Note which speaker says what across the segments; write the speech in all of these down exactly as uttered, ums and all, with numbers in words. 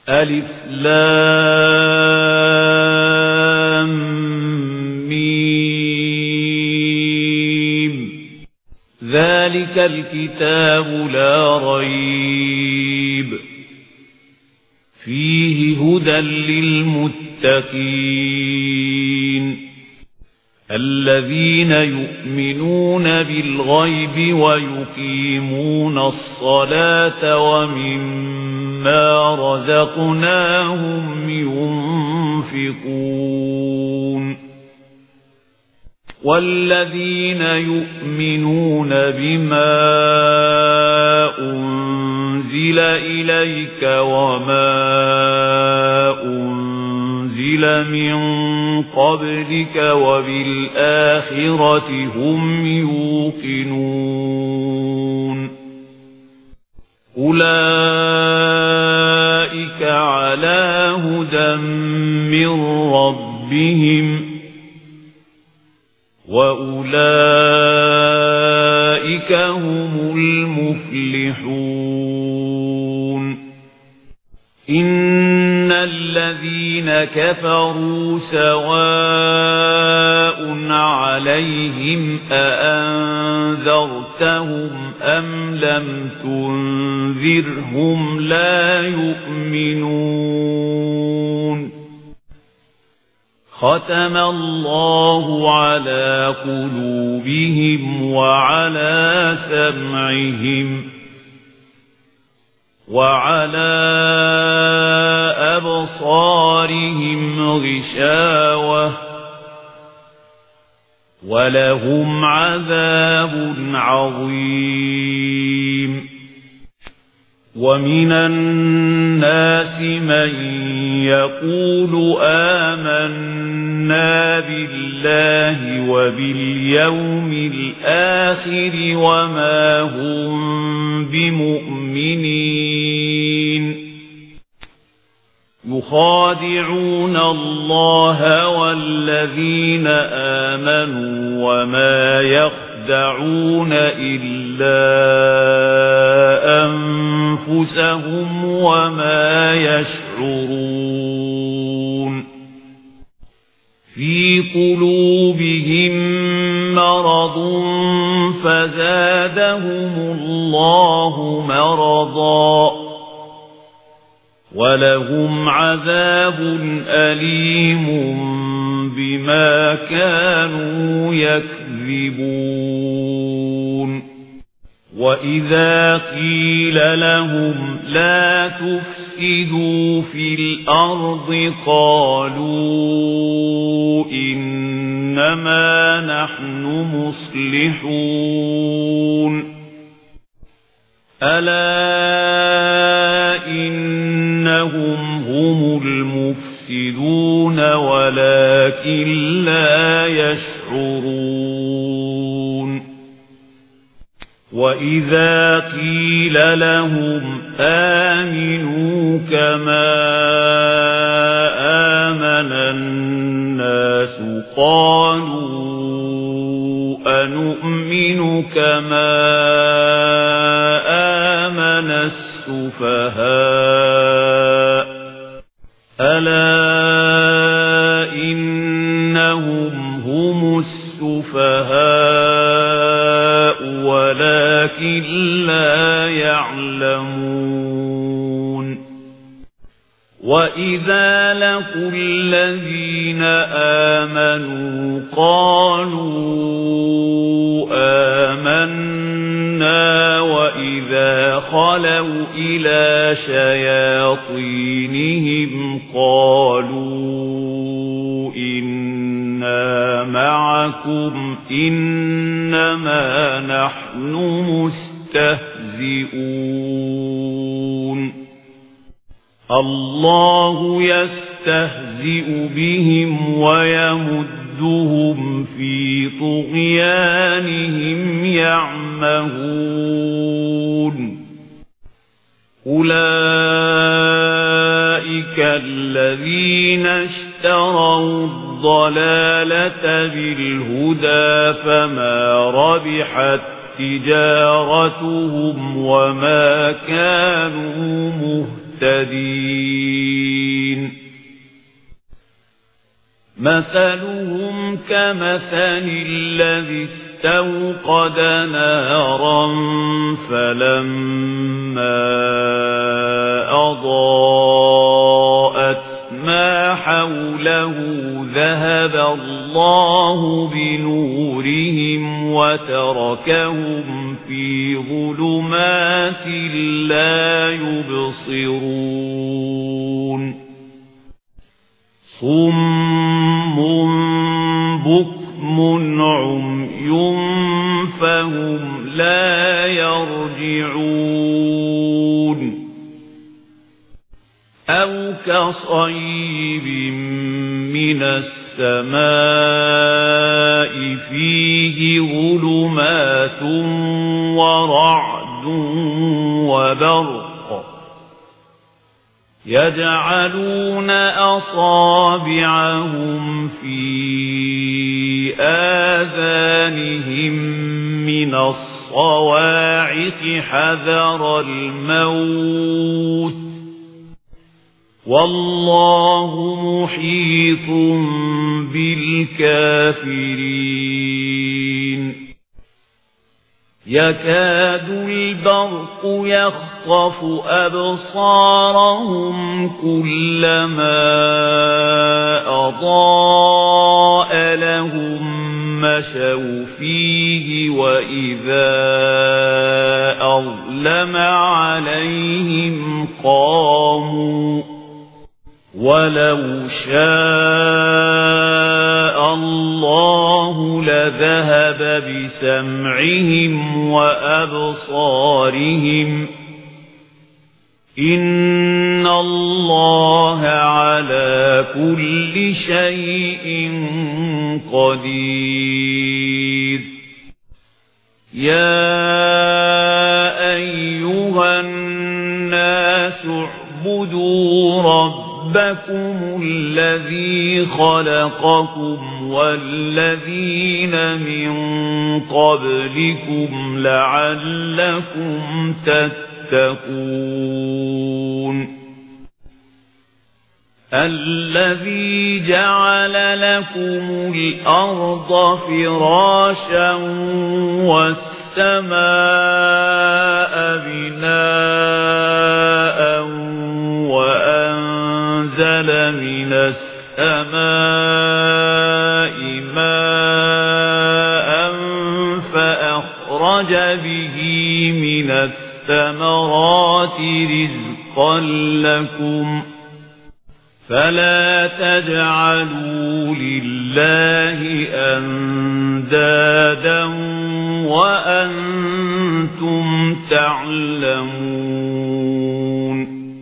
Speaker 1: ألف لام ميم ذلك الكتاب لا ريب فيه هدى للمتقين الذين يؤمنون بالغيب ويقيمون الصلاة ومما رزقناهم ينفقون والذين يؤمنون بما أنزل إليك وما أنزل من قبلك وبالآخرة هم يوقنون أولئك على هدى من ربهم وأولئك هم المفلحون إن الذين كفروا سواء عليهم أأنذرتهم أم لم تنذرهم لا يؤمنون ختم الله على قلوبهم وعلى سمعهم وعلى أبصارهم غشاوة ولهم عذاب عظيم ومن الناس من يقول آمنا بالله وباليوم الآخر وما هم بمؤمنين يخادعون الله والذين آمنوا وما يخدعون إلا أنفسهم وما يشعرون في قلوبهم مرض فزادهم الله مرضا ولهم عذاب أليم بما كانوا يكذبون وإذا قيل لهم لا تفسدوا في الأرض قالوا إنما نحن مصلحون ألا إنهم هم المفسدون ولكن لا يشعرون وإذا قيل لهم آمنوا كما آمن الناس قالوا أنؤمن كما آمن السفهاء ألا إنهم هم السفهاء ولكن لا يعلمون وإذا لقوا الذين آمنوا قالوا آمنا وإذا خلوا إلى شياطينهم قالوا إنا معكم إنما نحن مستهزئون الله يستهزئ بهم ويمدهم في طغيانهم يعمهون أولئك الذين اشتروا الضلالة بالهدى فما ربحت تجارتهم وما كانوا مهتدين مهتدين مثلهم كمثل الذي استوقد نارا فلما أضاءت ما حوله ذهب الله بنورهم وتركهم في ظلمات لا يبصرون صم بكم عمي فهم لا يرجعون أو كصيب من السماء فيه ظلمات ورعد وبرق يجعلون أصابعهم في آذانهم من الصواعق حذر الموت والله محيط بالكافرين يكاد البرق يخطف أبصارهم كلما أضاء لهم مشوا فيه وإذا أظلم عليهم قاموا ولو شاء الله لذهب بسمعهم وأبصارهم إن الله على كل شيء قدير يا أيها الناس اعبدوا ربكم ربكم الذي خلقكم والذين من قبلكم لعلكم تتقون الذي جعل لكم الأرض فراشا والسماء بناء وأنزل من السماء ماء فأخرج به من الثمرات رزقا لكم فلا تجعلوا لله أندادا وأنتم تعلمون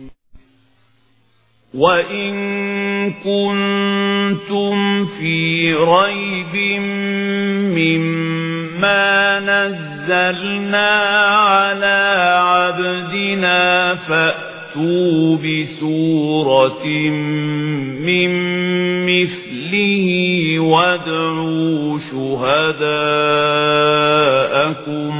Speaker 1: وإن كنتم في ريب مما نزلنا على عبدنا فأتوا بسورة من مثله وادعوا شهداءكم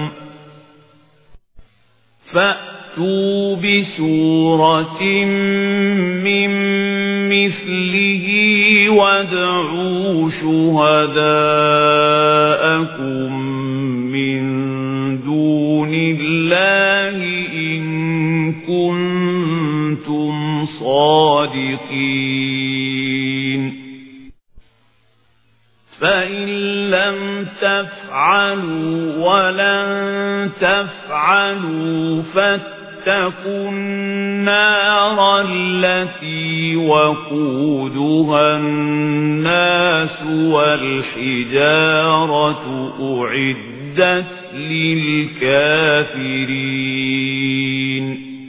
Speaker 1: فأتوا بسورة من مثله وادعوا شهداءكم من دون الله إن كنتم صادقين فإن لم تفعلوا ولن تفعلوا فاتقوا النار التي وقودها الناس والحجارة أعدت للكافرين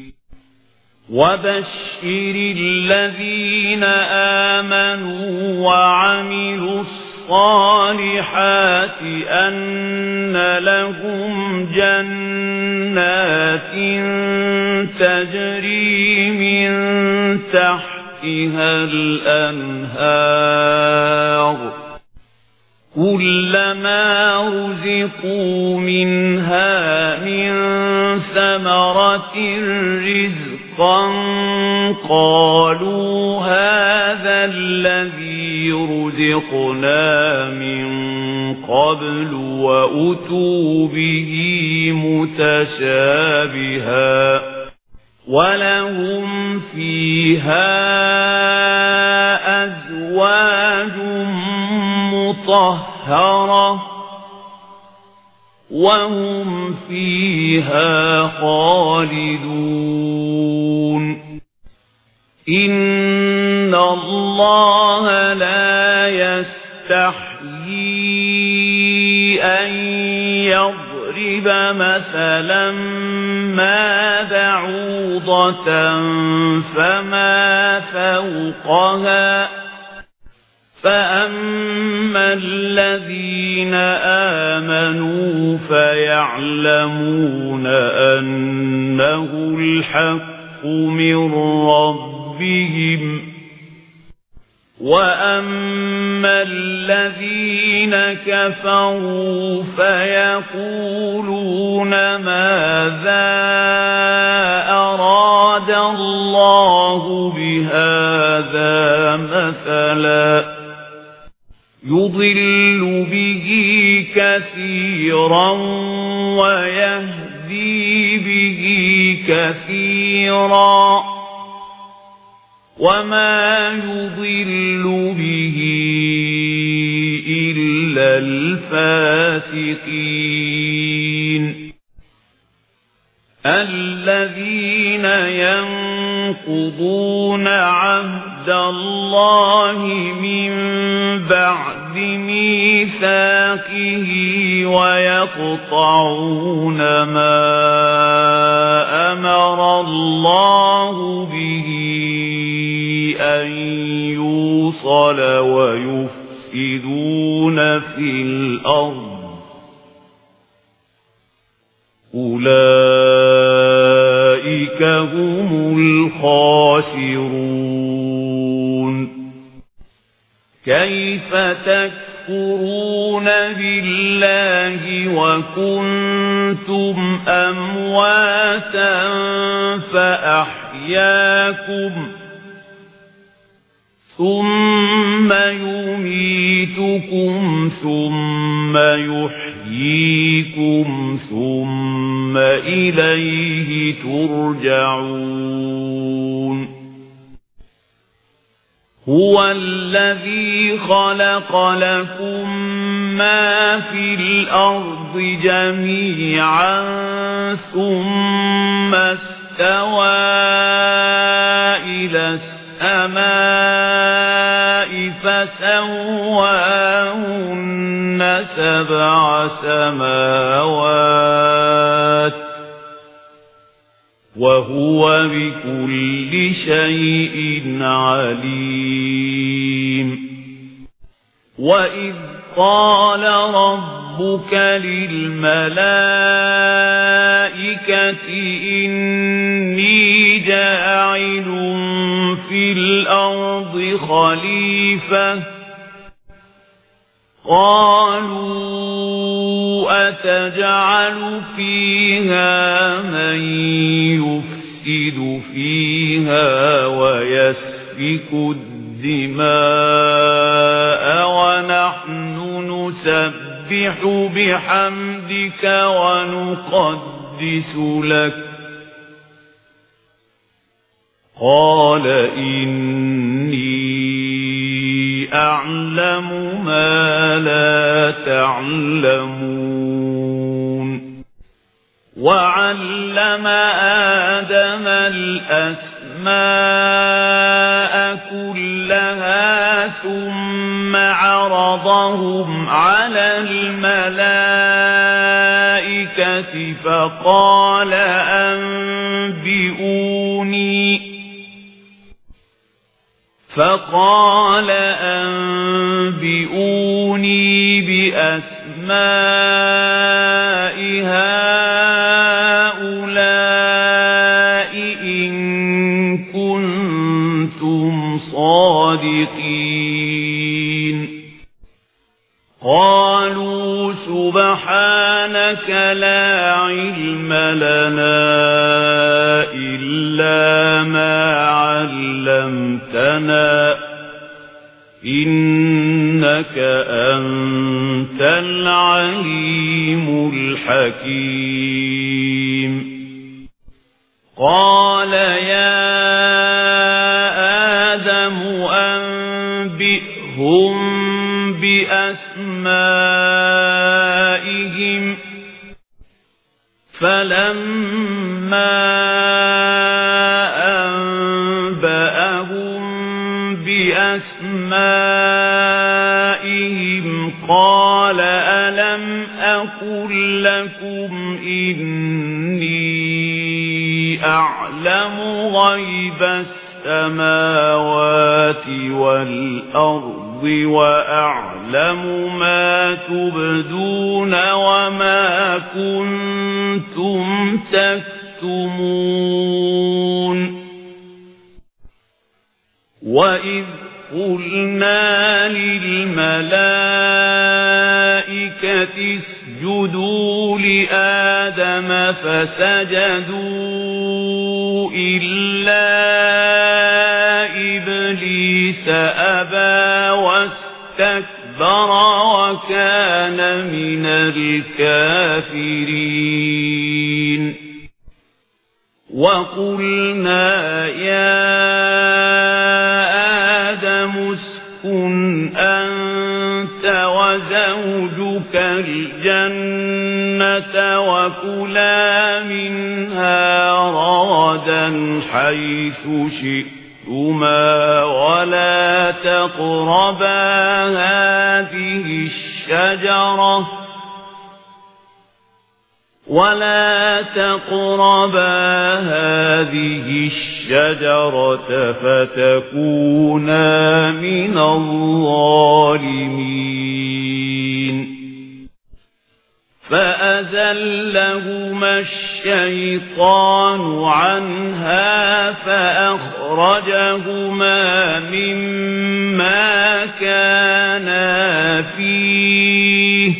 Speaker 1: وبشر الذين آمنوا وعملوا الصالحات أن لهم جنات تجري من تحتها الأنهار كلما رزقوا منها من ثمرة رزقا قالوا هذا الذي رزقنا من قبل وأتوا به متشابها ولهم فيها أزواج مطهرة وهم فيها خالدون إن الله لا يستحيي أن يضرب مثلا ما بعوضة فما فوقها فأما الذين آمنوا فيعلمون أنه الحق من ربهم وأما الذين كفروا فيقولون ماذا أراد الله بهذا مثلا يضل به كثيرا ويهدي به كثيرا وما يضل به إلا الفاسقين الذين ينقضون عهد الله من بعد ميثاقه ويقطعون ما أمر الله به أن يوصل ويفسدون في الأرض أولئك هم الخاسرون كيف تكفرون بالله وكنتم أمواتا فأحياكم ثم يميتكم ثم يحييكم ثم إليه ترجعون هو الذي خلق لكم ما في الأرض جميعا ثم استوى إلى السماء فسواهن سبع سماوات وهو بكل شيء عليم وإذ قال ربك للملائكة إني جاعل في الأرض خليفة قالوا أتجعل فيها من يفسد فيها ويسفك الدماء ونحن نسبح بحمدك ونقدس لك قال إني أعلم ما لا تعلمون وعلم آدم الأسماء كلها ثم عرضهم على الملائكة فقال أنبئوني فقال أنبئوني بأسماء هؤلاء إن كنتم صادقين قالوا سبحانك لا علم لنا إلا ما علمتنا إنك أنت العليم الحكيم قال يا آدم أنبئهم بأسمائهم فلما أنبأهم بأسمائهم قال ألم أقل لكم إني أعلم غيب السماوات والأرض وأعلم ما تبدون وما كنتم تكتمون وإذ قلنا للملائكة اسجدوا لآدم فسجدوا إلا إبليس أبى واستكبر وكان من الكافرين وقلنا يا آدم اسكن أنت وزوجك الجنة وكلا منها رغدا حيث شئتما ولا تقربا هذه الشجرة ولا تقربا هذه الشجرة فتكونا من الظالمين فأزلهما الشيطان عنها فأخرجهما مما كانا فيه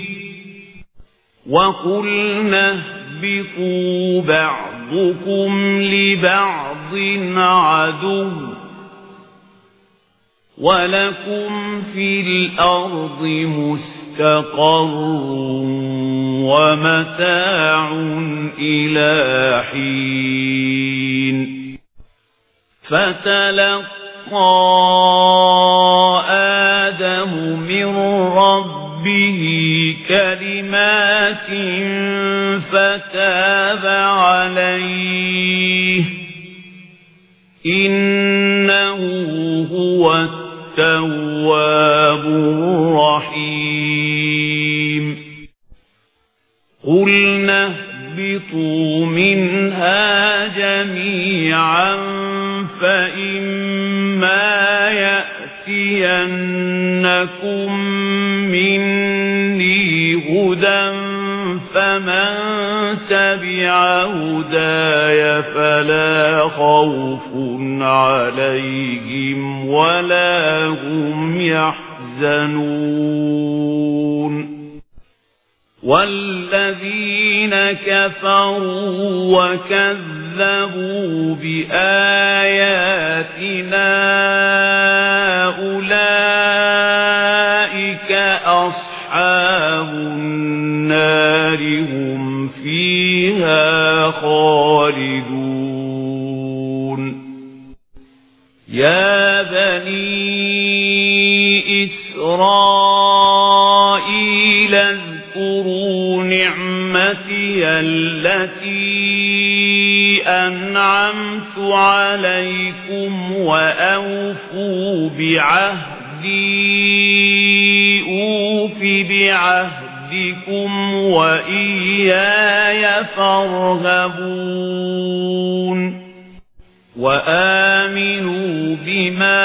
Speaker 1: وقلنا اهبطوا بعضكم لبعض عدو ولكم في الأرض مستقر ومتاع إلى حين فتلقى آدم من ربه كلمات فتاب عليه إنه هو التواب الرحيم قلنا اهبطوا منها جميعا فإما يأتينكم مني هدى فمن تبع هداي فلا خوف عليهم ولا هم يحزنون والذين كفروا وكذبوا بآياتنا أولئك أصحاب النار هم فيها خالدون يا بني إسرائيل اذكروا نعمتي التي أنعمت عليكم وأوفوا بعهدي أوف بعهدكم وإياي فارهبون وآمنوا بما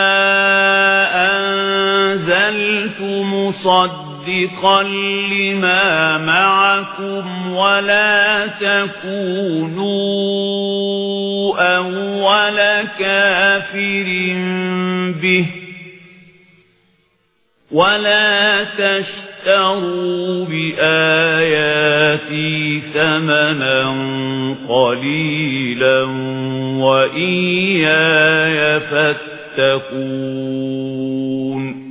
Speaker 1: أنزلت مصدقا لما معكم ولا تكونوا أول كافر به ولا تشتروا بآياتي ثمنا قليلا وإياي فاتقون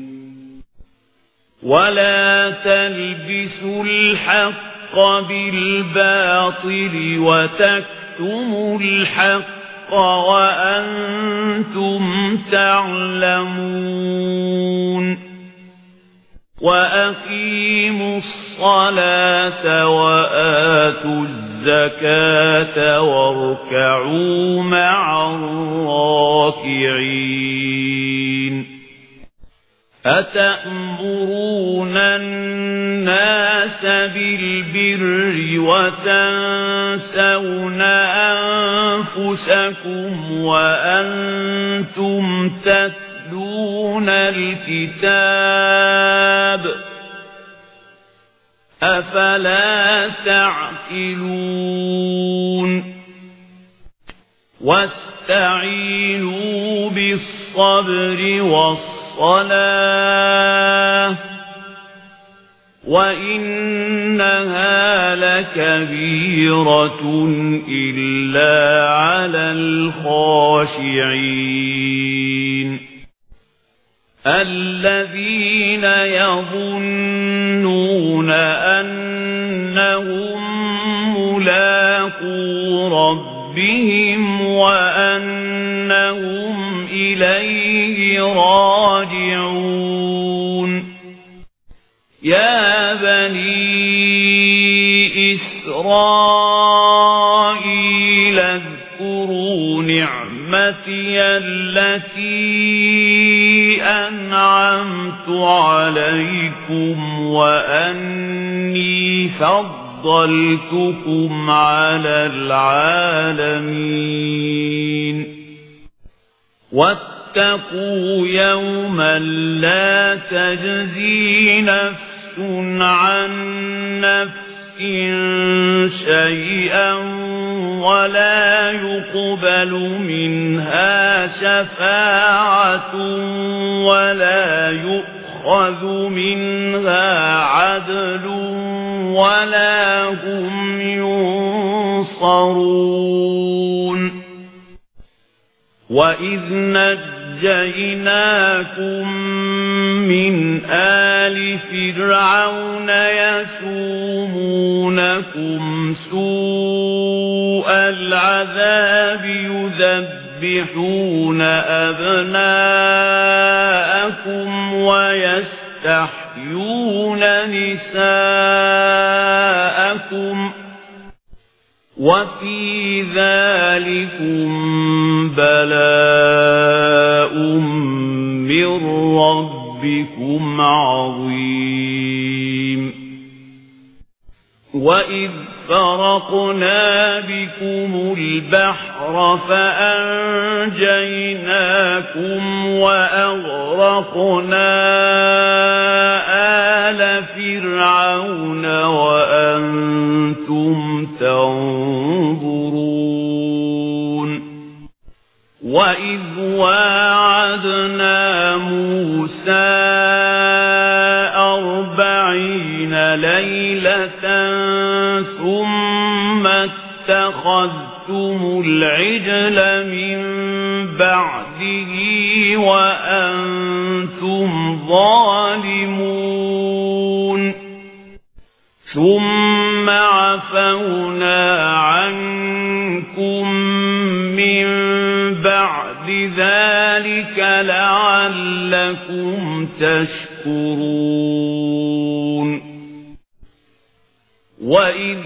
Speaker 1: ولا تلبسوا الحق بالباطل وتكتموا الحق وأنتم تعلمون وأقيموا الصلاة وآتوا الزكاة واركعوا مع الراكعين أتأمرون الناس بالبر وتنسون أنفسكم وأنتم تتلون الكتاب أفلا تعقلون واستعينوا بالصبر والصلاة وإنها لكبيرة إلا على الخاشعين الذين يظنون أنهم ملاقو ربهم وأنهم إليه راجعون يا بني إسرائيل اذكروا نعمتي التي أنعمت عليكم وأني فضلتكم على العالمين واتقوا يوما لا تجزي نفس عن نفس شيئا ولا يقبل منها شفاعة ولا يؤخذ منها عدل ولا هم ينصرون وإذ نجيناكم من آل فرعون يسومونكم سوء العذاب يذبحون أبناءكم ويستحيون نساءكم وفي ذلكم بلاء من ربكم عظيم وإذ فرقنا بكم البحر فأنجيناكم وأغرقنا آل فرعون وأنتم تنظرون وإذ واعدنا موسى أربعين ليلة ثم اتخذتم العجل من بعده وأنتم ظالمون ثم عفونا عنكم من بعد ذلك لعلكم تشكرون وإذ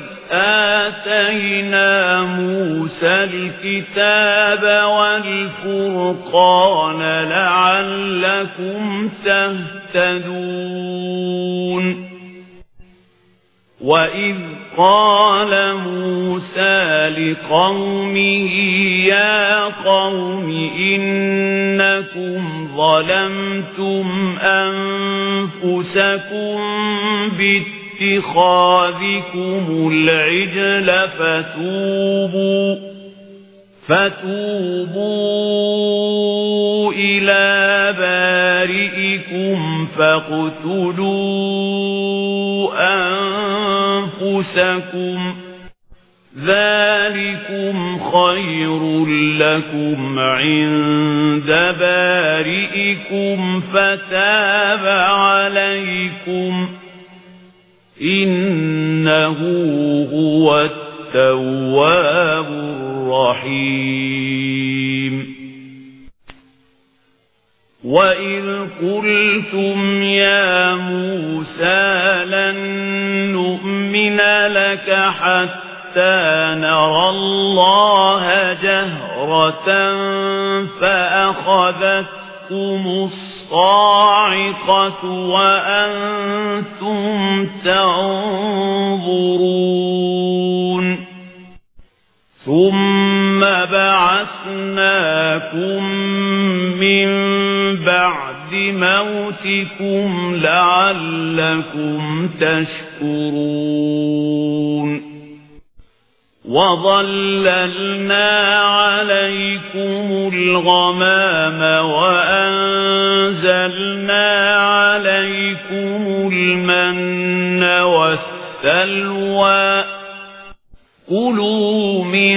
Speaker 1: آتينا موسى الكتاب والفرقان لعلكم تهتدون وإذ قال موسى لقومه يا قوم إنكم ظلمتم أنفسكم باتخاذكم العجل فتوبوا فتوبوا إلى بارئكم بارئكم فاقتلوا أنفسكم ذلكم خير لكم عند بارئكم فتاب عليكم إنه هو التواب الرحيم وإذ قلتم يا موسى لن نؤمن لك حتى نرى الله جهرة فأخذتكم الصاعقة وأنتم تنظرون ثم بعثناكم من بعد موتكم لعلكم تشكرون وظللنا عليكم الغمام وأنزلنا عليكم المن والسلوى كلوا من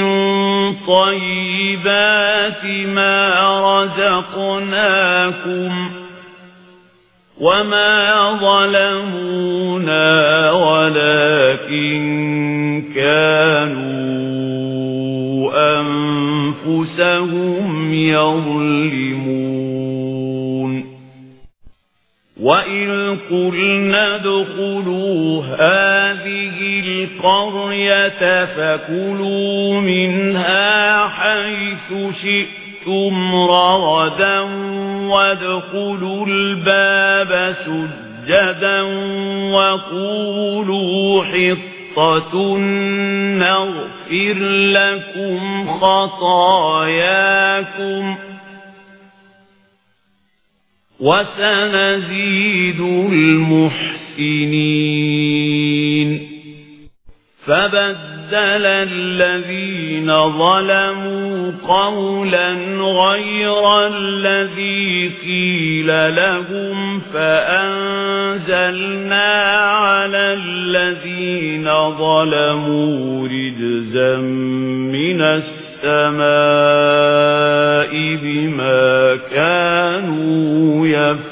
Speaker 1: طيبات ما رزقناكم وما ظلمونا ولكن كانوا أنفسهم يظلمون وإذ قلنا ادخلوا هذه القرية فكلوا منها حيث شئتم رغدا وادخلوا الباب سجدا وقولوا حطة نغفر لكم خطاياكم وسنزيد المحسنين فبدل الذين ظلموا قولا غير الذي قيل لهم فأنزلنا على الذين ظلموا رجزا من السماء بما كانوا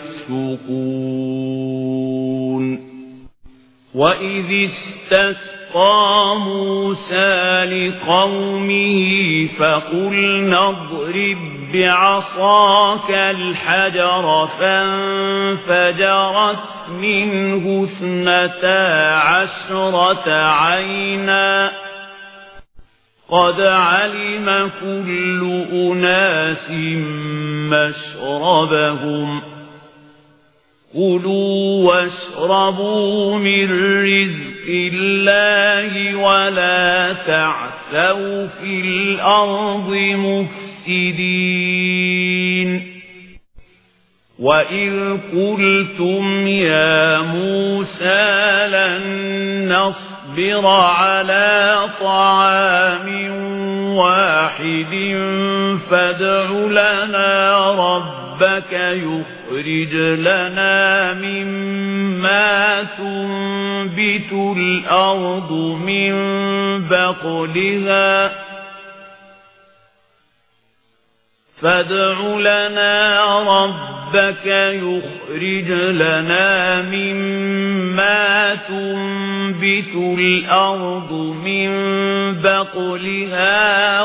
Speaker 1: يفسقون وإذ استسقى موسى لقومه فقلنا اضرب بعصاك الحجر فانفجرت منه اثنتا عشرة عينا قد علم كل أناس مشربهم كلوا واشربوا من رزق الله ولا تعثوا في الأرض مفسدين وإذ قلتم يا موسى لن نصبر على طعام واحد فادع لنا ربك يخرج لنا مما تنبت الأرض من بقلها فادع لنا ربك يخرج لنا مما تنبت الأرض من بقلها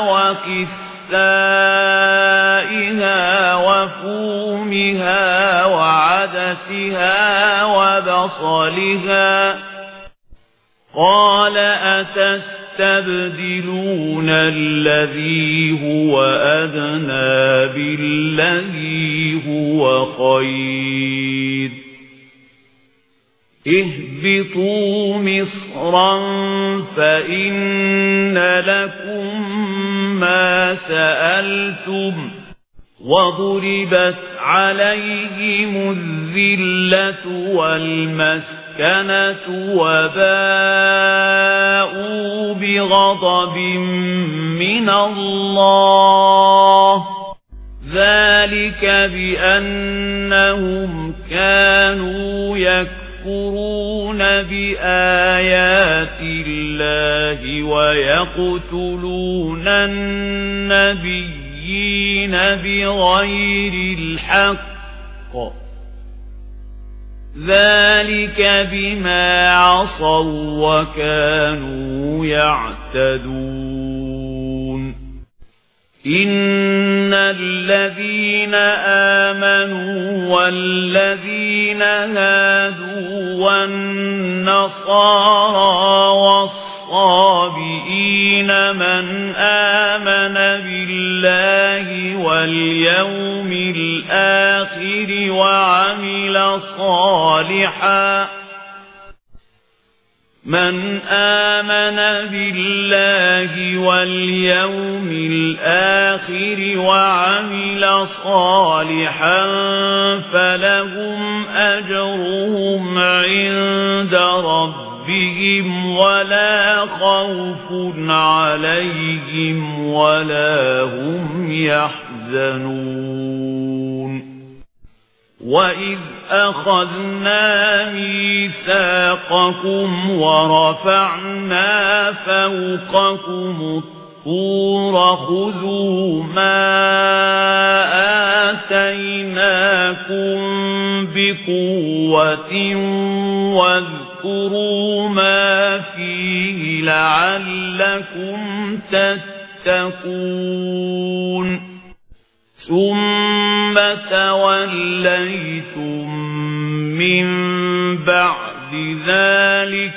Speaker 1: وكسائها وفومها وعدسها وبصلها قال أتستبدلون الذي هو أدنى بالذي هو خير اهبطوا مصرا فإن لكم ما سألتم وضربت عليهم الذلة والمسكنة وباءوا بغضب من الله ذلك بأنهم كانوا يكفرون بآيات الله ويقتلون النبيين بغير الحق، ذلك بما عصوا وكانوا يعتدون. إن الذين آمنوا والذين هادوا والنصارى والصابئين من آمن بالله واليوم الآخر وعمل صالحا من آمن بالله واليوم الآخر وعمل صالحا فلهم أجرهم عند ربهم ولا خوف عليهم ولا هم يحزنون. وَإِذْ أَخَذْنَا مِيثَاقَكُمْ وَرَفَعْنَا فَوْقَكُمُ الطُّورَ خُذُوا مَا آتَيْنَاكُمْ بِقُوَّةٍ وَاذْكُرُوا مَا فِيهِ لَعَلَّكُمْ تَتَّقُونَ. ثُمَّ تَوَلَّيْتُمْ مِنْ بَعْدِ ذَلِكَ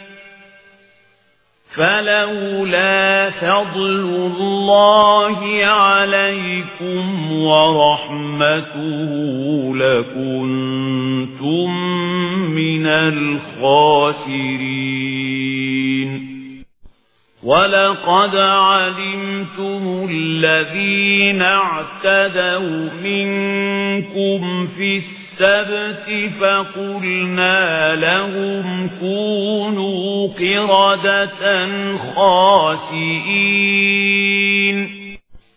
Speaker 1: فَلَوْلَا فَضْلُ اللَّهِ عَلَيْكُمْ وَرَحْمَتُهُ لَكُنْتُمْ مِنَ الْخَاسِرِينَ. وَلَقَدْ عَلِمْتُمُ الَّذِينَ اعْتَدَوْا مِنكُمْ فِي السَّبْتِ فَقُلْنَا لَهُمْ كُونُوا قِرَدَةً خَاسِئِينَ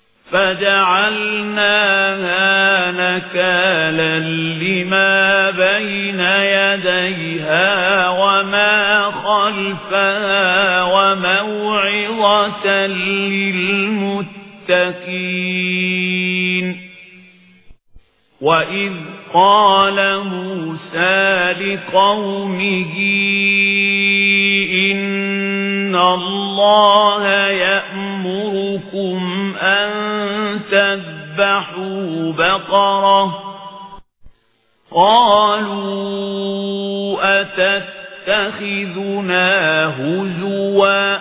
Speaker 1: فَجَعَلْنَاهَا نَكَالًا لِمَا بَيْنَ يَدَيْهَا وَمَا خَلْفَهَا وَمَوْعِظَةً لِلْمُتَّقِينَ. وَإِذْ قَالَ مُوسَى لِقَوْمِهِ إِنَّ اللَّهَ يَأْمُرُكُمْ أَن تَذْبَحُوا بَقَرَةً قَالُوا أَتَتَّخِذُنَا هُزُوًا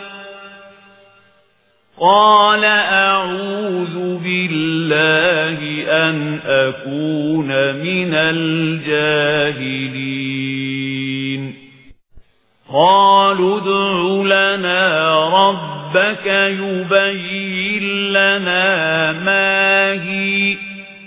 Speaker 1: قَالَ أَعُوذُ بِاللَّهِ أَنْ أَكُونَ مِنَ الْجَاهِلِينَ. قَالُوا ادْعُ لَنَا رَبَّكَ يُبَيِّن لَّنَا مَا هِيَ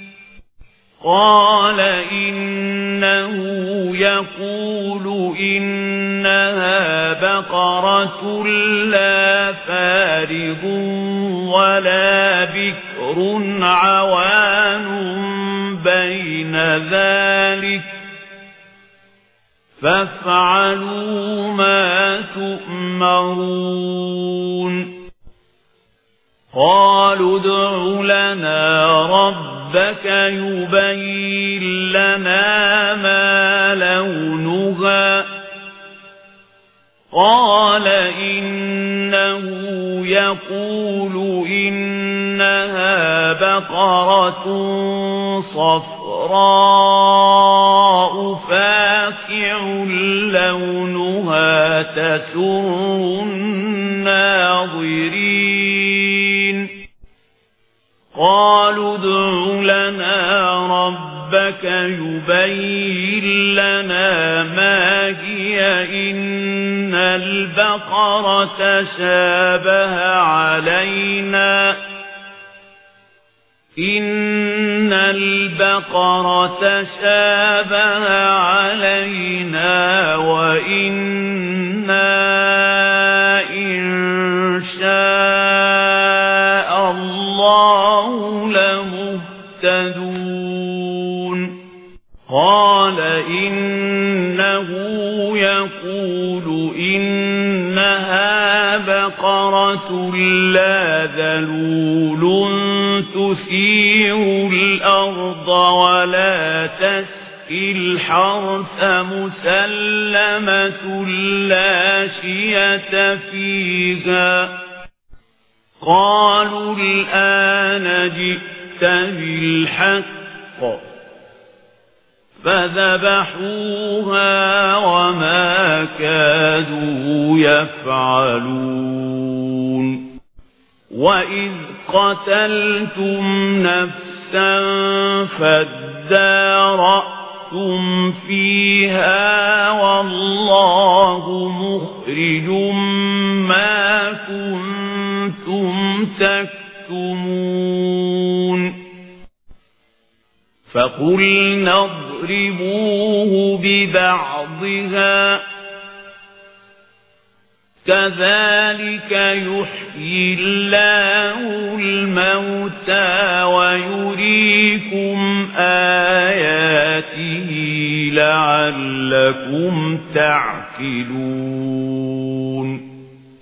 Speaker 1: قَالَ إِنَّهُ يَقُولُ إِنَّهَا بَقَرَةٌ لَّا فَارِضٌ وَلَا بِكْرٌ عَوَانٌ بَيْنَ ذَلِكَ فَافْعَلُوا مَا تُؤْمَرُونَ. قَالُوا ادْعُ لَنَا رَبَّكَ يُبَيِّن لَّنَا مَا لَوْنُهَا قَالَ إِنَّهُ يَقُولُ إِنَّهَا بَقَرَةٌ صَفْرَاءُ فَاقِعٌ لَّوْنُهَا تَسُرُّ النَّاظِرِينَ. قَالُوا ادْعُ لَنَا رَبَّكَ يُبَيِّن لَّنَا مَا هِيَ إِنَّ الْبَقَرَةَ شَابَهَ عَلَيْنَا إِنَّ الْبَقَرَةَ شَابَهَ عَلَيْنَا وَإِنَّا إِن شَاءَ اللَّهُ لَمُهْتَدُونَ. يهتدون قال إنه يقول إنها بقرة لا ذلول تثير الأرض ولا تسقي الحرث مسلمة لا شية فيها قالوا الآن جئت بالحق فذبحوها وما كادوا يفعلون وإذ قتلتم نفسا فادارأتم فيها والله مخرج ما كنتم تكتمون فقلنا اضربوه ببعضها كذلك يحيي الله الموتى ويريكم آياته لعلكم تعقلون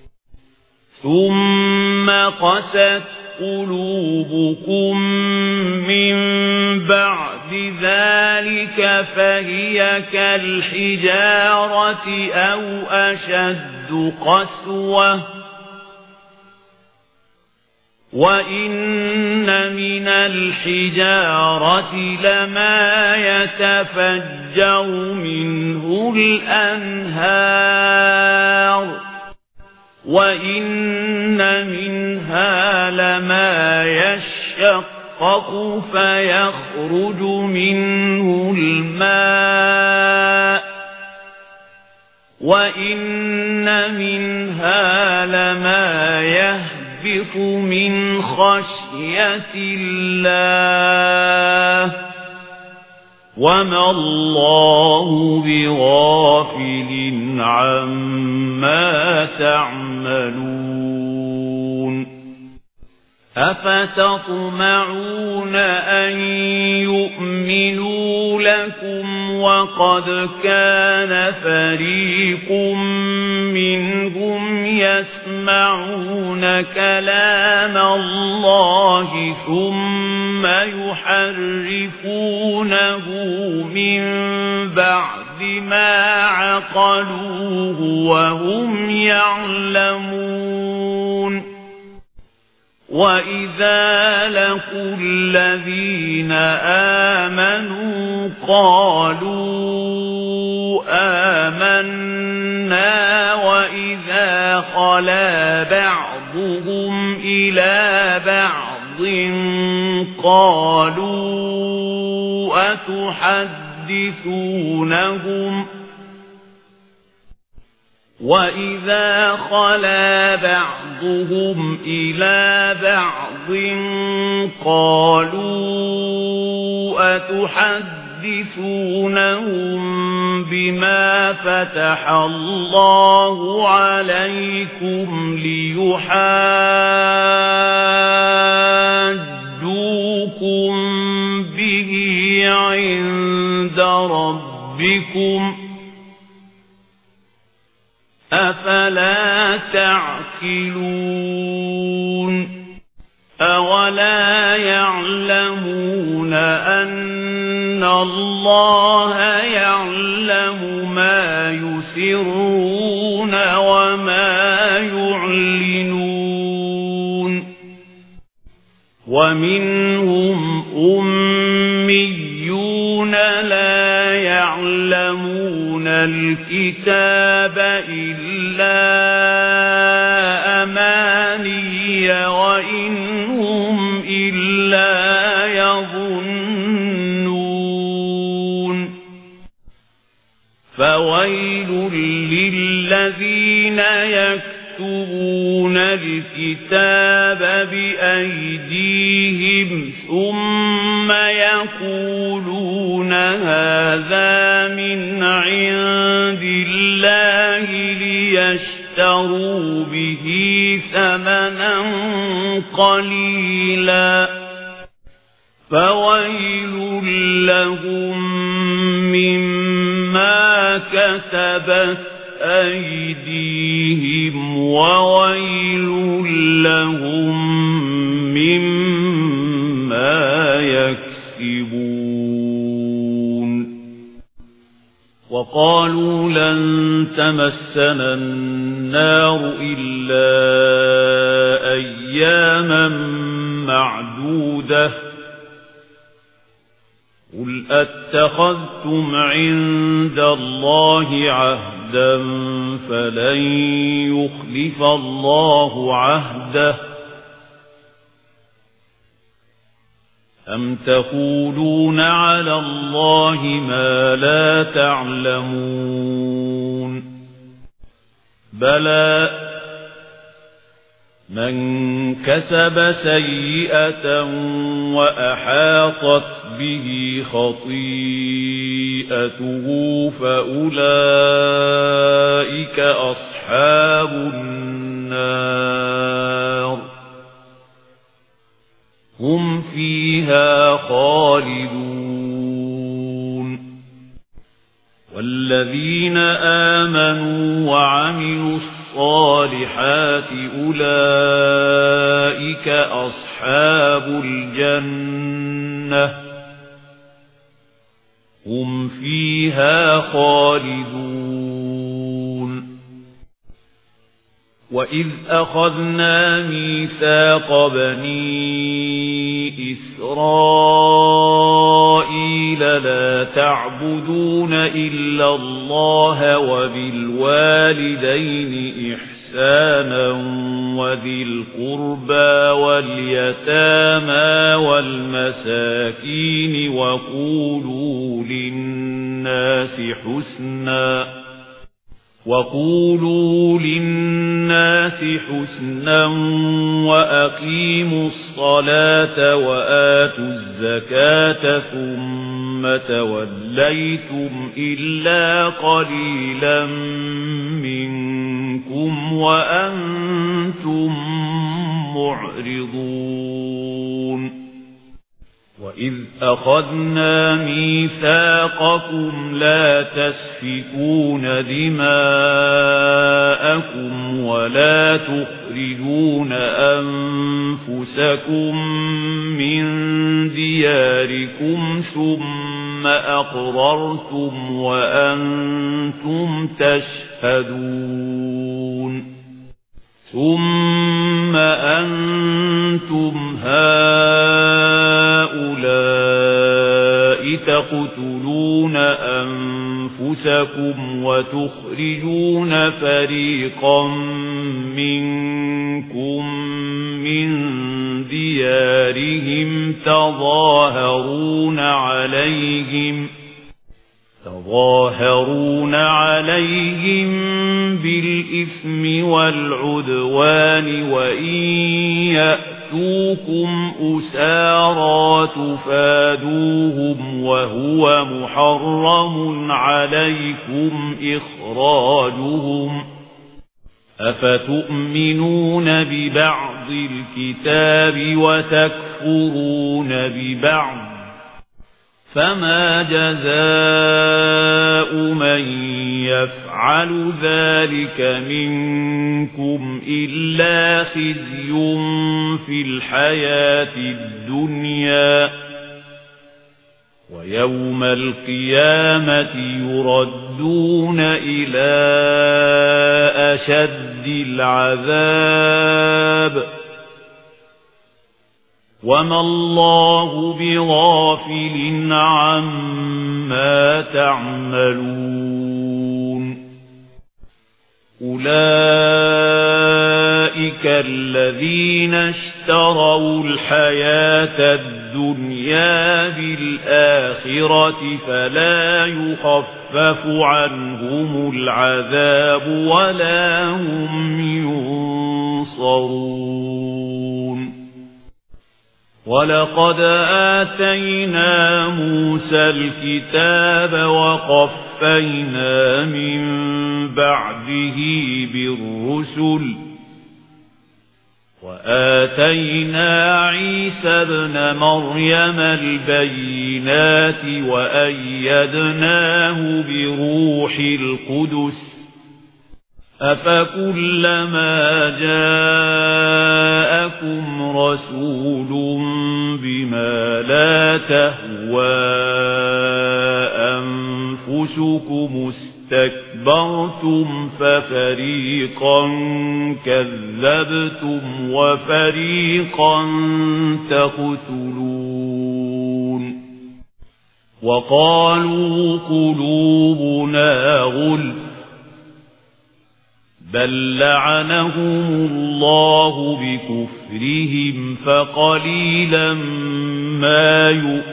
Speaker 1: ثم قست قلوبكم من بعد ذلك فهي كالحجارة أو أشد قسوة وإن من الحجارة لما يتفجر منه الأنهار وإن منها لما يشقق فيخرج منه الماء وإن منها لما يهبط من خشية الله وما الله بغافل عما تعملون أفتطمعون أن يؤمنوا لكم وقد كان فريق منهم يسمعون كلام الله ثم يحرفونه من بعد ما عقلوه وهم يعلمون وإذا لقوا الذين آمنوا قالوا آمنا وإذا خلا بعضهم إلى بعض قالوا أتحدثونهم وإذا خلا بعضهم إلى بعض قالوا أتحدثونهم بما فتح الله عليكم ليحاجوكم به عند ربكم أفلا تعقلون أولا يعلمون أن الله يعلم ما يسرون وما يعلنون ومنهم أميون لا يعلمون الكتاب إلا أماني وإن هم إلا يظنون فويل للذين يكتبون الكتاب بأيديهم ثم يقولون هذا من عند الله ليشتروا به ثمنا قليلا فويل لهم مما كسبت أيديهم وويل لهم مما يكسبون. وقالوا لن تمسنا النار إلا أياما معدودة قل أتخذتم عند الله عهدا فلن يخلف الله عهده أم تقولون على الله ما لا تعلمون بلى من كسب سيئة وأحاطت به خطيئته فأولئك أصحاب النار هم فيها خالدون. والذين آمنوا وعملوا الصالحات أولئك أصحاب الجنة هم فيها خالدون. وإذ أخذنا ميثاق بني إسرائيل لا تعبدون إلا الله وبالوالدين إحسانا وذي القربى واليتامى والمساكين وقولوا للناس حسنا وقولوا للناس حسنا وأقيموا الصلاة وآتوا الزكاة ثم توليتم إلا قليلا منكم وأنتم معرضون. وإذ أخذنا ميثاقكم لا تسفكون دماءكم ولا تخرجون أنفسكم من دياركم ثم أقررتم وأنتم تشهدون ثم أنتم هؤلاء تقتلون أنفسكم وتخرجون فريقا منكم من ديارهم تظاهرون عليهم تظاهرون عليهم بالإثم والعدوان وإن يأتوكم أسارى تفادوهم وهو محرم عليكم إخراجهم أفتؤمنون ببعض الكتاب وتكفرون ببعض فما جزاء من يفعل ذلك منكم إلا خزي في الحياة الدنيا ويوم القيامة يردون إلى أشد العذاب وما الله بغافل عما تعملون. أولئك الذين اشتروا الحياة الدنيا بالآخرة فلا يخفف عنهم العذاب ولا هم ينصرون. ولقد آتينا موسى الكتاب وقفينا من بعده بالرسل وآتينا عيسى ابن مريم البينات وأيدناه بروح القدس أفكلما جاءكم رسول بما لا تهوى أنفسكم استكبرتم ففريقا كذبتم وفريقا تقتلون وقالوا قلوبنا غلف بل لعنهم الله بكفرهم فقليلا ما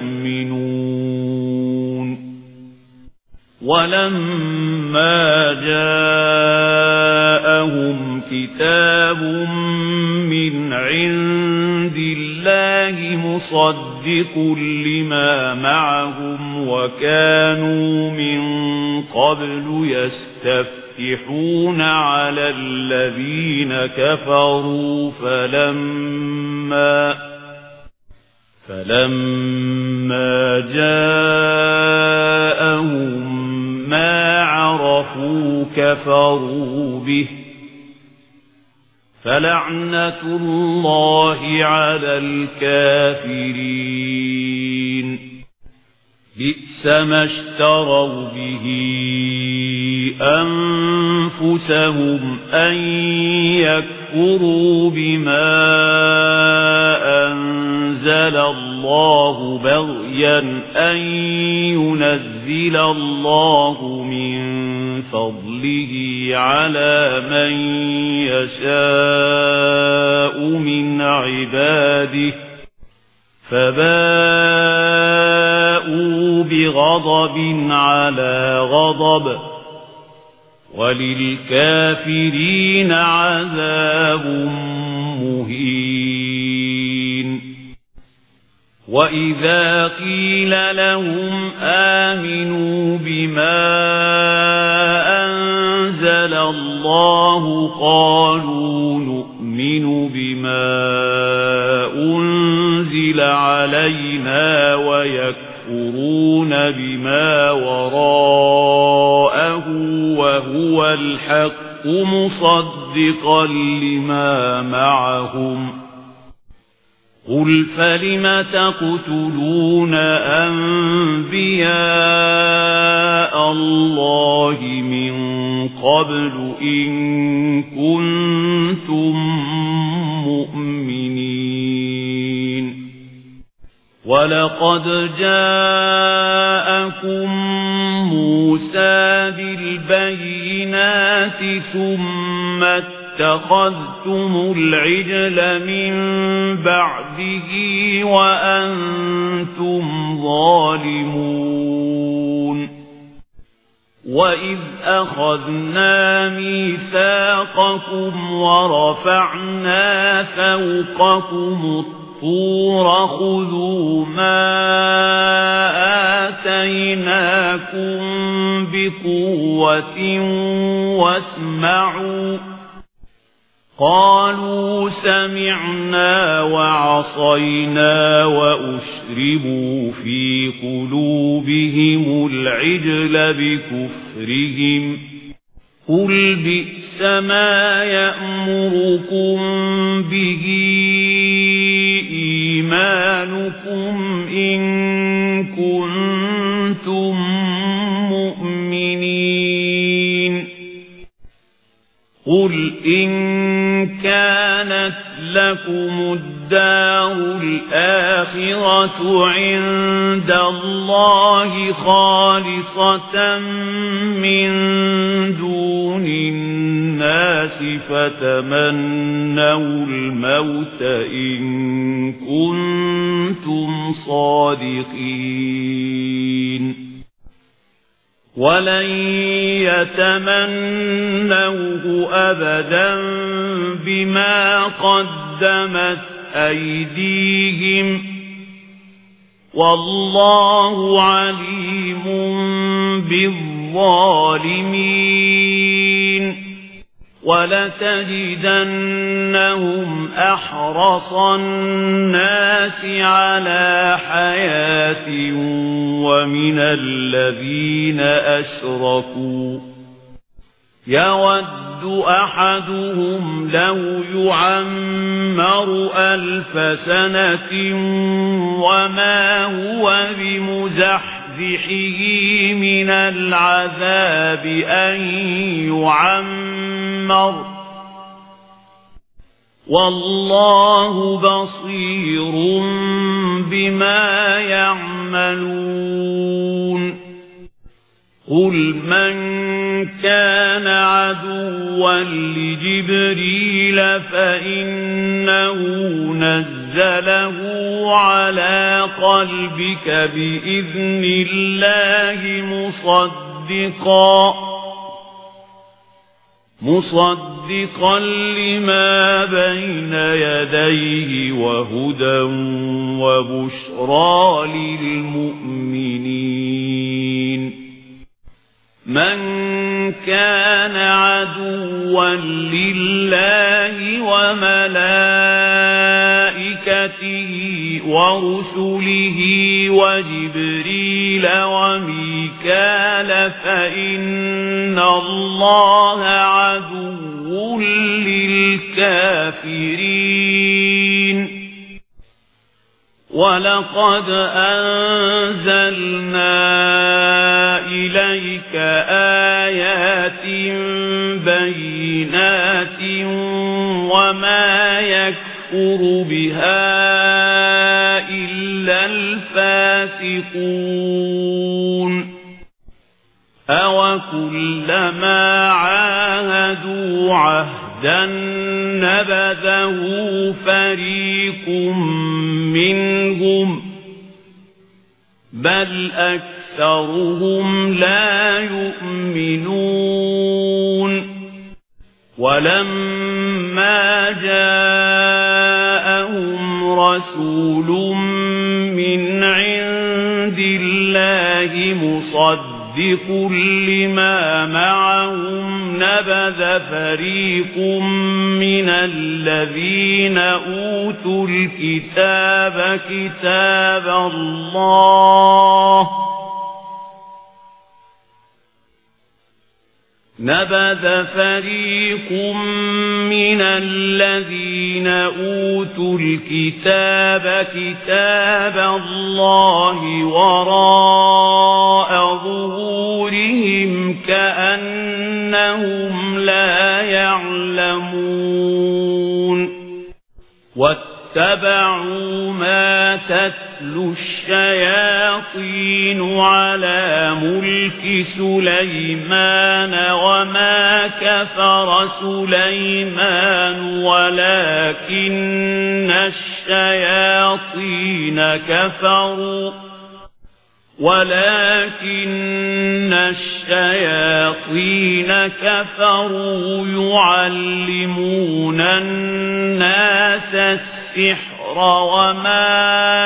Speaker 1: يؤمنون ولما جاءهم كتاب من عند الله مصدق لما معهم وكانوا من قبل يستفتحون على الذين كفروا فلما فلما جاءهم ما عرفوا كفروا به فلعنة الله على الكافرين بئس ما اشتروا به أنفسهم أن يكفروا بما أنزل الله بغيا أن ينزل الله من فضله على من يشاء من عباده فباءوا بغضب على غضب وللكافرين عذاب مهين وإذا قيل لهم آمنوا بما أنزل الله قالوا نؤمن بما أنزل علينا ويكفرون بما وراءه وهو الحق مصدقا لما معهم قل فلم تقتلون أنبياء الله من قبل إن كنتم مؤمنين ولقد جاءكم موسى بالبينات ثم اتخذتم العجل من بعده وأنتم ظالمون وإذ أخذنا ميثاقكم ورفعنا فوقكم الطور خذوا ما آتيناكم بقوة واسمعوا قالوا سمعنا وعصينا وأشربوا في قلوبهم العجل بكفرهم قل بئس ما يأمركم به إيمانكم إن كنتم مؤمنين قل إن كانت لكم الدار الآخرة عند الله خالصة من دون الناس فتمنوا الموت إن كنتم صادقين ولن يتمنوه أبدا بما قدمت أيديهم والله عليم بالظالمين وَلَتَجِدَنَّهُمْ أَحْرَصَ النَّاسِ عَلَى حَيَاةٍ وَمِنَ الَّذِينَ أَشْرَكُوا يَوَدُّ أَحَدُهُمْ لَوْ يُعَمَّرُ أَلْفَ سَنَةٍ وَمَا هُوَ بِمُزَحْزِحِهِ مِنَ الْعَذَابِ أَن يُعَمَّرَ وَاللَّهُ بَصِيرٌ بِمَا يَعْمَلُونَ قُلْ مَنْ كَانَ عَدُوًّا لِجِبْرِيلَ فَإِنَّهُ نَزَّلَهُ عَلَى قَلْبِكَ بِإِذْنِ اللَّهِ مُصَدِّقًا مُصَدِّقًا لِمَا بَيْنَ يَدَيْهِ وَهُدًى وَبُشْرَى لِلْمُؤْمِنِينَ مَنْ كَانَ عَدُوًّا لِلَّهِ وَمَلَائِكَتِهِ وَرُسُلِهِ وَجِبْرِيلَ وَمِيكَالَ فَإِنَّ اللَّهَ عَدُوٌّ لِلْكَافِرِينَ وَلَقَدْ أَنزَلْنَا إِلَيْكَ آيَاتٍ بَيِّنَاتٍ وَمَا يَكْفُرُ بِهَا إِلَّا الْفَاسِقُونَ أَوَكُلَّمَا عَاهَدُوا عَهْدًا نَبَذَهُ فَرِيقٌ مِّنْهُمْ بَلْ أَكْثَرُهُمْ لَا يُؤْمِنُونَ وَلَمَّا جَاءَهُمْ رَسُولٌ مِّنْ عِندِ اللَّهِ مُصَدِّقٌ لِمَا مَعَهُمْ نَبَذَ فَرِيقٌ مِّنَ الَّذِينَ أُوتُوا الْكِتَابَ كِتَابَ اللَّهِ نَبَذَ فَرِيقٌ مِّنَ الَّذِينَ أُوتُوا الْكِتَابَ كِتَابَ اللَّهِ وَرَاءَ ظُهُورِهِمْ كَأَنَّهُمْ لَا يَعْلَمُونَ وَاتَّبَعُوا مَا تَتْلُو الشَّيَاطِينُ عَلَى مُلْكِ سُلَيْمَانَ وَمَا كَفَرَ سُلَيْمَانُ وَلَكِنَّ الشَّيَاطِينَ كَفَرُوا وَلَكِنَّ الشَّيَاطِينَ كَفَرُوا يُعَلِّمُونَ النَّاسَ السِّحْرَ وَمَا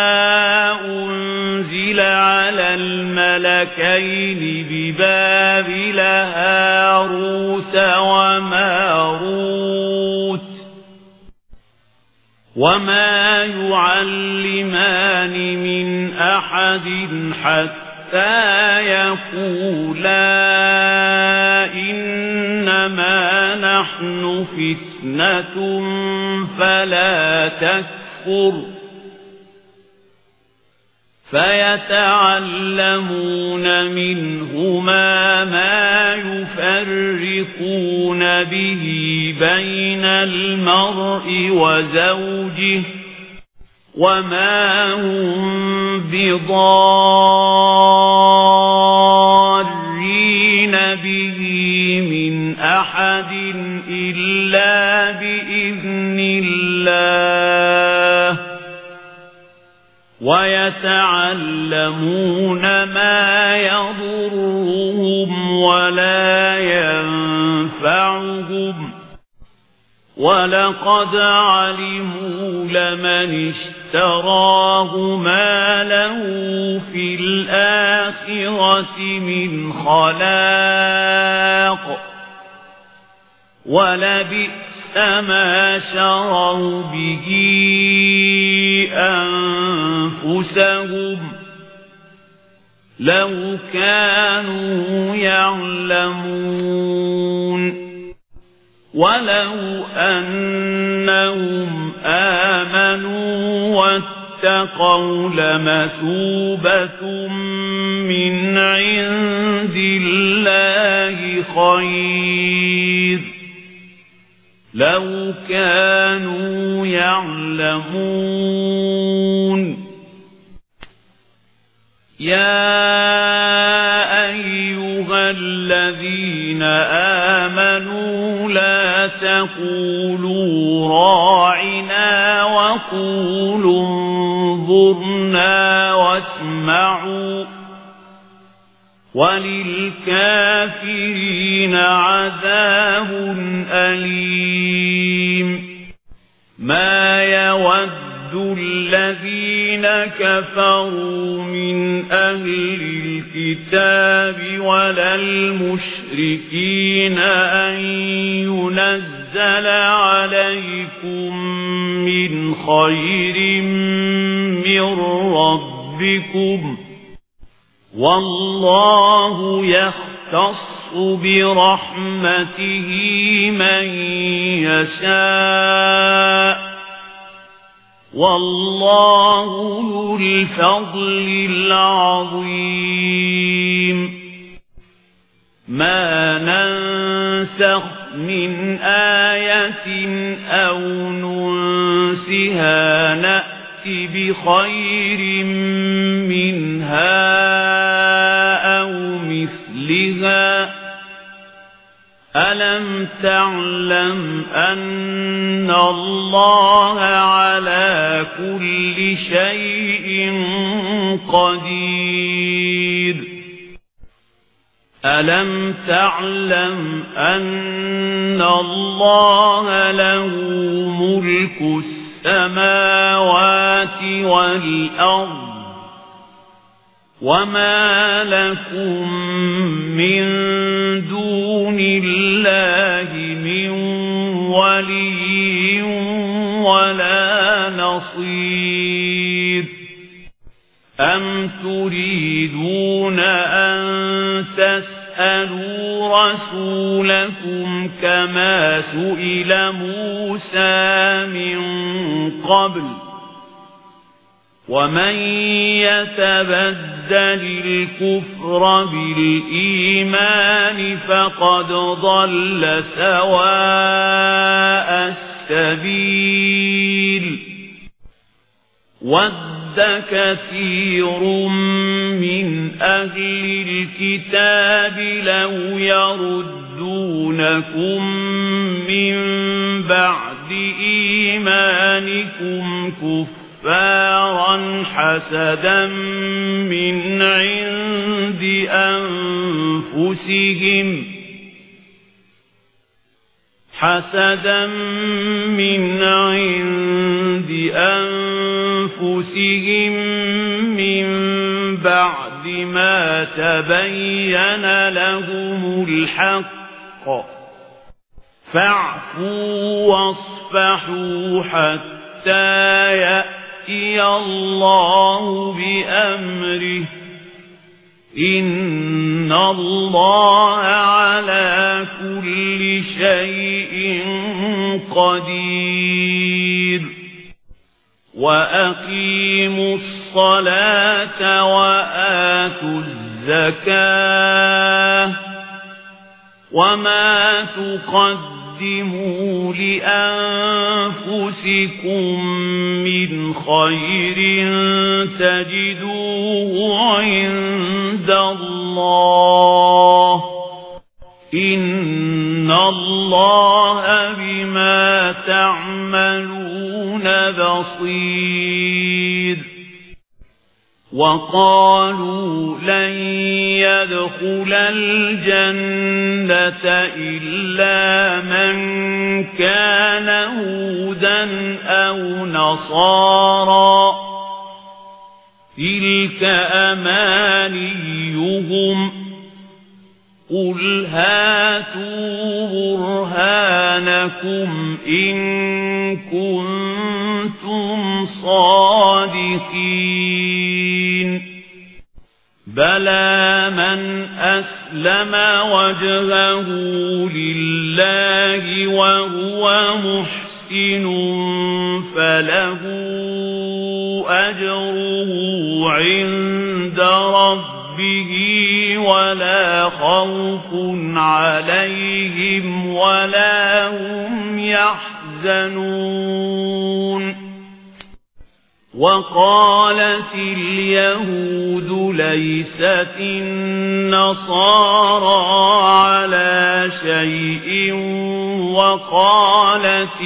Speaker 1: أُنزِلَ عَلَى الْمَلَكَيْنِ بِبَابِلَ هَارُوتَ وَمَارُوتَ وَمَا يُعَلِّمَانِ مِنْ أَحَدٍ حَتَّى يَقُولَا إِنَّمَا نَحْنُ فِتْنَةٌ فَلَا تَكْفُرْ فَيَتَعَلَّمُونَ مِنْهُمَا مَا يُفَرِّقُونَ بِهِ بَيْنَ الْمَرْءِ وَزَوْجِهِ وَمَا هُمْ بِضَارِّينَ بِهِ مِنْ أَحَدٍ إِلَّا بِإِذْنِ اللَّهِ وَيَتَعَلَّمُونَ مَا يَضُرُّهُمْ وَلَا يَنفَعُهُمْ وَلَقَدْ عَلِمُوا لَمَنِ اشْتَرَاهُ مَا لَهُ فِي الْآخِرَةِ مِنْ خَلَاقٍ ولبئس ما شروا به أنفسهم لو كانوا يعلمون ولو أنهم آمنوا واتقوا لمثوبة من عند الله خير لو كانوا يعلمون يا أيها الذين آمنوا لا تقولوا راعنا وقولوا انظرنا واسمعوا وللكافرين عذاب أليم ما يود الذين كفروا من أهل الكتاب ولا المشركين أن ينزل عليكم من خير من ربكم والله يختص برحمته من يشاء والله ذو الفضل العظيم ما ننسخ من آية أو ننسها نأتي بخير منها أو مثلها ألم تعلم أن الله على كل شيء قدير ألم تعلم أن الله له ملك السماوات والأرض وما لكم من دون الله من ولي ولا نصير أم تريدون أن تسألوا رسولكم كما سئل موسى من قبل ومن يتبدل الكفر بالإيمان فقد ضل سواء السبيل ود كثير من أهل الكتاب لو يردونكم من بعد إيمانكم كفر كفارا حسدا من عند أنفسهم حسدا من عند أنفسهم من بعد ما تبين لهم الحق فاعفوا واصفحوا حتى يأتي الله بأمره إن الله على كل شيء قدير وأقيموا الصلاة وآتوا الزكاة وما تقدموا قدموا لأنفسكم من خير تجدوه عند الله إن الله بما تعملون بصير وقالوا لن يدخل الجنة إلا من كان هودا أو نصارى تلك أمانيهم قل هاتوا برهانكم إيمانكم إن كنتم صادقين بلى من أسلم وجهه لله وهو محسن فله أجره عند ربه ولا خوف عليهم ولا هم يحزنون وقالت اليهود ليست النصارى على شيء وقالت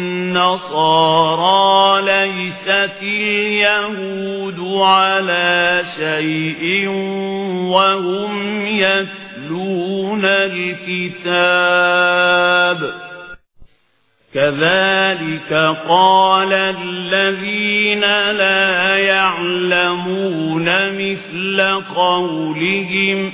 Speaker 1: النصارى ليست اليهود على شيء وهم يتلون الكتاب كذلك قال الذين لا يعلمون مثل قولهم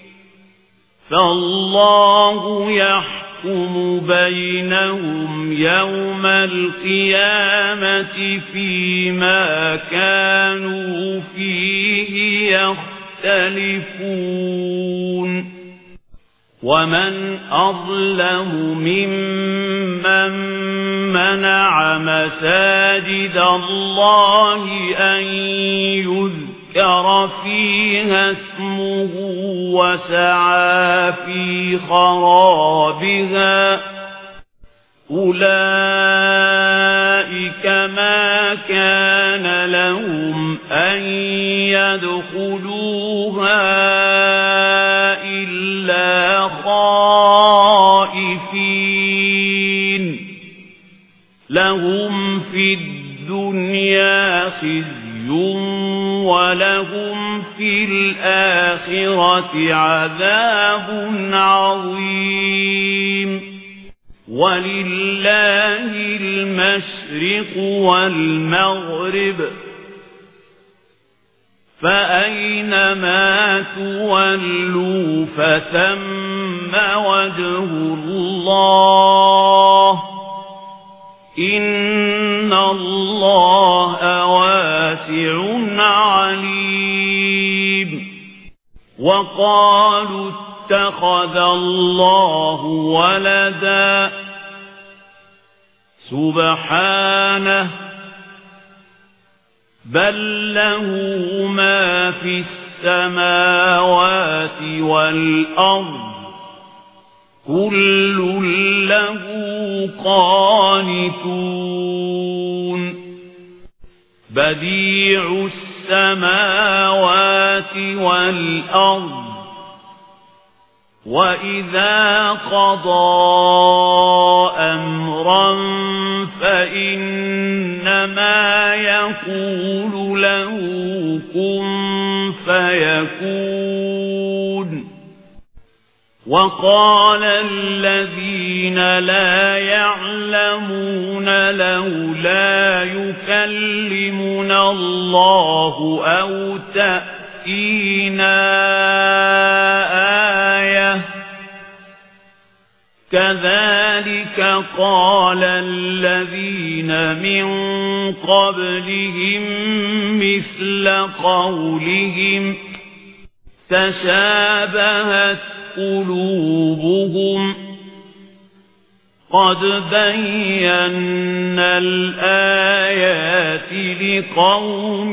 Speaker 1: فالله يحكم بينهم يوم القيامة فيما كانوا فيه يختلفون ومن أظلم ممن منع مساجد الله أن يذكر فيها اسمه وسعى في خرابها أولئك ما كان لهم أن يدخلوها إلا خائفين لهم في الدنيا خزي ولهم في الآخرة عذاب عظيم ولله المشرق والمغرب فأينما تولوا فثم وجه الله إن الله واسع عليم وقالوا اتخذ الله ولدا سبحانه بل له ما في السماوات والأرض كل له قانتون بديع السماوات والأرض وإذا قضى أمرا فإنما يقول له كن فيكون وقال الذين لا يعلمون لولا يكلمنا الله أو تأتينا آية كذلك قال الذين من قبلهم مثل قولهم تشابهت قلوبهم قد بينا الآيات لقوم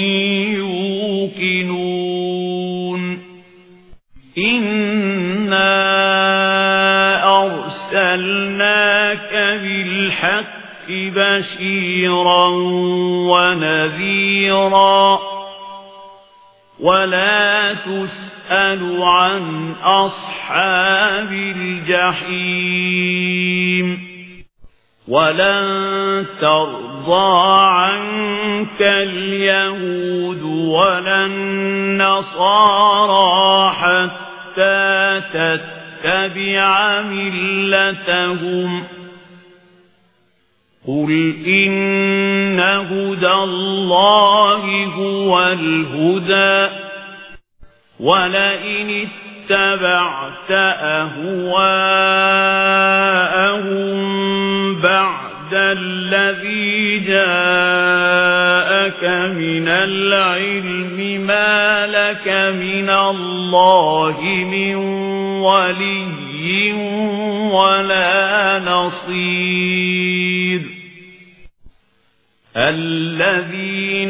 Speaker 1: يوقنون إنا أرسلناك بالحق بشيرا ونذيرا ولا تسأل عن أصحاب الجحيم ولن ترضى عنك اليهود ولا النصارى حتى تتبع ملتهم قل إن هدى الله هو الهدى ولئن اتبعت أهواءهم بعد الذي جاءك من العلم ما لك من الله من ولي ولا نصير الذين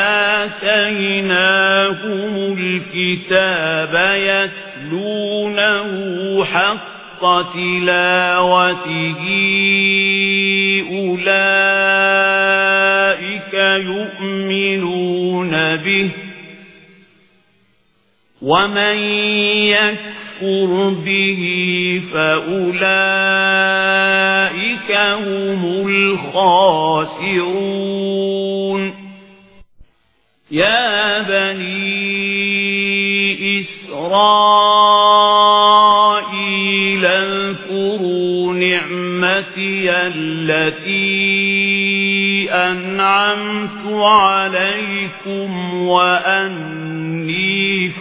Speaker 1: آتيناهم الكتاب يتلونه حق تلاوته أولئك يؤمنون به ومن يكفر به فأولئك هم الخاسرون يا بني إسرائيل اذكروا نعمتي التي أنعمت عليكم وأني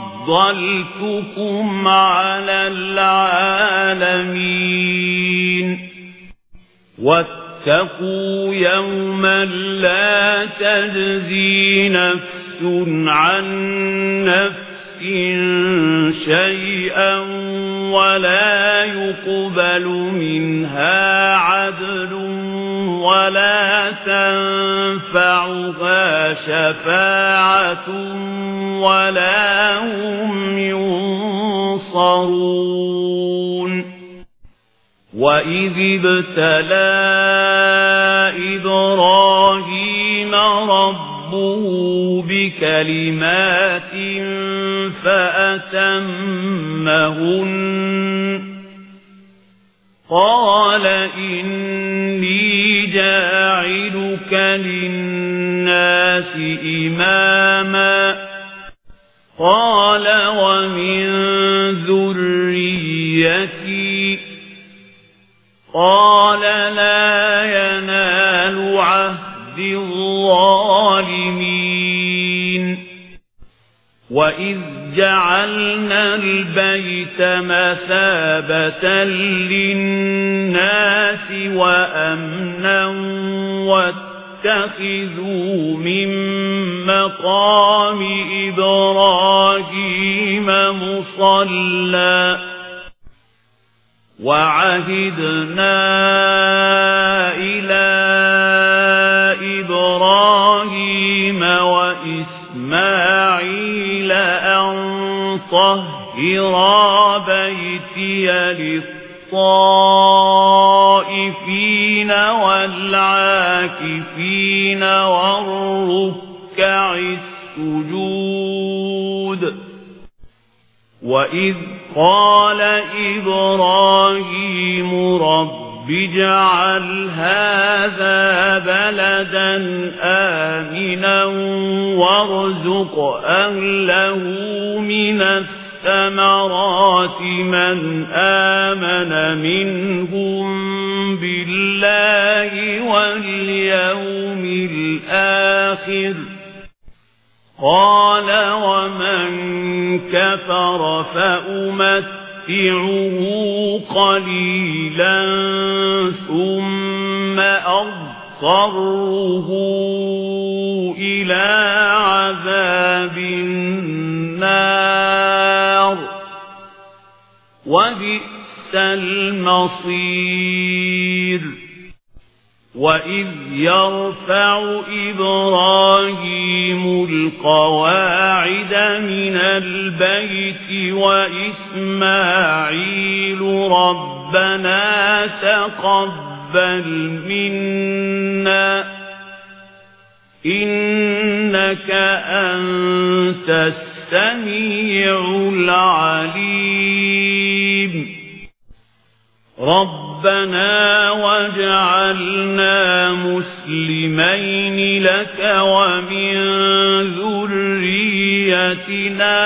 Speaker 1: فضلتكم على العالمين واتقوا يوما لا تجزي نفس عن نفس شيئا ولا يقبل منها عدل ولا تنفعها شفاعة ولا هم ينصرون وإذ ابتلى إبراهيم ربه بكلمات فأتمهن قال إني جاعلك للناس إماما قال ومن ذريتي قال لا ينال عهد الظالمين وإذ جعلنا البيت مثابة للناس وأمنا واتخذوا من مقام إبراهيم مصلى وعهدنا إلى إبراهيم وإسماعيل أن طهرا بيتي للطائفين والعاكفين والركع السجود وإذ قال إبراهيم رب اجعل هذا بلدا آمنا وارزق أهله من الثمرات من آمن منهم بالله واليوم الآخر قال ومن كفر فأمتعه قليلا ثم أضطره إلى عذاب النار وبئس المصير وإذ يرفع إبراهيم القواعد من البيت وإسماعيل ربنا تقبل منا إنك أنت السميع العليم ربنا واجعلنا مسلمين لك ومن ذريتنا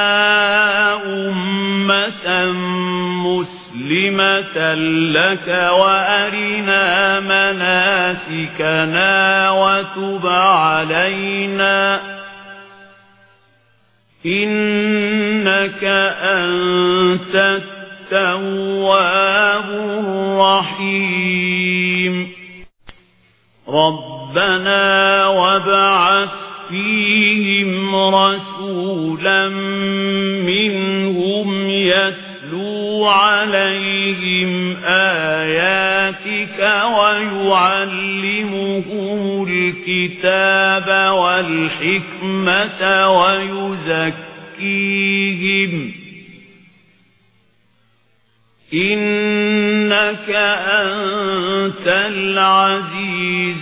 Speaker 1: أمة مسلمة لك وأرنا مناسكنا وتب علينا إنك إنك أنت التواب الرحيم ربنا وابعث فيهم رسولا منهم يتلو عليهم آياتك ويعلمهم الكتاب والحكمة ويزكيهم إنك أنت العزيز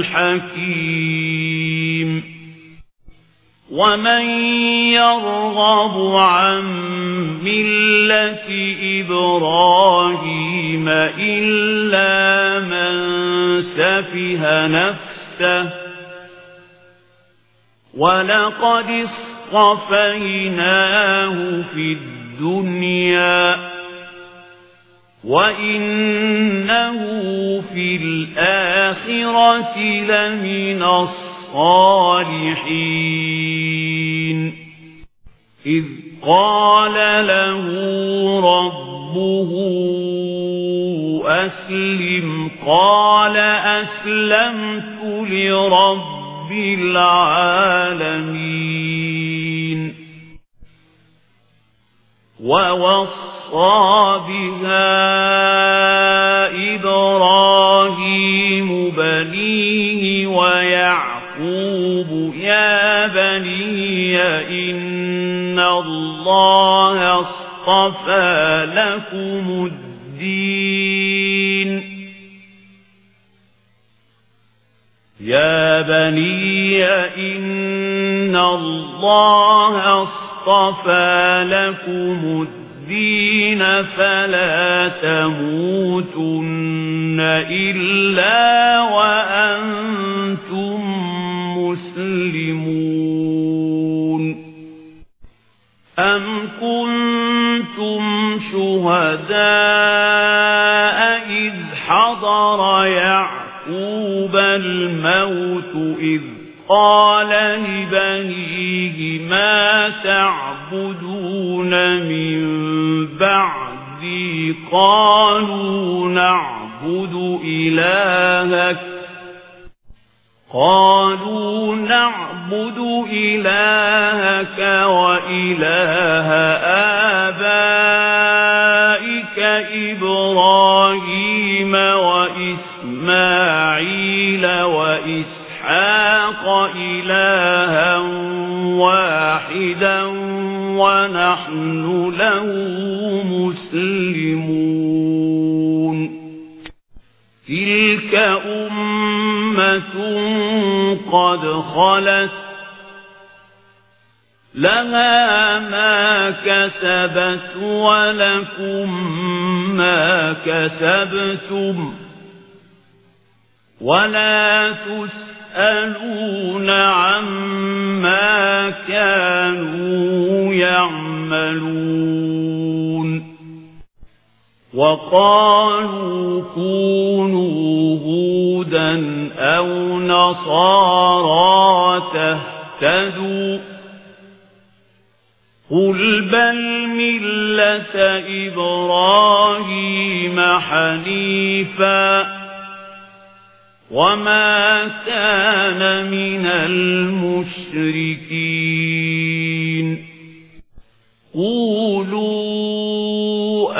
Speaker 1: الحكيم ومن يرغب عن ملة إبراهيم إلا من سفه نفسه ولقد اصطفيناه في الدنيا وإنه في الآخرة لمن الصالحين إذ قال له ربه أسلم قال أسلمت لرب العالمين ووصى بها إبراهيم بنيه ويعقوب يا بني إن الله اصطفى لكم الدين يا بني إن الله اصطفى لكم الدين الدين فلا تموتن إلا وأنتم مسلمون أم كنتم شهداء إذ حضر يعقوب الموت إذ قال لبنيه ما تعبدون من بعدي قالوا نعبد إلهك قالوا نعبد إلهك وإله آبائك إبراهيم وإسماعيل وإسحاق إسحاق إلها واحدا ونحن له مسلمون تلك أمة قد خلت لها ما كسبت ولكم ما كسبتم ولا تسألون عما كانوا يعملون وقالوا كونوا هودا أو نصارى تهتدوا قل بل ملة إبراهيم حنيفا وما كان من المشركين قولوا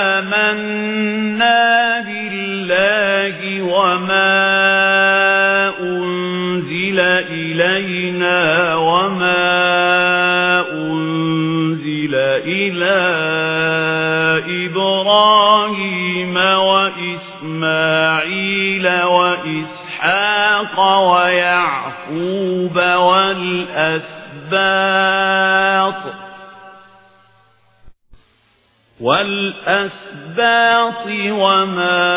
Speaker 1: آمنا بالله وما أنزل إلينا وما أنزل إلى إبراهيم وإسماعيل وإسحاق ويعقوب والأسباط والأسباط وما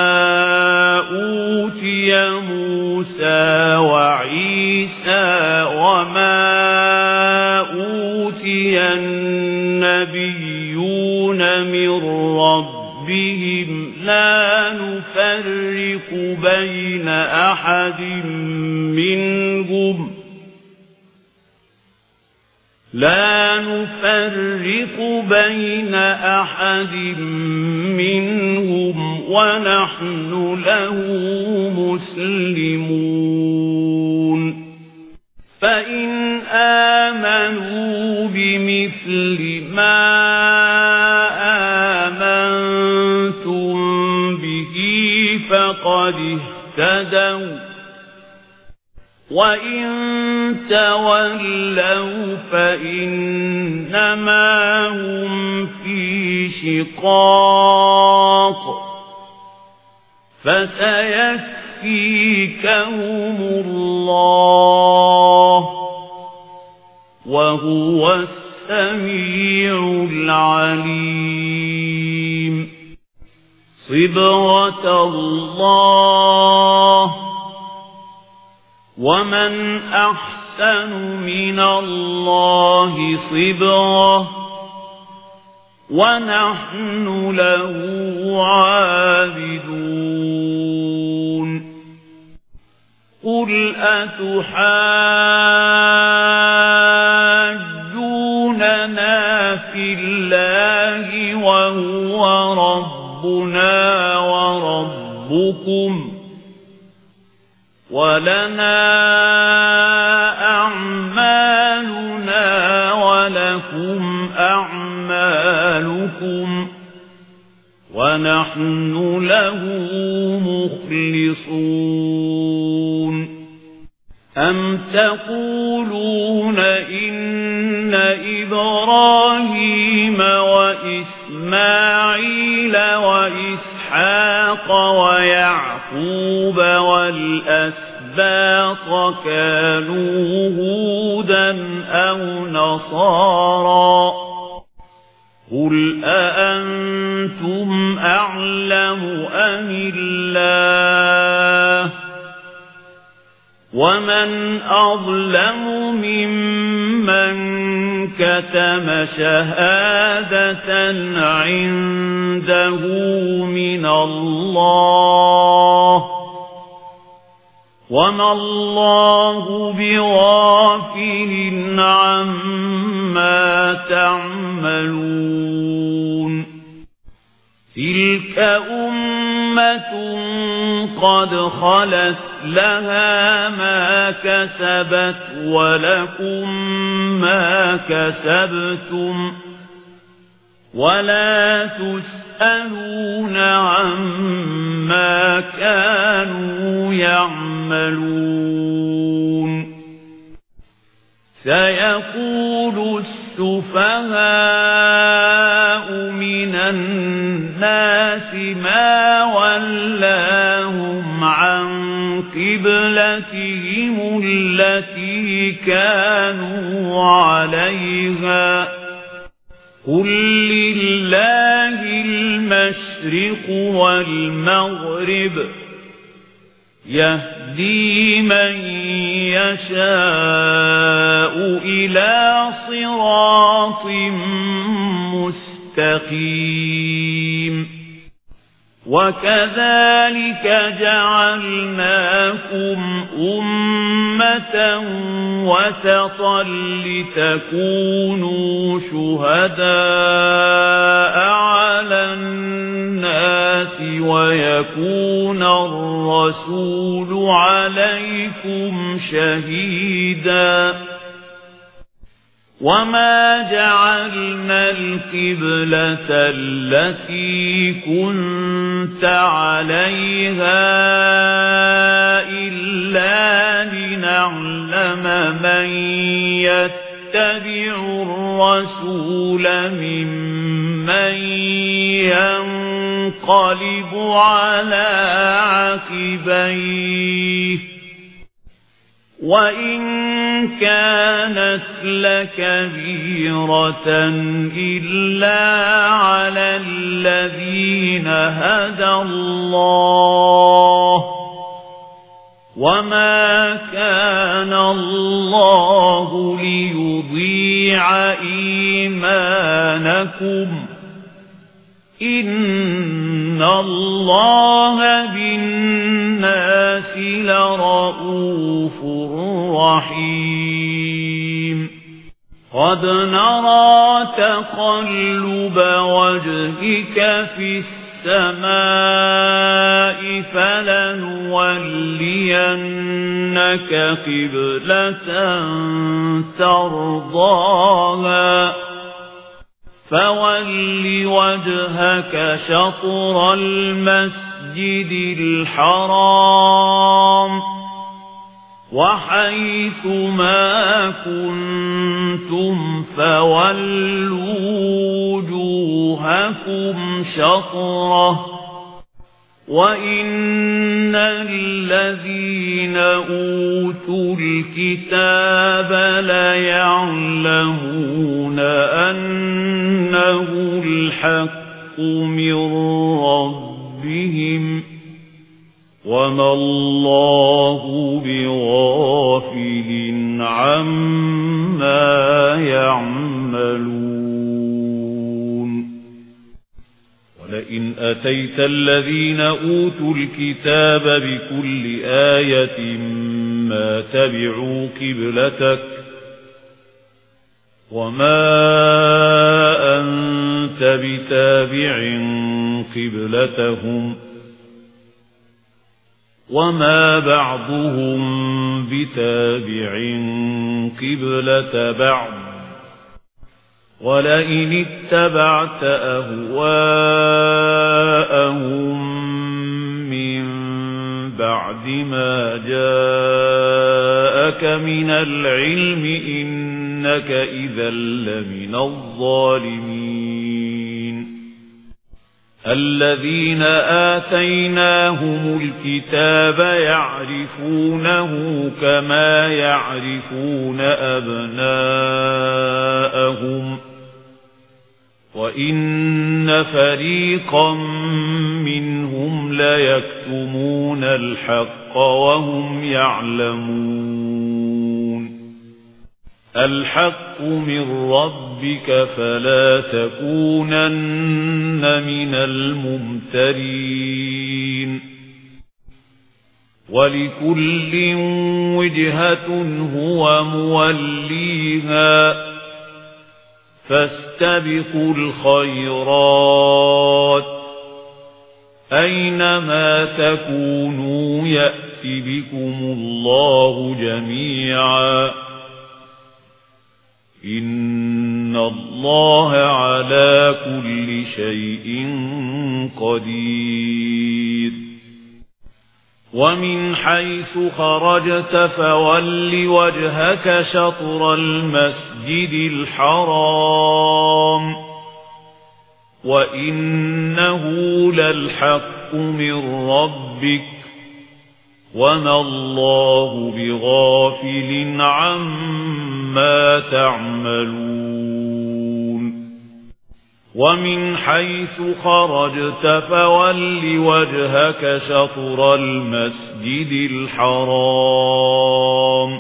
Speaker 1: أوتي موسى وعيسى وما أوتي النبيون من ربهم لا نفرق بين أحد منهم لا نفرق بين أحد منهم ونحن له مسلمون فإن آمنوا بمثل ما آمنتم به فقد اهتدوا وإن تولوا فإنما هم في شقاق فسيكفيكهم الله وهو السميع العليم صبغة الله ومن أحسن من الله صبغة ونحن له عابدون قل أتحاجوننا في الله وهو ربنا وربكم ولنا أعمالنا ولكم أعمالكم ونحن له مخلصون أم تقولون إن إبراهيم وإسماعيل وإسحاق ويعقوب والأسباط كانوا هودا أو نصارى قل أأنتم أعلم أم الله ومن أظلم ممن كتم شهادة عنده من الله وما الله بغافل عما تعملون تلك أمة قد خلت لها ما كسبت ولكم ما كسبتم ولا تسألون عما كانوا يعملون سيقول السفهاء من الناس ما ولاهم عن قبلتهم التي كانوا عليها قل لله المشرق والمغرب يهدي من يشاء إلى صراط مستقيم وكذلك جعلناكم أمة وسطا لتكونوا شهداء على الناس ويكون الرسول عليكم شهيدا وما جعلنا القبلة التي كنت عليها إلا لنعلم من يتبع الرسول ممن ينقلب على عقبيه وإن كانت لكبيرة إلا على الذين هدى الله وما كان الله ليضيع إيمانكم إن الله بالناس لرؤوف رحيم قد نرى تقلب وجهك في السماء فلنولينك قبلة ترضاها فول وجهك شطر المسجد الحرام وحيث ما كنتم فولوا وجوهكم شطره وإن الذين أوتوا الكتاب ليعلمون أنه الحق من ربهم وما الله بغافل عما يعملون ولئن أتيت الذين أوتوا الكتاب بكل آية ما تبعوا قبلتك وما أنت بتابع قبلتهم وما بعضهم بتابع قبلة بعض ولئن اتبعت أهواءهم من بعد ما جاءك من العلم إنك إذا لمن الظالمين الذين آتيناهم الكتاب يعرفونه كما يعرفون أبناءهم وإن فريقا منهم ليكتمون الحق وهم يعلمون الحق من ربك فلا تكونن من الممترين ولكل وجهة هو موليها فاستبقوا الخيرات أينما تكونوا يأت بكم الله جميعا إن الله على كل شيء قدير ومن حيث خرجت فول وجهك شطر المسجد الحرام وإنه للحق من ربك وما الله بغافل عما تعملون ومن حيث خرجت فول وجهك شطر المسجد الحرام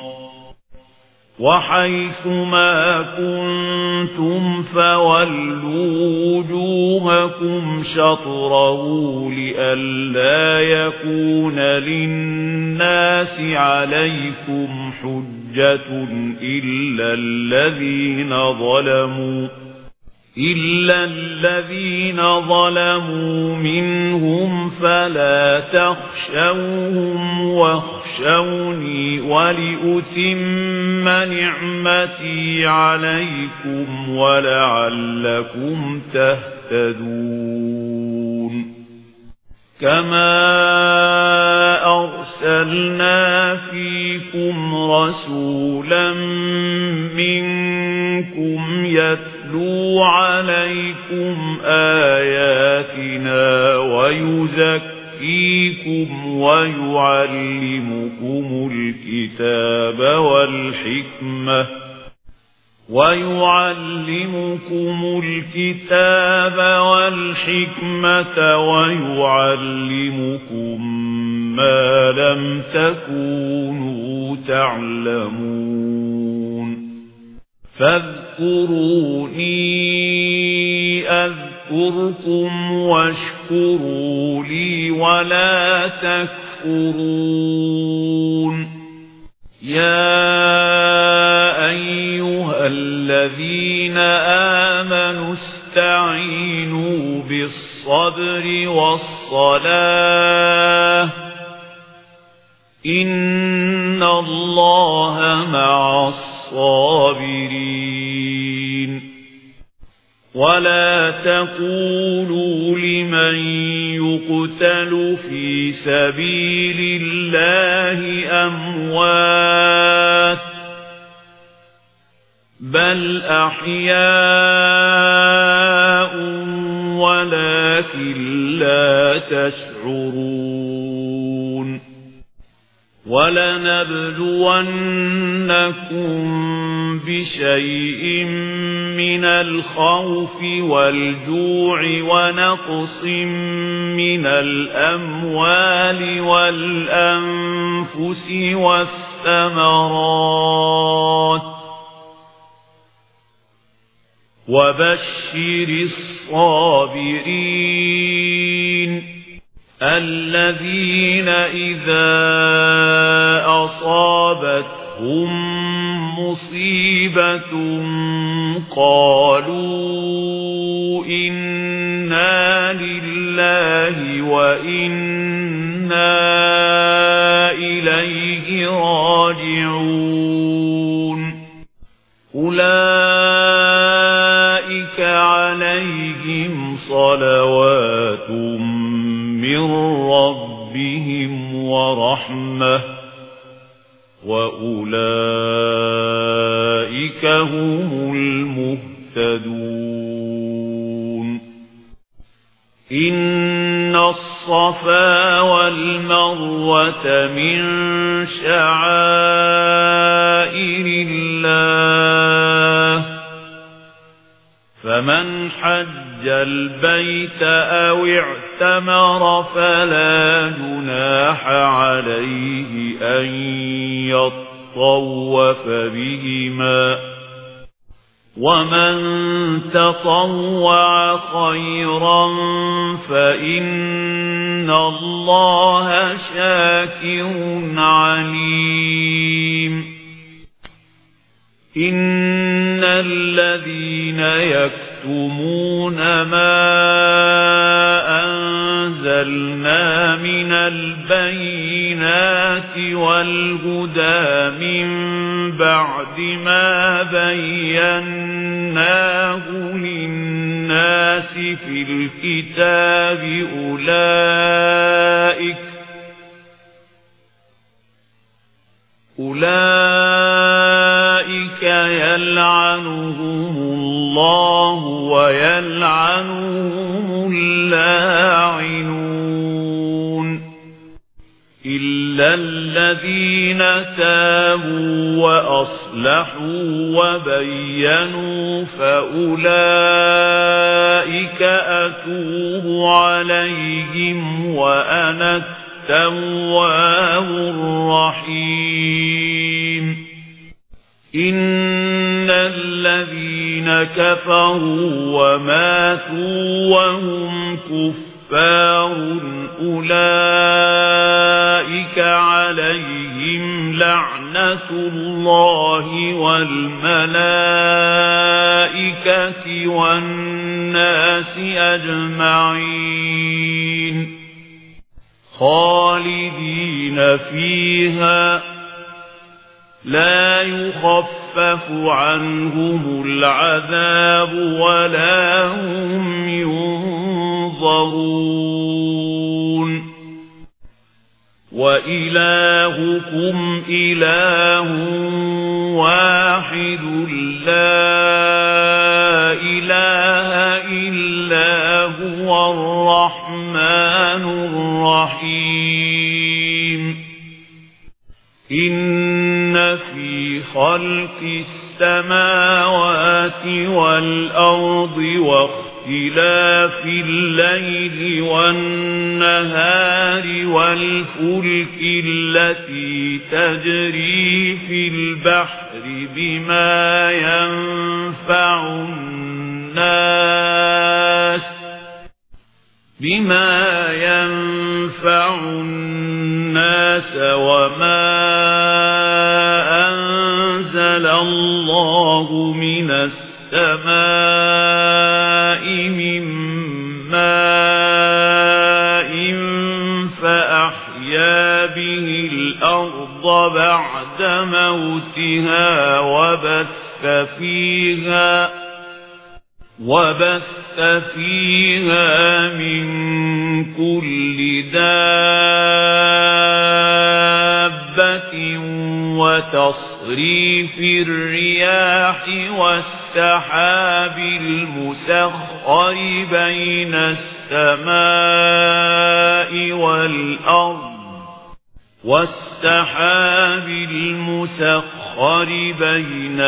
Speaker 1: وحيث ما كنتم فولوا وجوهكم شطره لئلا يكون للناس عليكم حجة إلا الذين ظلموا إلا الذين ظلموا منهم فلا تخشوهم واخشوني ولأتم نعمتي عليكم ولعلكم تهتدون كما أرسلنا فيكم رسولا منكم يتلو عليكم آياتنا ويزكيكم ويعلمكم الكتاب والحكمة ويعلمكم الكتاب والحكمة ويعلمكم ما لم تكونوا تعلمون فاذكروني أذكركم واشكروا لي ولا تكفرون يا أيها أيها الذين آمنوا استعينوا بالصبر والصلاة إن الله مع الصابرين ولا تقولوا لمن يقتل في سبيل الله أموات بل أحياء ولكن لا تشعرون ولنبلونكم بشيء من الخوف والجوع ونقص من الأموال والأنفس والثمرات وبشر الصابرين الذين إذا أصابتهم مصيبة قالوا إنا لله وإنا إليه راجعون أولئك عليهم صلوات من ربهم ورحمة وأولئك هم المهتدون إن الصفا والمروة من شعائر الله فمن حج البيت أو اعتمر فلا جناح عليه أن يطوف بهما ومن تطوع خيرا فإن الله شاكر عليم إن الذين يكتمون ما أنزلنا من البينات والهدى من بعد ما بيناه للناس في الكتاب أولئك أولئك يلعنهم الله ويلعنهم اللاعنون إلا الذين تابوا وأصلحوا وبينوا فأولئك أتوب عليهم وأنا التواب الرحيم إن الذين كفروا وماتوا وهم كفار أولئك عليهم لعنة الله والملائكة والناس أجمعين خالدين فيها لا يخفف عنهم العذاب ولا هم ينظرون وإلهكم إله واحد لا إله إلا هو الرحمن الرحيم إن في خلق السماوات والأرض واختلاف الليل والنهار والفلك التي تجري في البحر بما ينفع الناس بما ينفع الناس وما أنزل أنزل الله من السماء من ماء فأحيا به الأرض بعد موتها وبث فيها وبث فيها من كل دابة وتصريف الرياح والسحاب المسخر بين السماء والأرض والسحاب المسخر بين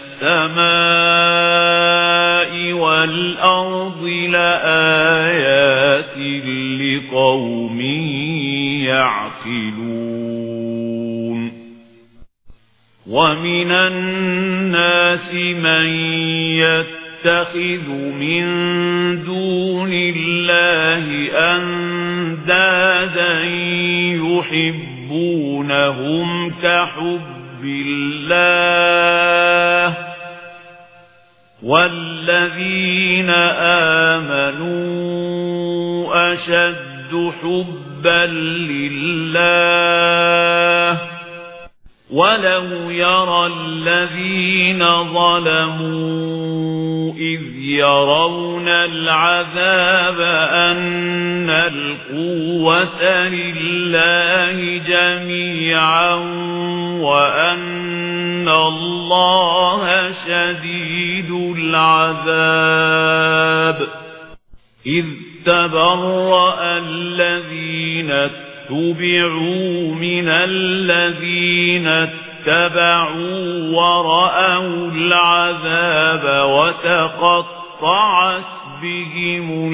Speaker 1: السماء والأرض لآيات لقوم يعقلون ومن الناس من يتخذ من دون الله أندادا يحبونهم كحب الله والذين آمنوا أشد حبا لله ولو يرى الذين ظلموا إذ يرون العذاب أن القوة لله جميعا وأن الله شديد العذاب إذ تبرأ الذين اتبعوا من الذين اتبعوا ورأوا العذاب وتقطعت بهم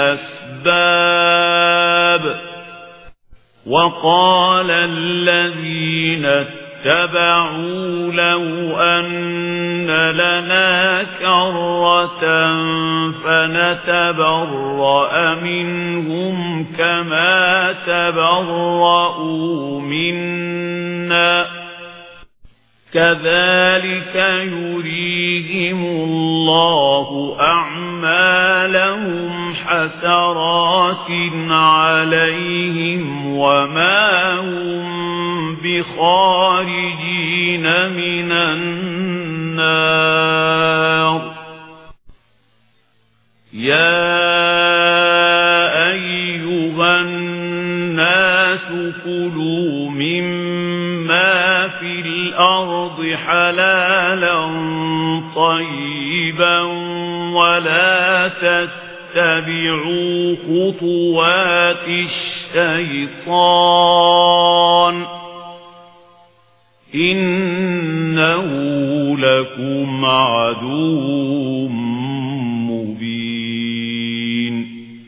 Speaker 1: الأسباب وقال الذين اتبعوا لو أن لنا كرة فنتبرأ منهم كما تبرؤوا منا كذلك يريهم الله أعمالهم حسرات عليهم وما هم بخارجين من النار يا أيها الناس كلوا مما في الأرض حلالا طيبا ولا تتبعوا خطوات الشيطان إنه لكم عدو مبين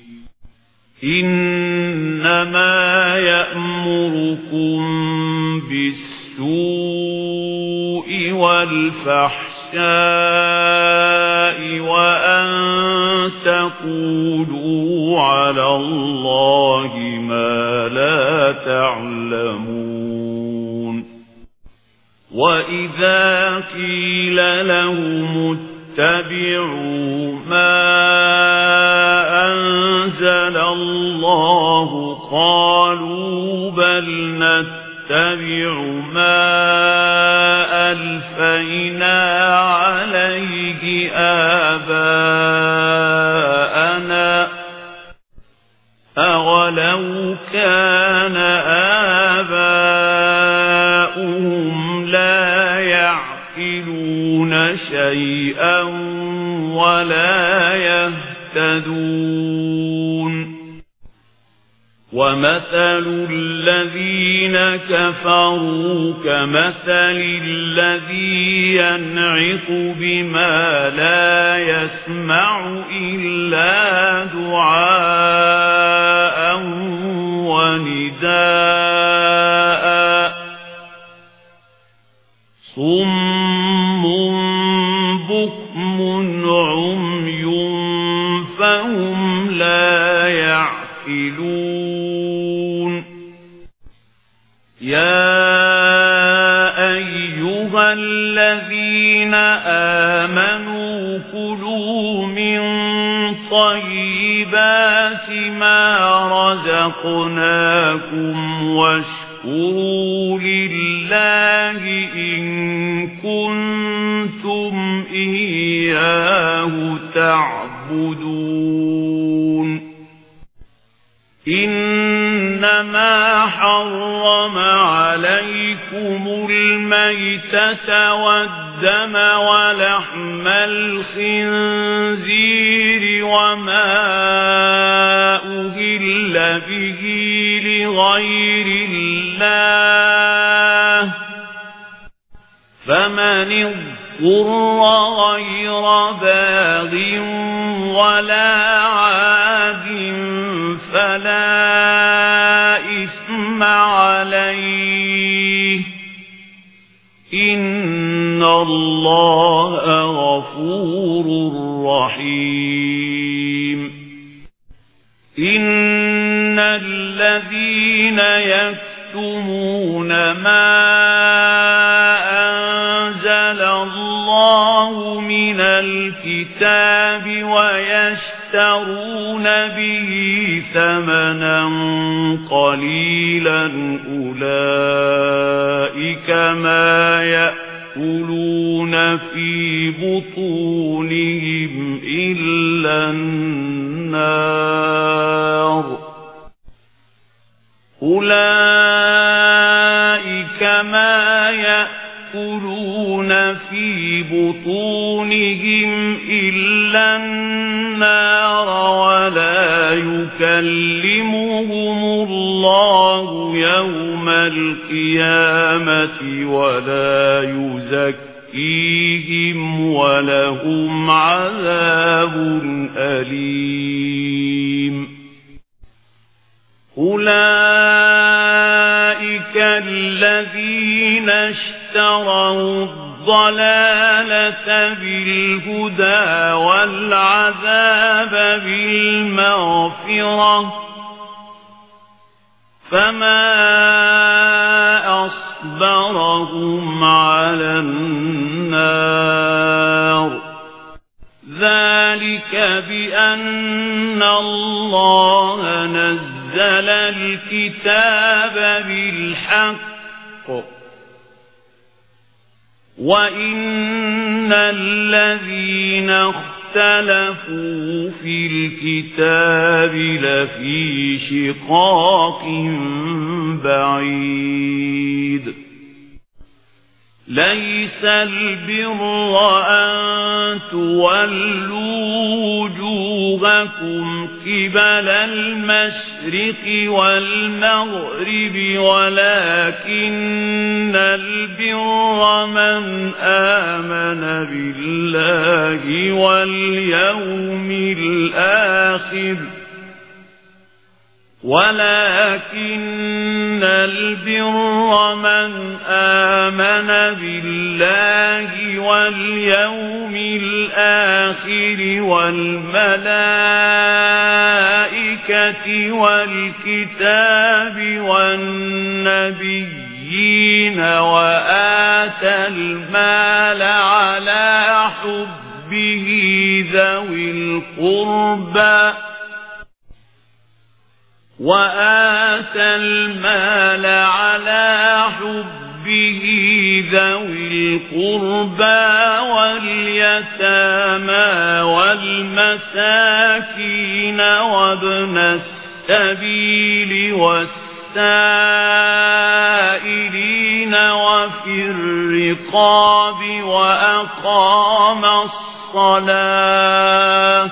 Speaker 1: إنما يأمركم بالسوء والفحشاء وأن تقولوا على الله ما لا تعلمون وإذا قيل لهم اتبعوا ما أنزل الله قالوا بل نتبع ما ألفينا عليه آباءنا أولو كان آباؤهم لا يعقلون شيئا ولا يهتدون ومثل الذين كفروا كمثل الذي ينعق بما لا يسمع إلا دعاء ونداء صم بكم عمي فهم لا يعقلون يا أيها الذين الذين آمنوا كلوا من طيبات ما رزقناكم واشكروا لله إن كنتم إياه تعبدون إنما حرم عليكم الميتة والدم ولحم الخنزير وما أهل به لغير الله فمن اضطر غير باغ ولا عاد فلا إثم عليه إن الله غفور رحيم إن الذين يكتمون ما أنزل الله من الكتاب ويشترون به ثمنا قليلا أولئك ما يأكلون في بطونهم إلا النار أولئك ما يأكلون في بطونهم إلا النار ولا يكلمهم الله يوم القيامة ولا يزكيهم ولهم عذاب أليم أولئك الذين اشتروا الضلالة بالهدى والعذاب بالمغفرة فما أصبرهم على النار ذلك بأن الله نزل نزل الكتاب بالحق وإن الذين اختلفوا في الكتاب لفي شقاق بعيد ليس البر أن تولوا وجوهكم قبل المشرق والمغرب ولكن البر من آمن بالله واليوم الآخر ولكن البر من آمن بالله واليوم الآخر والملائكة والكتاب والنبيين وآتى المال على حبه ذوي القربى وآتى المال على حبه ذوي القربى واليتامى والمساكين وابن السبيل والسائلين وفي الرقاب وأقام الصلاة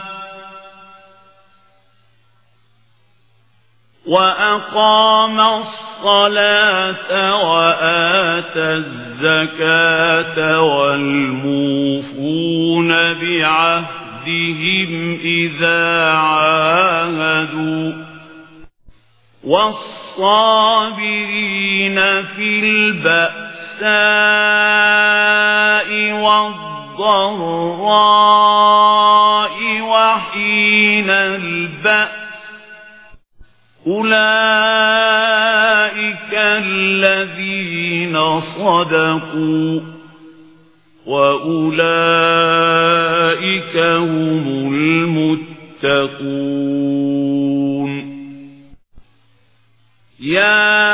Speaker 1: وأقام الصلاة وآتى الزكاة والموفون بعهدهم إذا عاهدوا والصابرين في البأساء والضراء وحين البأس أولئك الذين صدقوا وأولئك هم المتقون. يا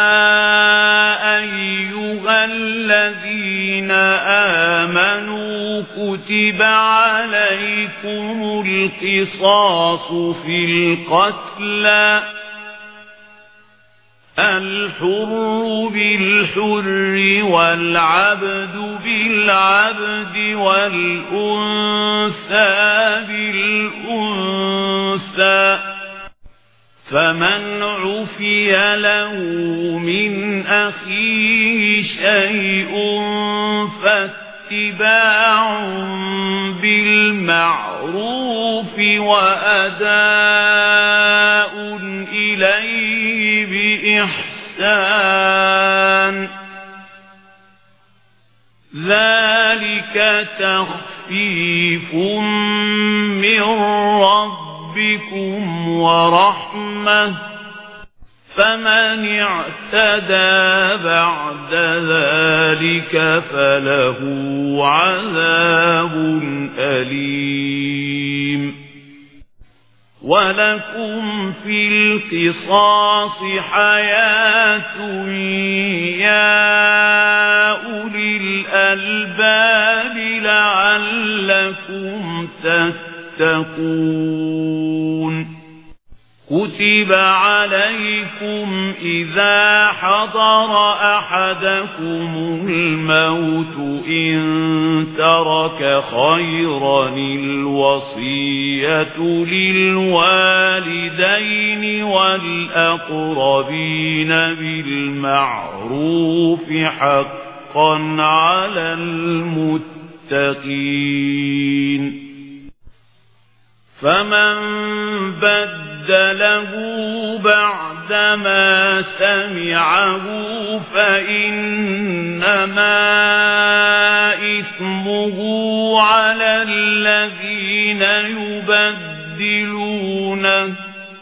Speaker 1: أيها الذين آمنوا كتب عليكم القصاص في القتلى الحر بالحر والعبد بالعبد والأنثى بالأنثى فمن عفي له من أخيه شيء فاتباع بالمعروف وأداء إليه بإحسان ذلك تخفيف من ربكم ورحمة فمن اعتدى بعد ذلك فله عذاب أليم. ولكم في القصاص حياة يا أولي الألباب لعلكم تتقون. كتب عليكم إذا حضر أحدكم الموت إن ترك خيرا الوصية للوالدين والأقربين بالمعروف حقا على المتقين. فمن بدله بعدما سمعه فإنما إثمه على الذين يبدلونه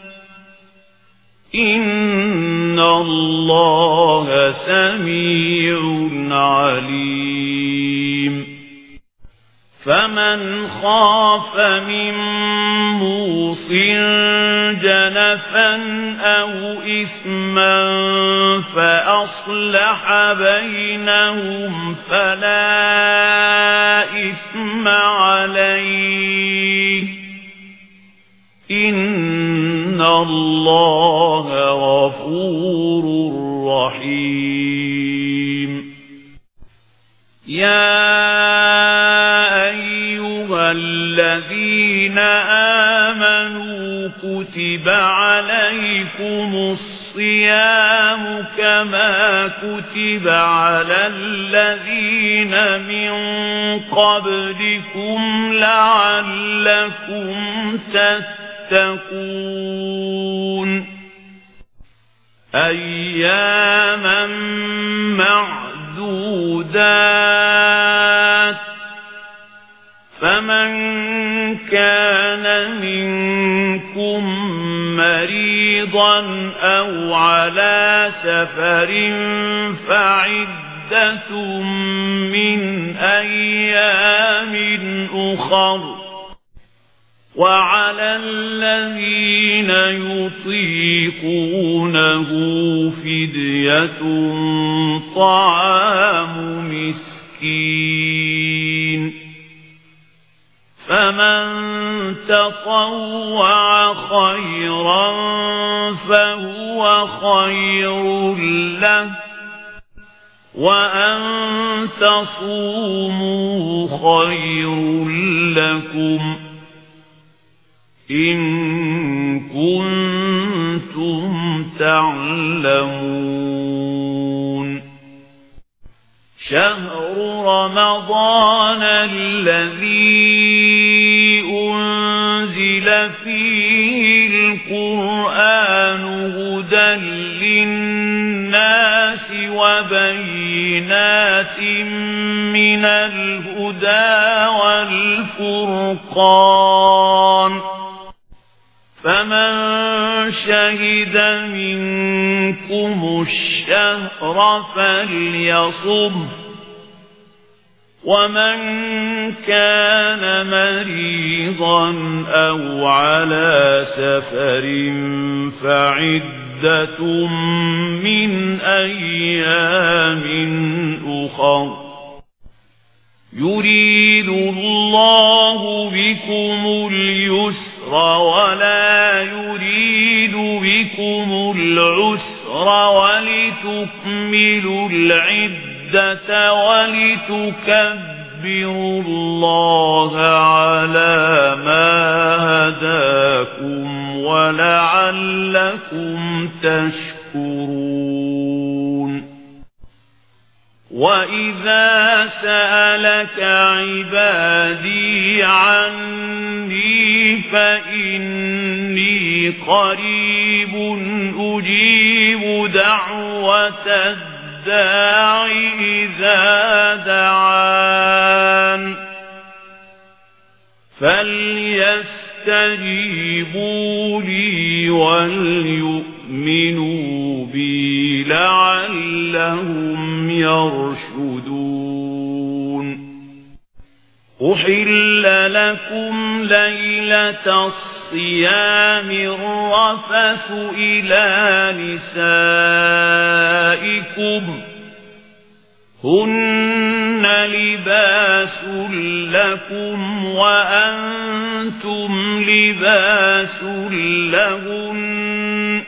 Speaker 1: إن الله سميع عليم. فمن خاف من موص جنفا أو إثما فأصلح بينهم فلا إثم عليه إن الله غفور رحيم. يا أيها الذين آمنوا كتب عليكم الصيام كما كتب على الذين من قبلكم لعلكم تتقون. أياما معدودات فمن كان منكم مريضا أو على سفر فعدة من أيام أخر وعلى الذين يطيقونه فدية طعام مسكين فمن تطوع خيرا فهو خير له وأن تصوموا خير لكم إن كنتم تعلمون. شهر رمضان الذي أنزل فيه القرآن هدى للناس وبينات من الهدى والفرقان فمن شهد منكم الشهر فليصمه ومن كان مريضا أو على سفر فعدة من أيام أخر يريد الله بكم اليسر ولا يريد بكم العسر ولتكملوا العدة ولتكبروا الله على ما هداكم ولعلكم تشكرون وإذا سألك عبادي عني فإني قريب أجيب دعوة الداع إذا دعان فليستجيبوا لي وليؤمنوا بي لعلهم يرشدون أحل لكم ليلة الصيام الرفث إلى نسائكم هن لباس لكم وأنتم لباس لهن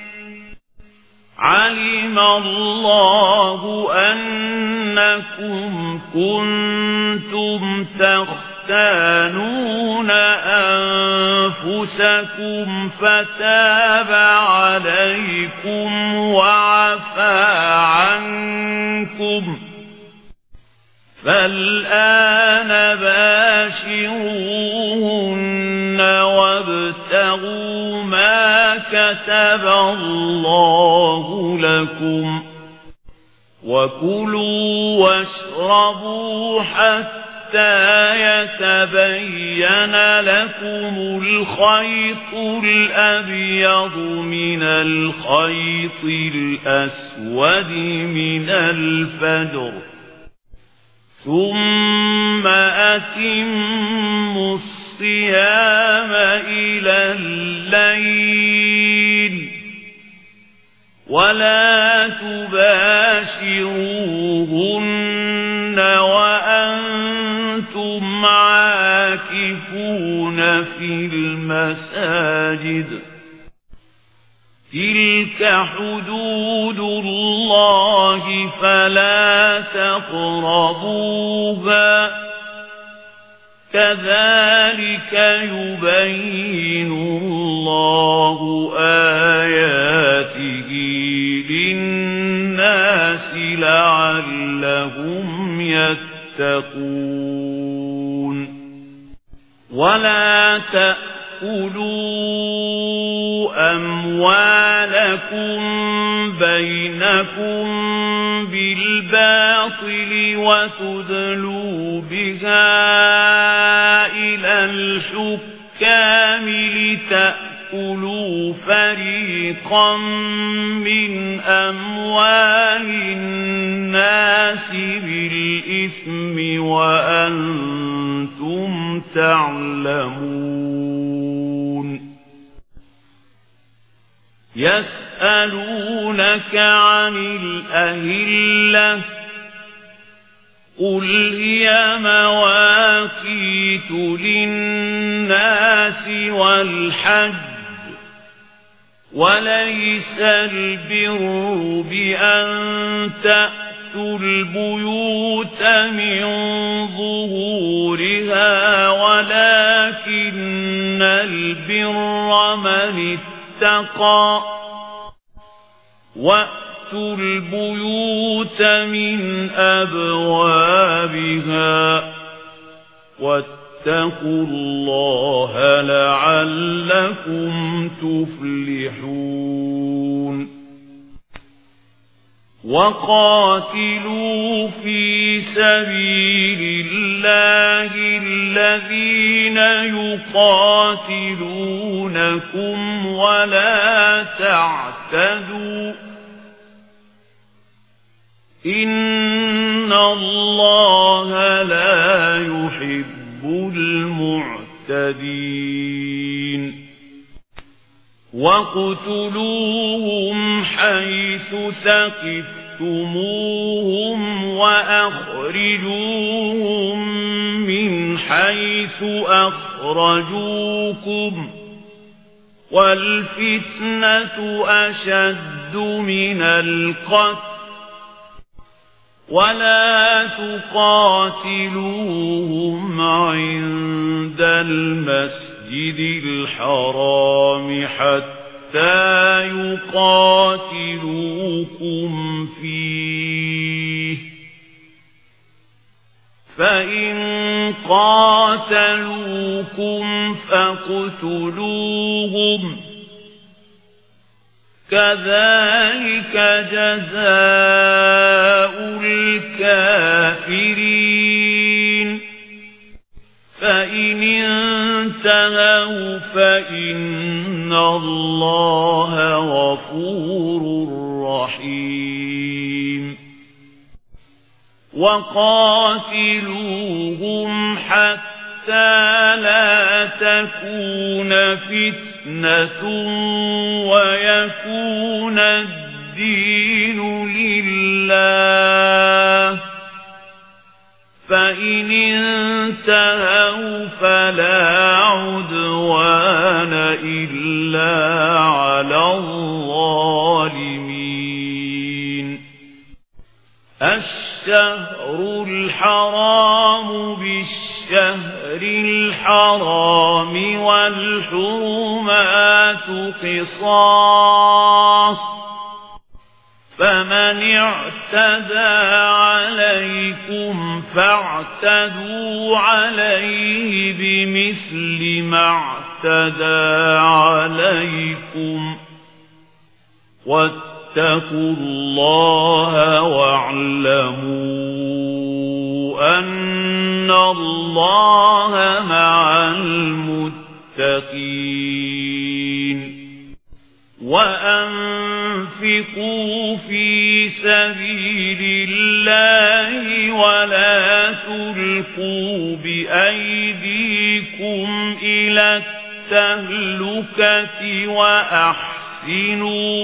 Speaker 1: علم الله أنكم كنتم تختانون أنفسكم فتاب عليكم وعفى عنكم فالآن باشروهن وابتغوا ما كتب الله لكم وكلوا واشربوا حتى يتبين لكم الخيط الأبيض من الخيط الأسود من الفجر ثم أتموا الصيام إلى الليل ولا تباشروهن وأنتم عاكفون في المساجد تلك حدود الله فلا تقربوها كذلك يبين الله آياته للناس لعلهم يتقون ولا تأكلوا أموالكم بينكم بالباطل وتدلوا بها إلى الحكام لتأكلوا فريقا من أموال الناس بالإثم وأنتم تعلمون يسألونك عن الأهلة قل هي مواقيت للناس والحج وليس البر بأن تأتوا البيوت من ظهورها ولكن البر من اتقى وأتوا البيوت من أبوابها واتقوا الله لعلكم تفلحون وقاتلوا في سبيل الله الذين يقاتلونكم ولا تعتدوا إن الله لا يحب المعتدين واقتلوهم حيث ثقفتموهم وأخرجوهم من حيث أخرجوكم والفتنة أشد من القتل ولا تقاتلوهم عند المسجد الحرام حتى يقاتلوكم فيه فإن قاتلوكم فاقتلوهم كذلك جزاء الكافرين فإن انتهوا فإن الله غفور رحيم وقاتلوهم حتى لا تكون فتنة ويكون الدين لله فإن انتهوا فلا عدوان إلا على الظالمين الشهر الحرام بالشهر الحرام والحرمات قصاص فمن اعتدى عليكم فاعتدوا عليه بمثل ما اعتدى عليكم واتقوا الله واعلموا أن الله مع المتقين وأنفقوا في سبيل الله ولا تلقوا بأيديكم إلى التهلكة وأحسنوا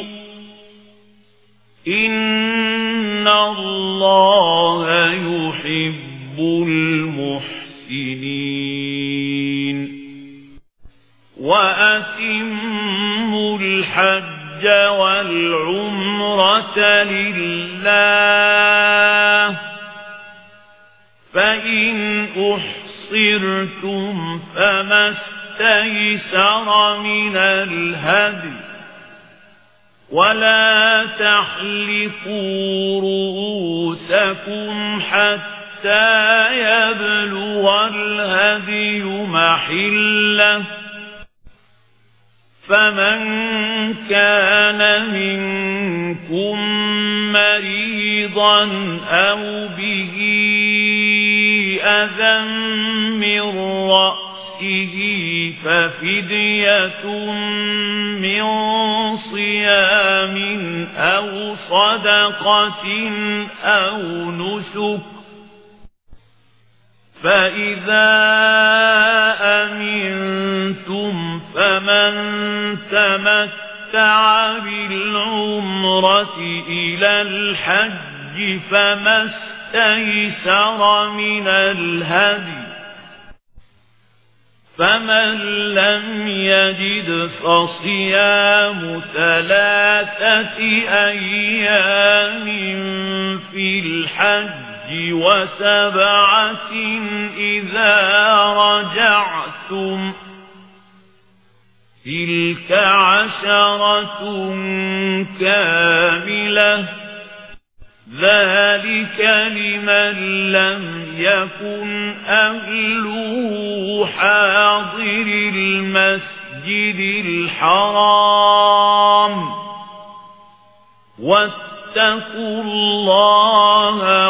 Speaker 1: إن الله يحب المحسنين وأتموا الحج والعمرة لله فإن أحصرتم فما استيسر من الهدي ولا تحلقوا رؤوسكم حتى يبلغ الهدي محله فمن كان منكم مريضا أو به أذى من رأسه ففدية من صيام أو صدقة أو نسك فإذا أمنتم فمن تمتع بالعمرة إلى الحج فما استيسر من الهدي فمن لم يجد فصيام ثلاثة أيام في الحج وسبعة إذا رجعتم تلك عشرة كاملة ذلك لمن لم يكن أهله حاضر المسجد الحرام واتقوا الله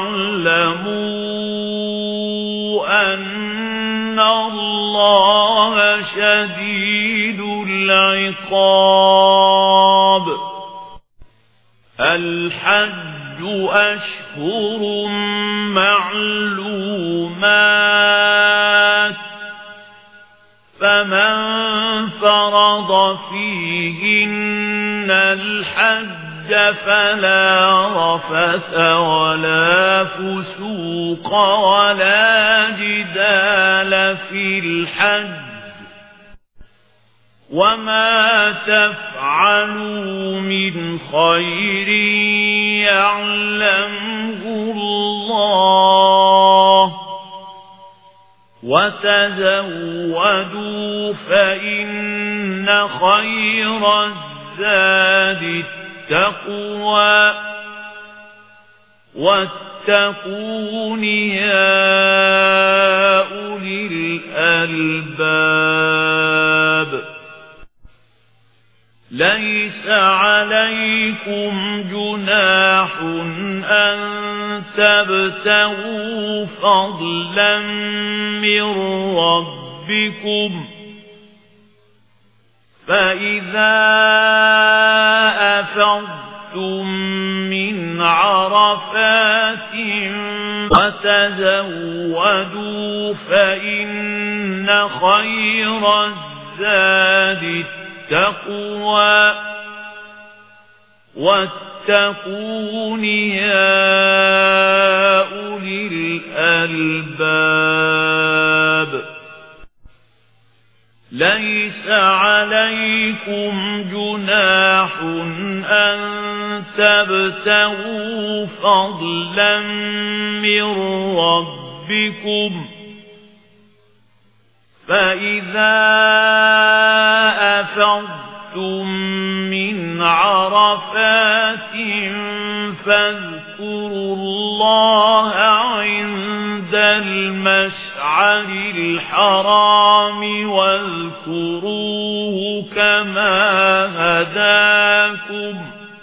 Speaker 1: واعلموا أن الله شديد العقاب الحج أشهر معلومات فمن فرض فيهن الحج فلا رفث ولا فسوق ولا جدال في الحج وما تفعلوا من خير يعلمه الله وتزودوا فإن خير الزاد التقوى واتقون يا أولي الألباب ليس عليكم جناح أن تبتغوا فضلا من ربكم فإذا أفضتم من عرفات فتزودوا فإن خير الزاد التقوى واتقون يا أولي الألباب ليس عليكم جناح أن تبتغوا فضلا من ربكم فإذا أفضتم من عرفات فاذكروا الله عند المشعر الحرام واذكروه كما هداكم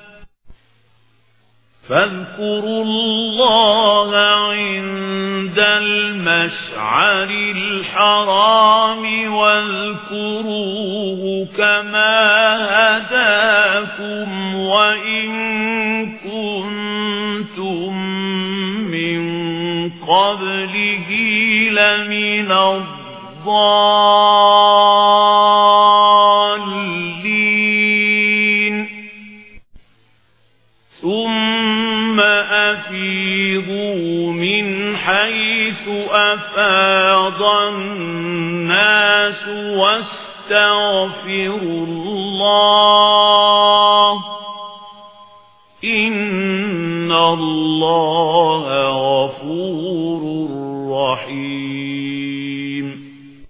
Speaker 1: فاذكروا الله عند المشعر الحرام واذكروه كما هداكم وإن كنتم من قبله لمن الضالين ثم أفيضوا من حيث أفاض الناس واستغفروا الله إن الله غفور رحيم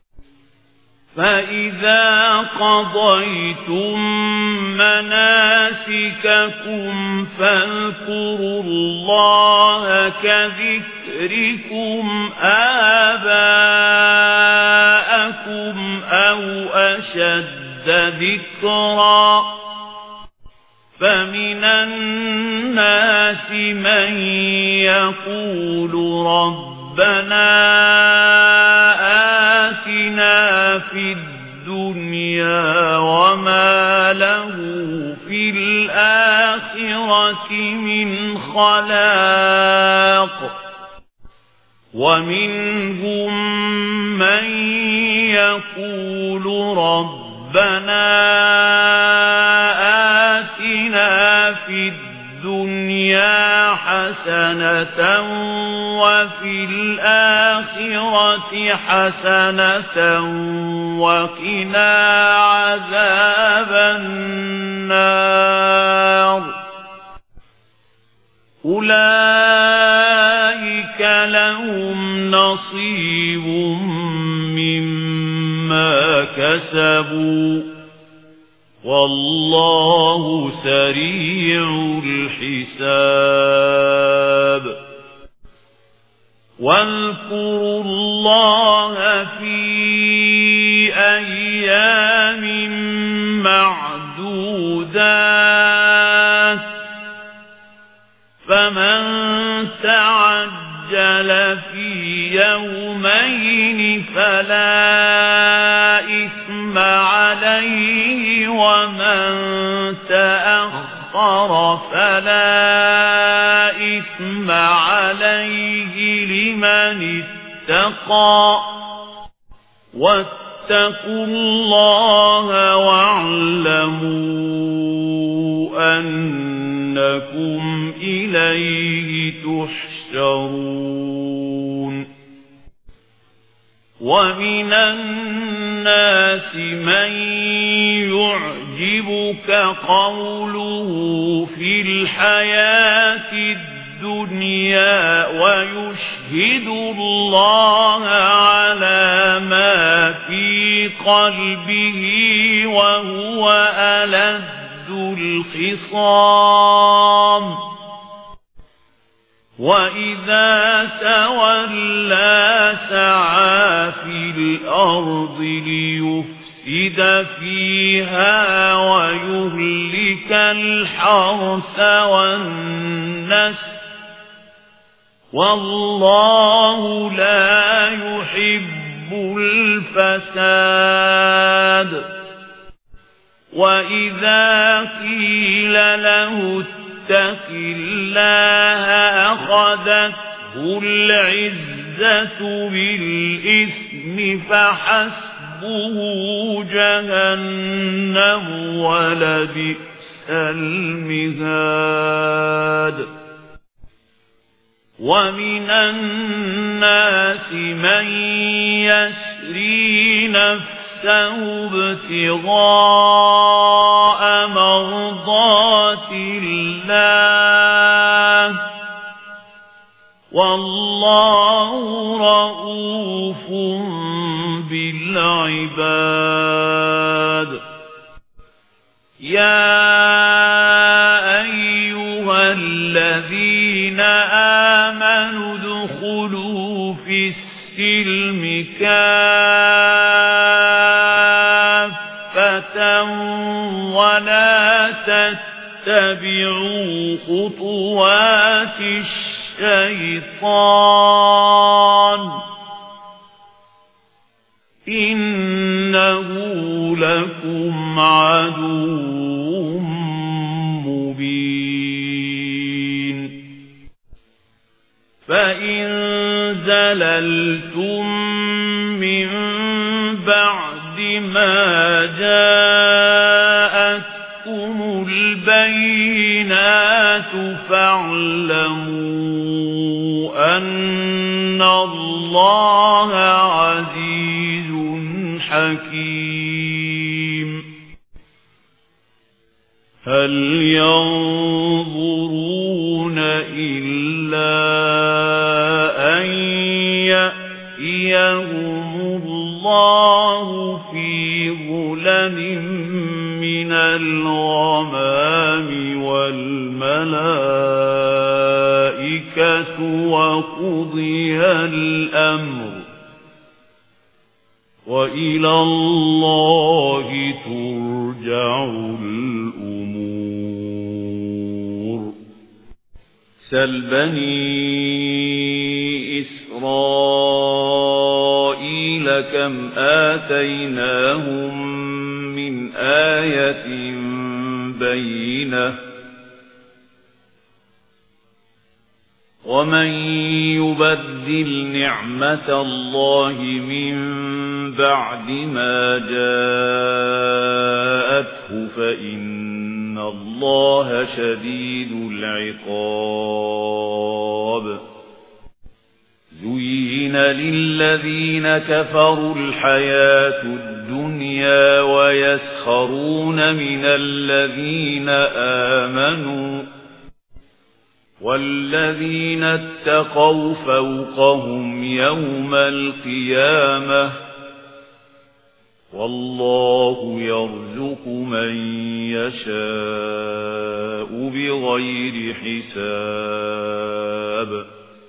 Speaker 1: فإذا قضيتم مناسككم فاذكروا الله كذكركم آباءكم أو أشد ذكرا فمن الناس من يقول ربنا آتنا في الدنيا وما له في الآخرة من خلاق ومنهم من يقول ربنا آتنا في الدنيا حسنة وفي الآخرة حسنة وقنا عذاب النار أولئك لهم نصيب مما كسبوا والله سريع الحساب واذكروا الله في أيام معدودات فمن تعجل في يومين فلا إثم عليه ومن تأخر فلا إثم عليه لمن اتقى واتقوا الله واعلموا أنكم إليه تحشرون ومن الناس من يعجبك قوله في الحياة الدنيا ويشهد الله على ما في قلبه وهو ألذ الخصام وإذا تولى سعى في الأرض ليفسد فيها ويهلك الحرث والنسل والله لا يحب الفساد وإذا قيل له اتق الله أخذته العزة بالإثم فحسبه جهنم ولبئس المهاد ومن الناس من يشري نفسه ابتغاء مرضات الله والله رؤوف بالعباد يا أيها الذين آمنوا ادخلوا في السلم كافة ولا تتبعوا خطوات الشيطان إنه لكم عدو مبين فإن زللتم من بعد ما جاءتكم البينات فاعلموا أن الله عزيز حكيم هل ينظرون إلا أن يأتيهم الله في ظلل من الغمام والملائكة وقضي الأمر وإلى الله ترجع الأمور سل بني إسرائيل كم آتيناهم من آية بينة ومن يبدل نعمة الله من بعد ما جاءته فإن الله شديد العقاب زين للذين كفروا الحياة الدنيا ويسخرون من الذين آمنوا والذين اتقوا فوقهم يوم القيامة والله يرزق من يشاء بغير حساب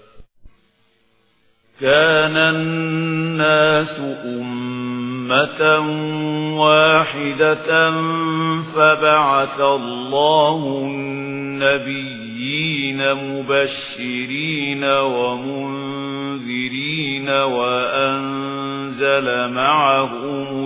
Speaker 1: كان الناس أمة واحدة فبعث الله النبيين مبشرين ومنذرين وأنزل معهم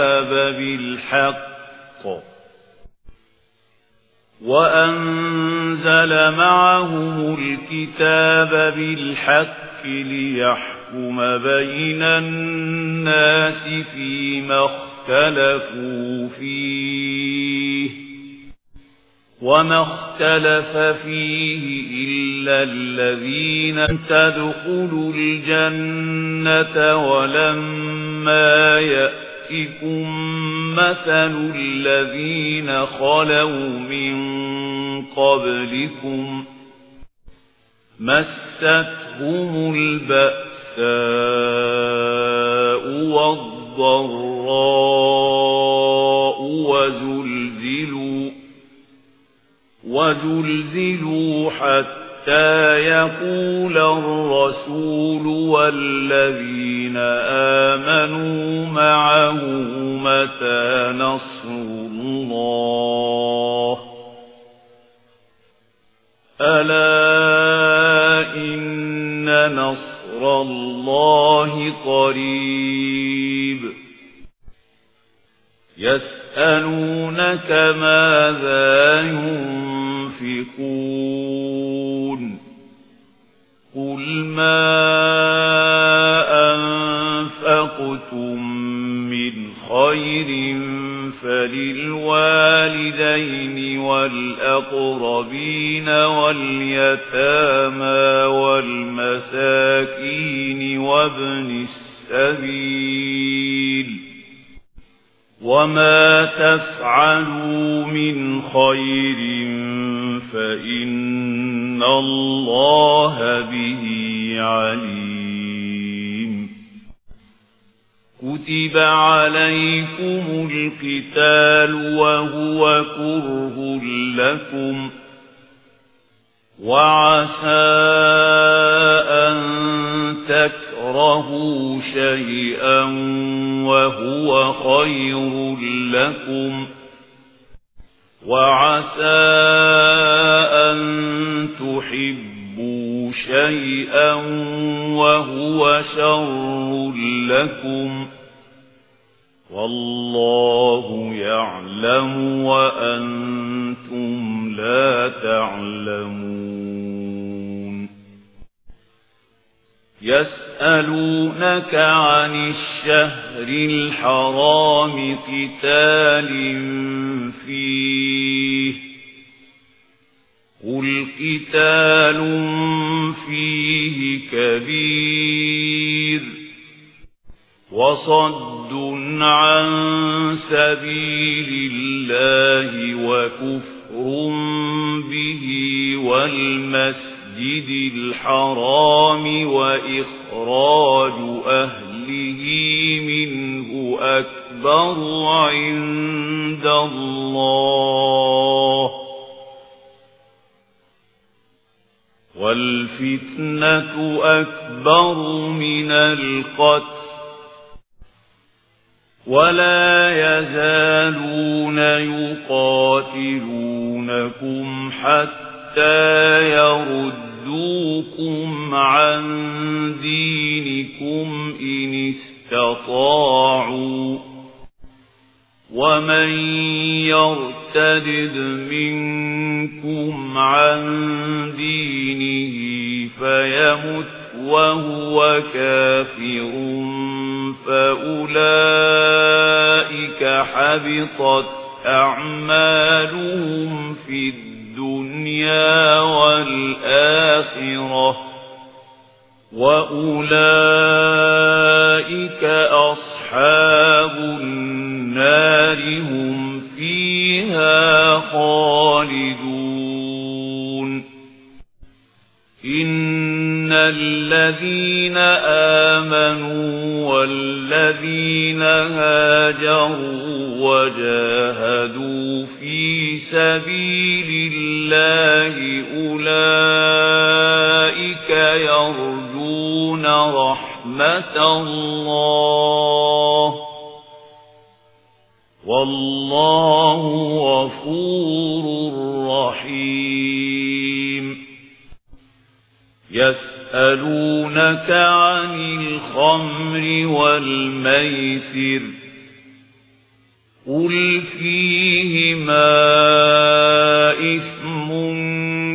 Speaker 1: الكتاب بالحق وأنزل أنزل معهم الكتاب بالحق ليحكم بين الناس فيما اختلفوا فيه وما اختلف فيه إلا الذين تدخلوا الجنة ولما يأتكم مثل الذين خلوا من قبلكم مستهم البأساء والضراء وزلزلوا وزلزلوا حتى يقول الرسول والذين آمنوا معه متى نصر الله ألا إن نصر الله قريب يسألونك ماذا ينفقون قل ما أنفقتم من خير فللوالدين والأقربين واليتامى والمساكين وابن السبيل وما تفعلوا من خير فإن الله به عليم كتب عليكم القتال وهو كره لكم وعسى أن تكرهوا شيئا وهو خير لكم وعسى أن تحبوا شيئا وهو شر لكم والله يعلم وأنتم لا تعلمون يسألونك عن الشهر الحرام قتال فيه قل قتال فيه كبير وصد عن سبيل الله وكفر به والمسجد الحرام وإخراج أهله منه أكبر عند الله والفتنة أكبر من القتل ولا يزالون يقاتلونكم حتى يردوكم عن دينكم إن استطاعوا ومن يرتد منكم عن دينه فيمت وهو كافر فأولئك حبطت أعمالهم في الدنيا والآخرة وأولئك أصحاب النار هم فيها خالدون إن الذين آمنوا والذين هاجروا وجاهدوا في سبيل الله أولئك يرجون رحمة الله والله غفور رحيم يسألونك عن الخمر والميسر قل فيهما إثم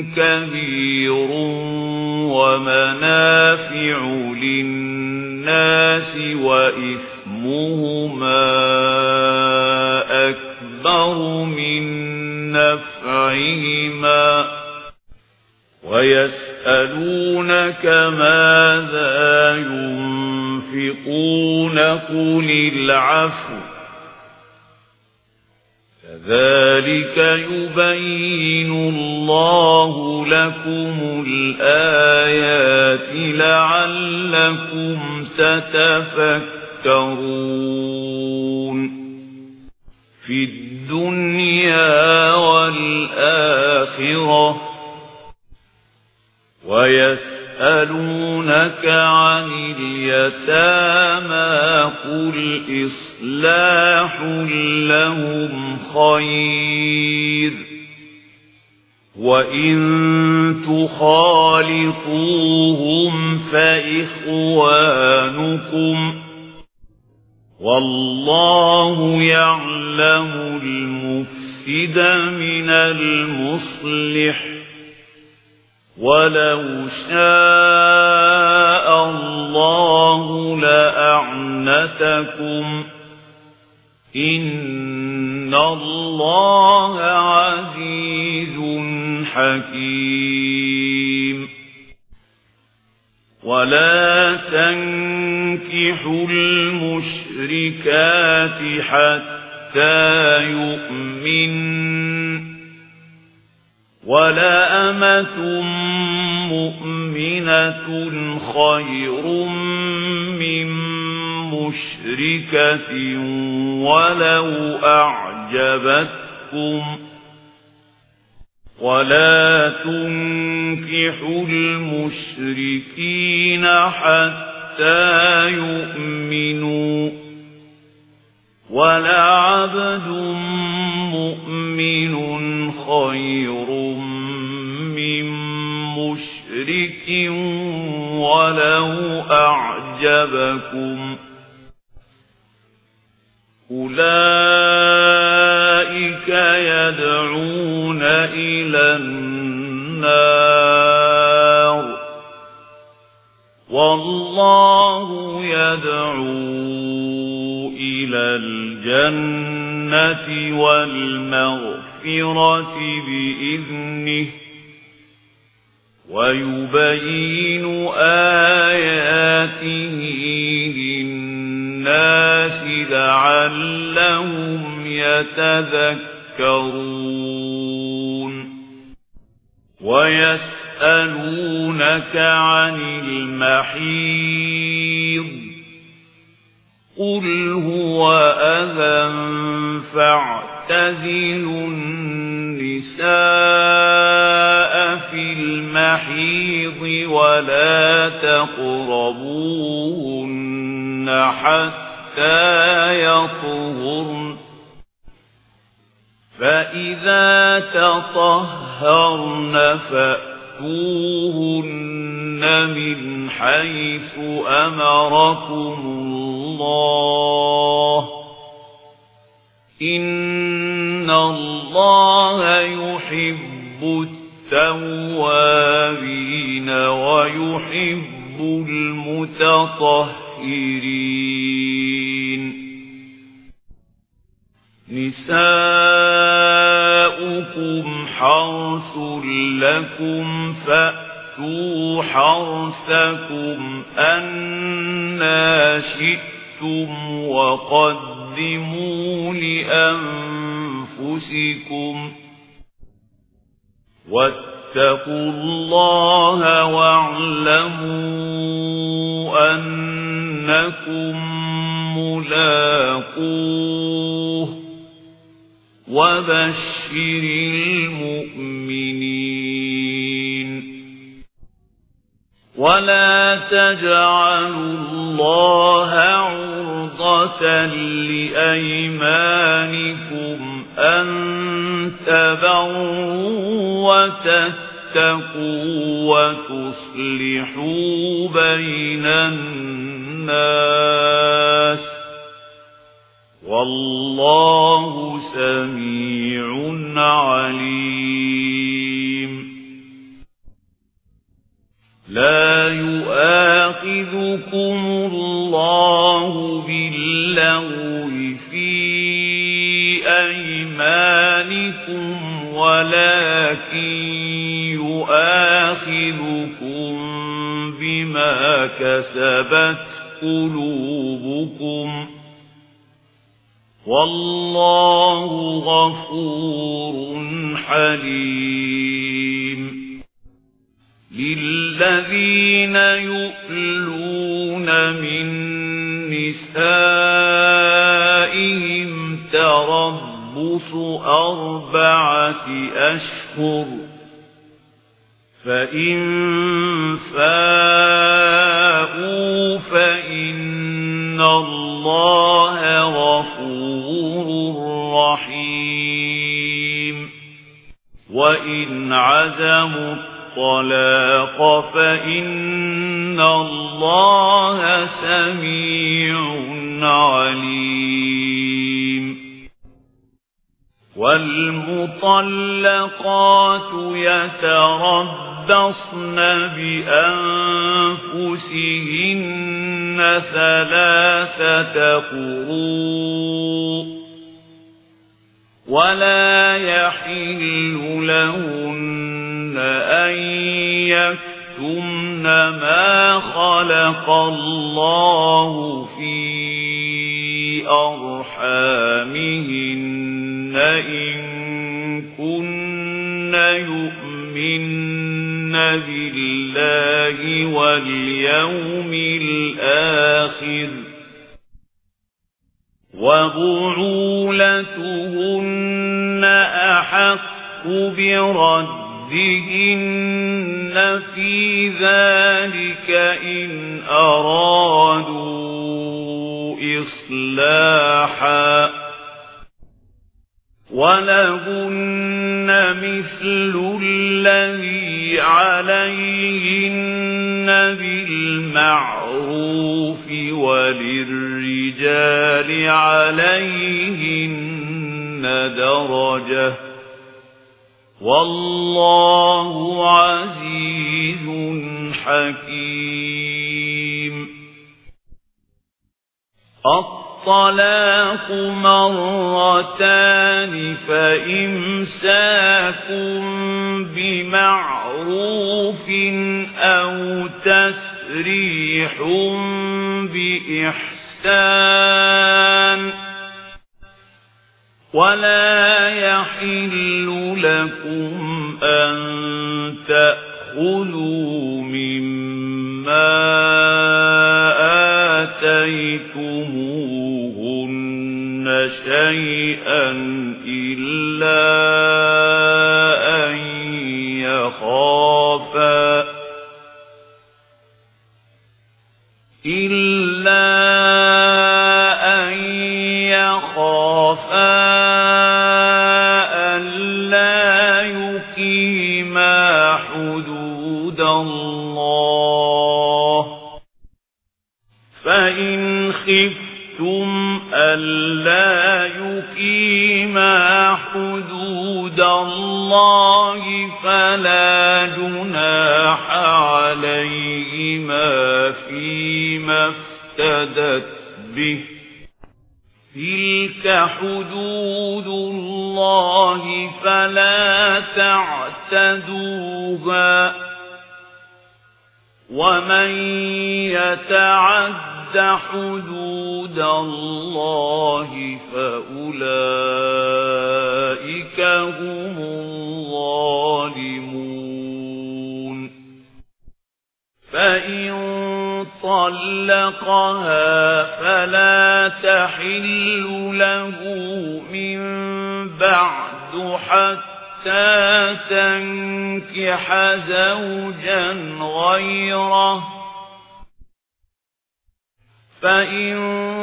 Speaker 1: ومنافع للناس وإثمهما أكبر من نفعهما ويسألونك ماذا ينفقون قل العفو كذلك يبين الله لكم الآيات لعلكم تتفكرون في الدنيا والآخرة ويسألونك عن اليتامى قل إصلاح لهم خير وإن تخالطوهم فإخوانكم والله يعلم المفسد من المصلح ولو شاء الله لأعنتكم إن الله عزيز حكيم ولا تنكحوا المشركات حتى يؤمنن ولا أمة مؤمنة خير من مشركة ولو أعجبتكم ولا تنكحوا المشركين حتى يؤمنوا ولعبد مؤمن خير من مشرك ولو أعجبكم أولئك يدعون إلى النار والله يدعو إلى الجنة والمغفرة بإذنه ويبين آياته للناس لعلهم يتذكرون ويسألونك عن المحيض قل هو أذى فاعتزلوا النساء في المحيض ولا تقربوهن حتى يطهرن فإذا تطهرن فأتوهن من حيث أمركم الله إن الله يحب التوابين ويحب المتطهرين نساؤكم حرث لكم فأتوا حرثكم أنى شئتم وقدموا لأنفسكم واتقوا الله واعلموا أنكم ملاقوه وبشر المؤمنين ولا تجعلوا الله عرضة لأيمانكم أن تبروا وتتقوا وتصلحوا بين الناس والله سميع عليم لا يؤاخذكم الله باللغو في أيمانكم ولكن يؤاخذكم بما كسبت قلوبكم والله غفور حليم للذين يؤلون من نسائهم تربص أربعة أشهر فإن فاءوا فإن الله غفور رحيم وإن عزموا الطلاق فإن الله سميع عليم والمطلقات يتربصن بأنفسهن ثلاثة قروء ولا يحل لهن أن يكتمن ما خلق الله في أرحامهن إن كن يؤمن بالله واليوم الآخر وبعولتهن أحق بردهن في ذلك إن أرادوا إصلاحا ولهن مثل الذي عليهن بالمعروف وللرجال عليهن درجة والله عزيز حكيم الطلاق مرتان فإمساك بمعروف أو تسريح بإحسان ولا يحل لكم أن تأخذوا مما آتيتموهن شيئا إلا أن يخافا إلا أن يخافا ألا يقيما حدود الله فإن خفتم ألا يقيما حدود الله فلا جناح عليهما فيما افتدت به تلك حدود الله فلا تعتدوها ومن يتعد حدود الله فأولئك هم الظالمون فإن طلقها فلا تحل له من بعد حتى تنكح زوجا غيره فإن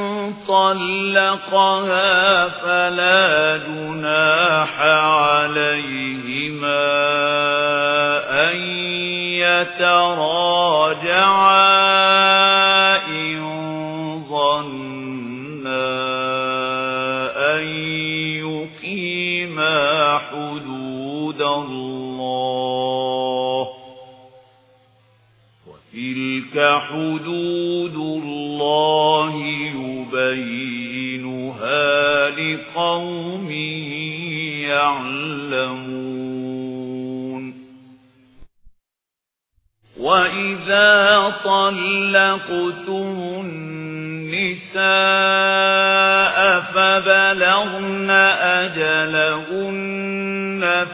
Speaker 1: طلقها فلا جناح عليهما أن يتراجعا إن ظنا أن يقيما حدود الله تلك حدود الله يبينها لقوم يعلمون وإذا طلقتم النساء فبلغن أجلهن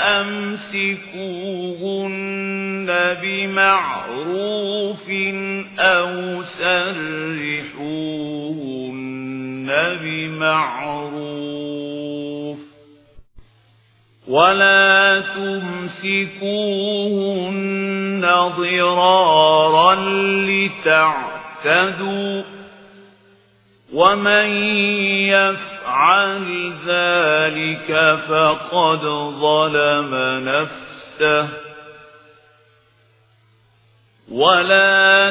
Speaker 1: فأمسكوهن بمعروف أو سرحوهن بمعروف ولا تمسكوهن ضرارا لتعتدوا ومن يفعل ذلك فقد ظلم نفسه ولا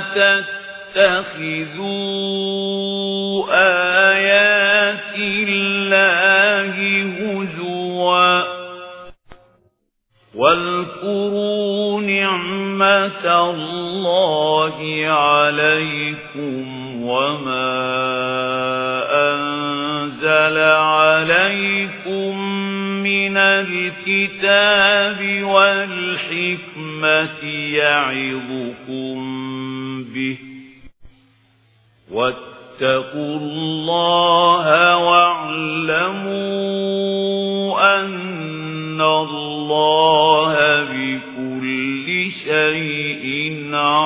Speaker 1: تتخذوا آيات الله هزوا واذكروا نعمة الله عليكم وما أنزل عليكم من الكتاب والحكمة يعظكم به واتقوا الله واعلموا أن الله بكل شيء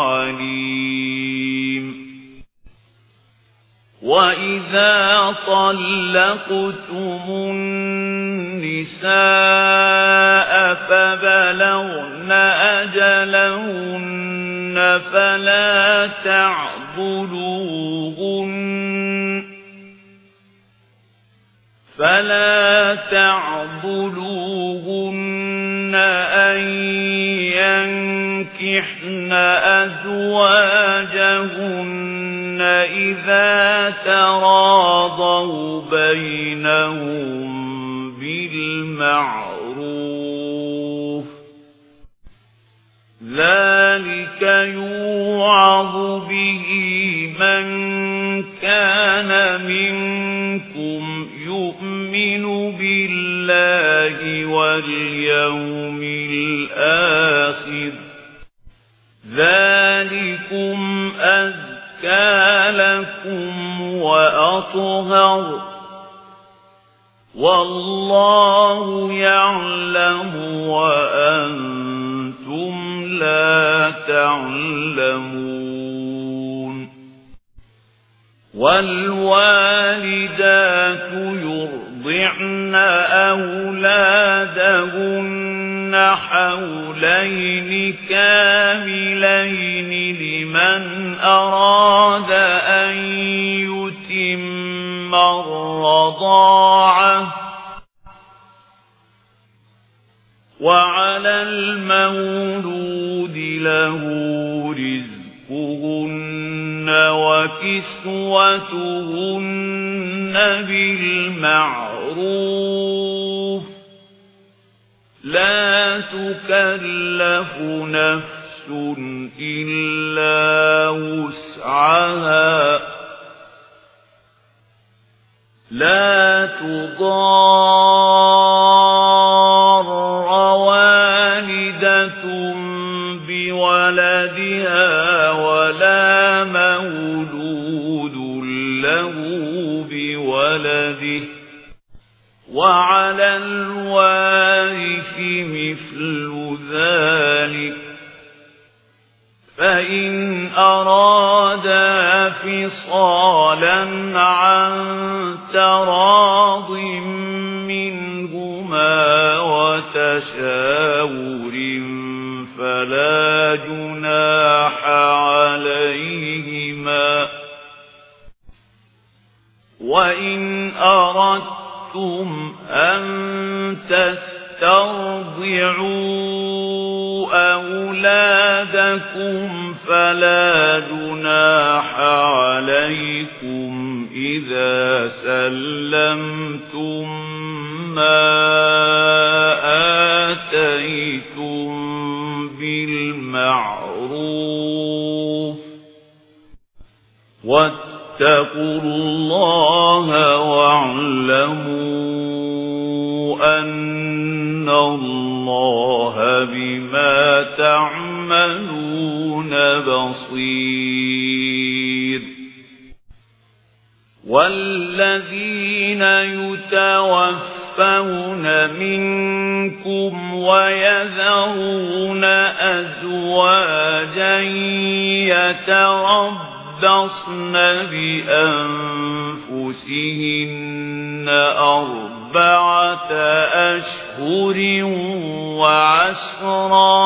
Speaker 1: عليم وإذا طلقتم النساء فبلغن أجلهن فلا تعضلوهن فلا تعضلوهن أن ينكحن أزواجهن إذا تراضوا بينهم بالمعروف ذلك يوعظ به من كان منكم يؤمن بالله واليوم الآخر ذلكم أزكى لكم وأطهر والله يعلم وأنتم لا تعلمون والوالدات يرضعن أولادهن حولين كاملين لمن أراد أن يتم الرضاعة وعلى المولود له رزقهن وكسوتهن بالمعروف لا تكلف نفس إلا وسعها لا تضار والدة بولدها ولا مولود له بولده وعلى الوارث مثل ذلك فإن أرادا فصالا عن تراض منهما وتشاور فلا جناح عليهما وإن أردتم أن تسترضعوا أولادكم فلا جناح عليكم إذا سلمتم ما آتيتم بالمعروف أن الله بما تعملون بصير. والذين يتوفون منكم ويذرون أزواجا يتربصن بأنفسهن أربعة أشهر وعشرا،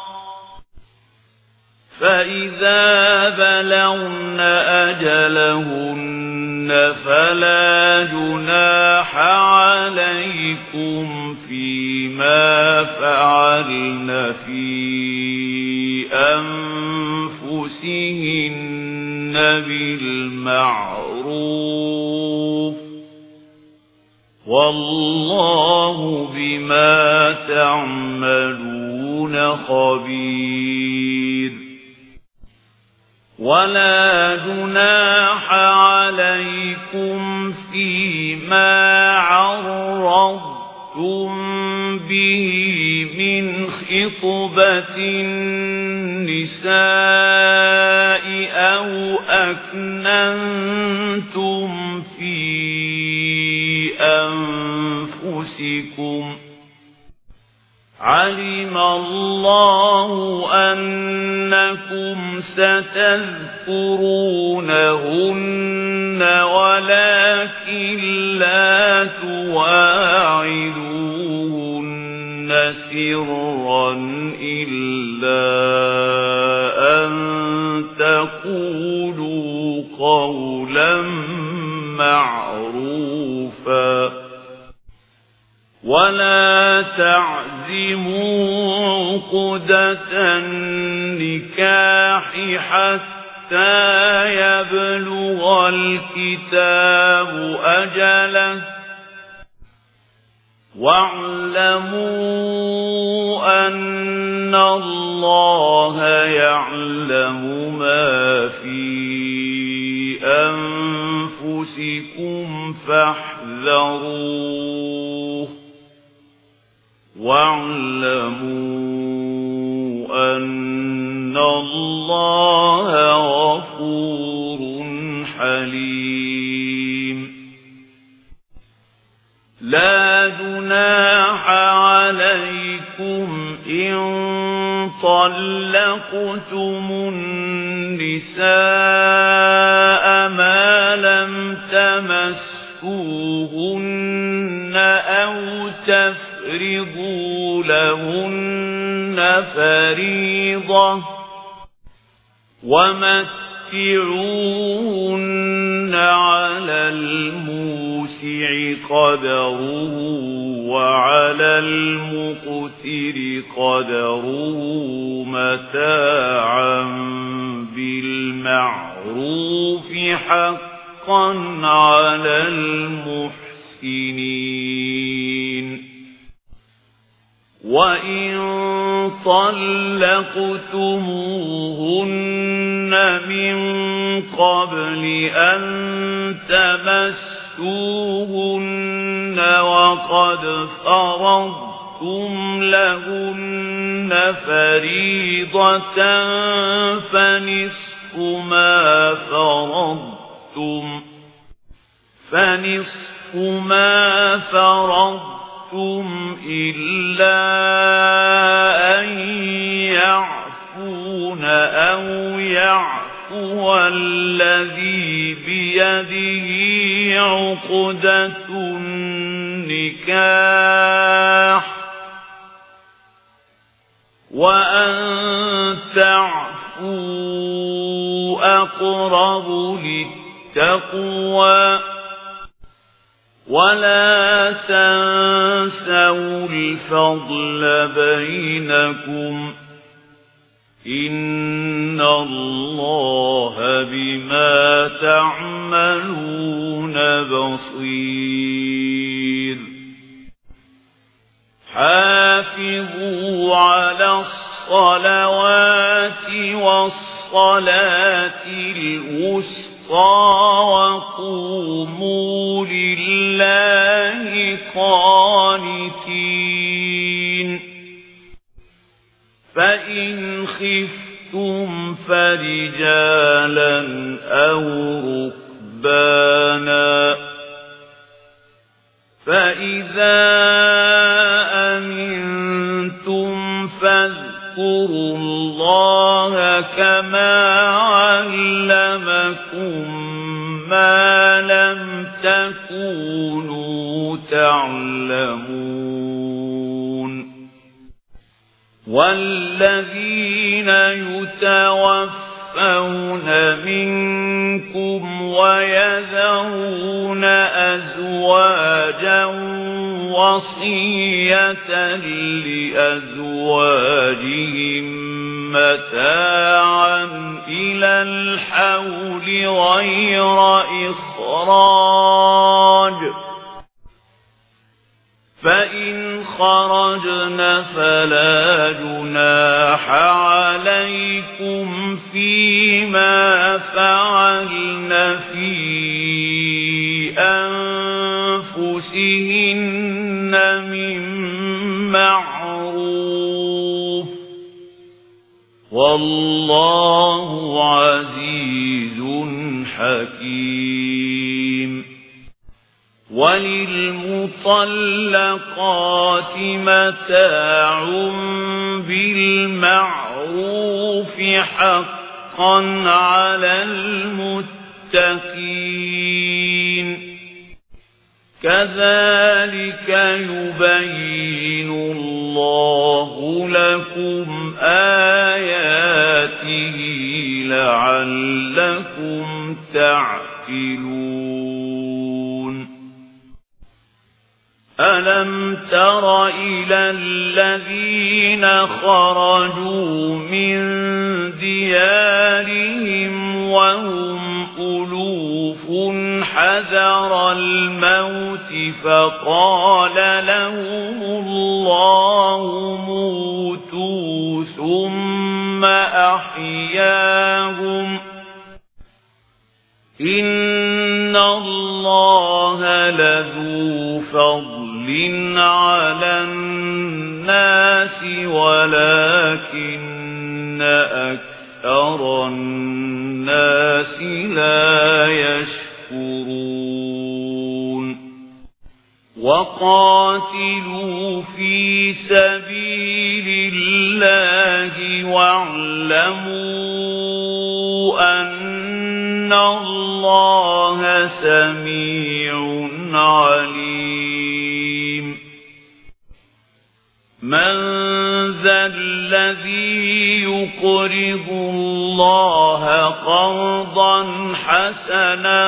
Speaker 1: فإذا بلغن أجلهن فلا جناح عليكم فيما فعلن في أنفسهن بالمعروف، والله بما تعملون خبير. ولا جناح عليكم فيما عرضتم به من خطبة النساء أو أكننتم في أنفسكم، علم الله أنكم ستذكرونهن ولكن لا تواعدوهن سرا إلا أن تقولوا قولا معروفا. ولا تعزموا عقدة النكاح حتى يبلغ الكتاب أجله، واعلموا أن الله يعلم ما في أنفسكم فاحذروه، واعلموا أن الله غفور حليم. لا جناح عليكم إن طلقتم النساء ما لم تمسوهن أو تفرضوا لهن فريضة، ومتعوهن على الموسع قدره وعلى المقتر قدره متاعا بالمعروف حقا على المحسنين. وإن طلقتموهن من قبل أن تمسوهن وقد فرضتم لهن فريضة فنصف ما فرضتم فنصف ما فرضتم إلا أن يعفون أو يعفو الذي بيده عقدة النكاح، وأن تعفوا أقرب للتقوى. ولا تنسوا الفضل بينكم إن الله بما تعملون بصير. حافظوا على الصلوات والصلاة الوسطى وقوموا لله قانتين. الخاسرين فإن خفتم فرجالا أو ركبانا فإذا أمنتم فاذكروا الله كما علمكم ما لم تكونوا تعلمون والذين يتوفون منكم ويذرون أزواجا وصية لأزواجهم متاعا إلى الحول غير إخراج فإن خرجن فلا جناح عليكم فيما فعلن في أنفسهن من معروف والله عزيز حكيم وللمطلقات متاع بالمعروف حقا على المتقين كذلك يبين الله لكم آياته لعلكم تعقلون ألم تر إلى الذين خرجوا من ديارهم وهم ألوف حذر الموت فقال لهم الله موتوا ثم أحياهم إن الله لذو فضل على الناس ولكن أكثر الناس لا يشكرون وقاتلوا في سبيل الله واعلموا أن الله سميع عليم من ذا الذي يقرض الله قرضا حسنا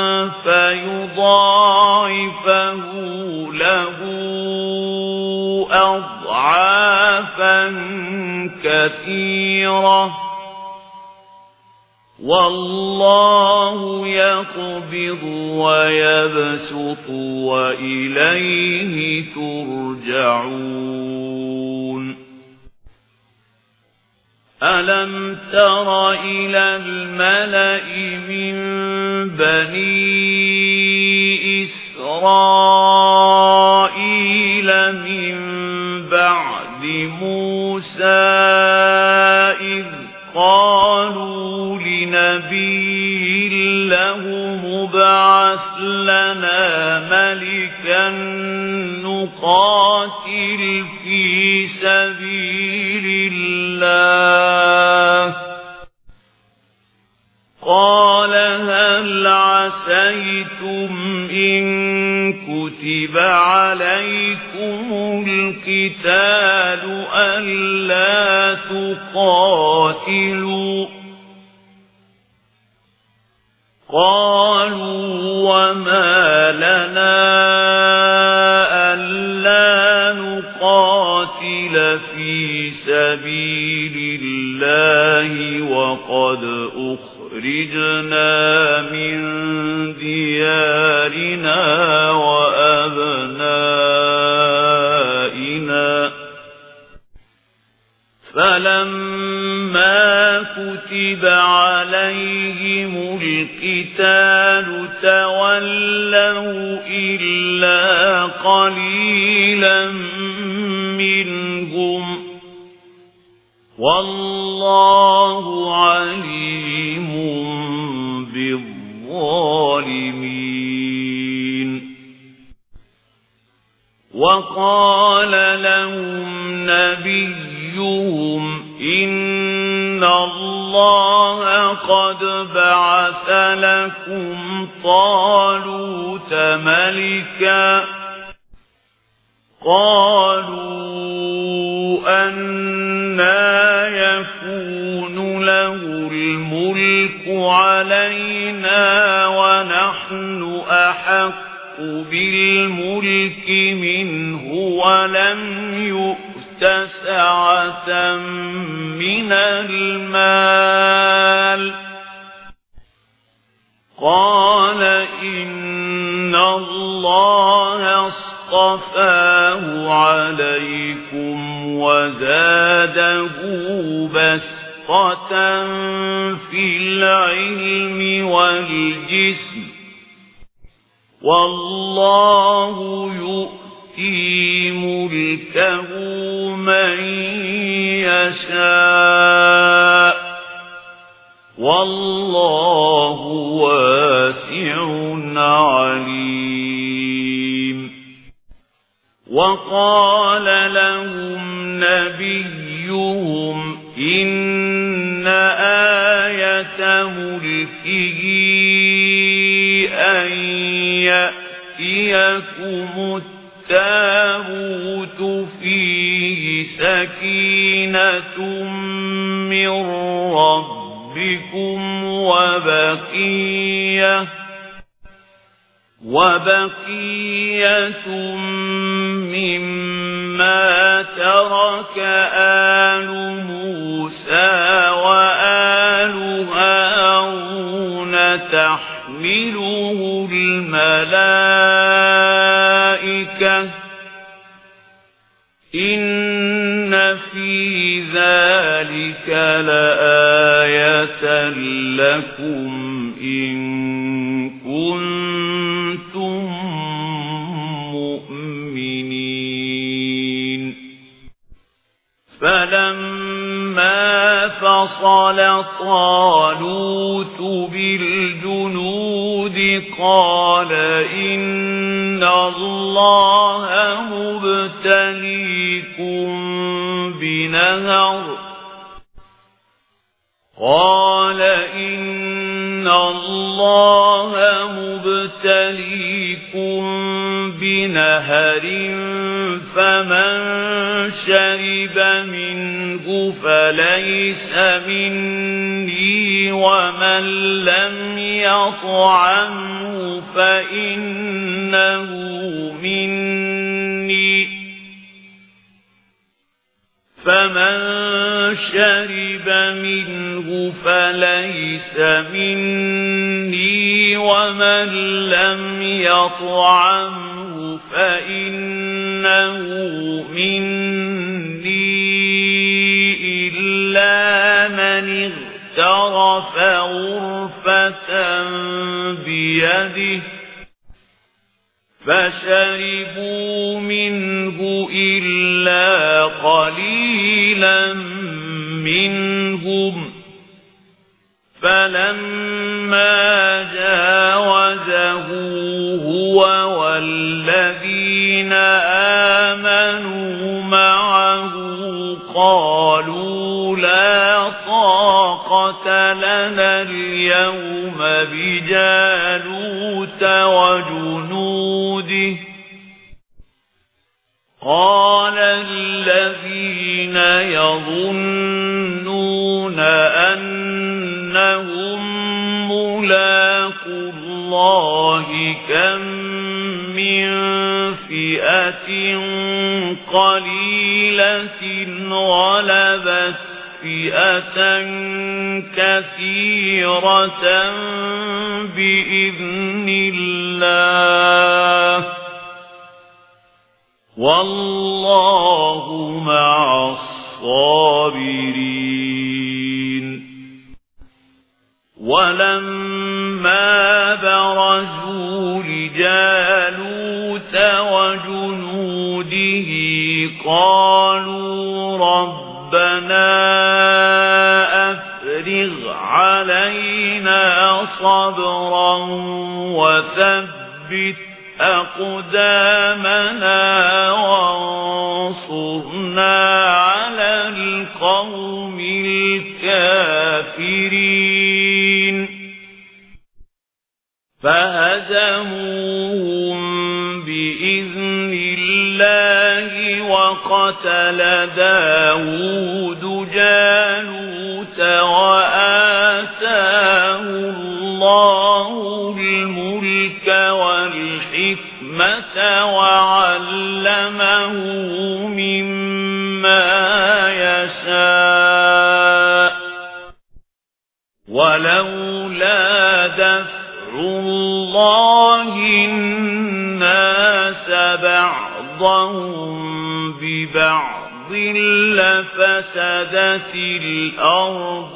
Speaker 1: فيضاعفه له أضعافا كثيرة والله يقبض ويبسط وإليه ترجعون ألم تر إلى الملأ من بني إسرائيل من بعد موسى إذ قالوا لنبي له مبعث لنا ملكا نقاتل في سبيل الله قال هل عسيتم إن كتب عليكم القتال ألا تقاتلوا قالوا وما لنا ألا نقاتل في سبيل الله وقد أخرجنا من ديارنا وأبنائنا فلما كتب عليهم القتال تولوا إلا قليلا منهم والله عليم بالظالمين. وقال لهم نبيهم إن الله قد بعث لكم طالوت ملكا. قالوا أنى يكون له الملك علينا ونحن أحق بالملك منه ولم يؤت سعة من المال. قال إن الله اصطفاه عليكم وزاده بسطة في العلم والجسم والله يؤتي ملكه من يشاء والله واسع عليم. وقال لهم نبيهم إن آية ملكه أن يأتيكم التابوت فيه سكينة من ربكم وبقية وبقية مما ترك آل موسى وآل هارون تحمله الملائكة إن في ذلك لآية لكم إن كنتم مؤمنين. فلما فصل طالوت بالجنود قال إن الله مبتليكم بنهر قال إن الله مبتليكم بنهر فمن شرب منه فليس مني ومن لم يطعمه فإنه مني فمن شرب منه فليس مني ومن لم يطعمه فإنه مني إلا من اغترف غرفة بيده فشربوا منه إلا قليلا منهم فلما جاوزه هو والذين آمنوا معه قالوا لا طاقة لنا اليوم بجالوت وجنوده قال الذين يظنون أنهم ملاقو الله كم من فئة قليلة غلبت فئة كثيرة بإذن الله والله مع الصابرين. ولما برزوا لجالوت وجنوده قالوا ربنا أفرغ علينا صبرا وثبت أقدامنا وانصرنا على القوم الكافرين فهزموهم بإذن الله وقتل داود جالوت وآتاه الله الملك والحكمة وعلمه مما يشاء ولولا دفع الله الناس بعضهم ببعض لفسدت الأرض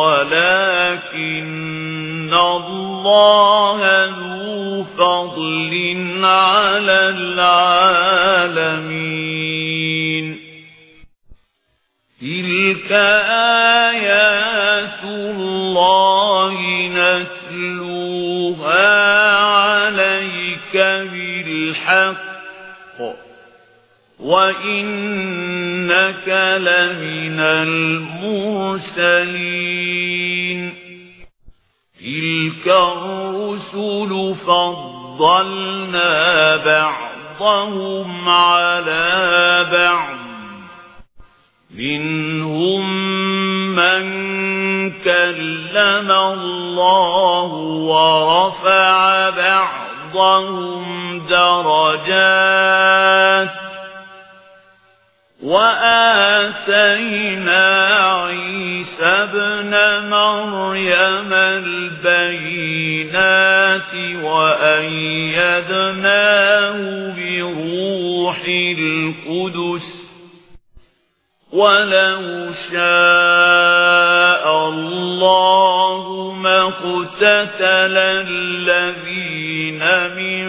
Speaker 1: ولكن الله ذو فضل على العالمين تلك آيات الله نتلوها عليك بالحق وإنك لمن المرسلين تلك الرسل فضلنا بعضهم على بعض منهم من كلم الله ورفع بعضهم درجات وآتينا عيسى ابن مريم البينات وأيدناه بروح القدس ولو شاء الله ما اقتتل الذين من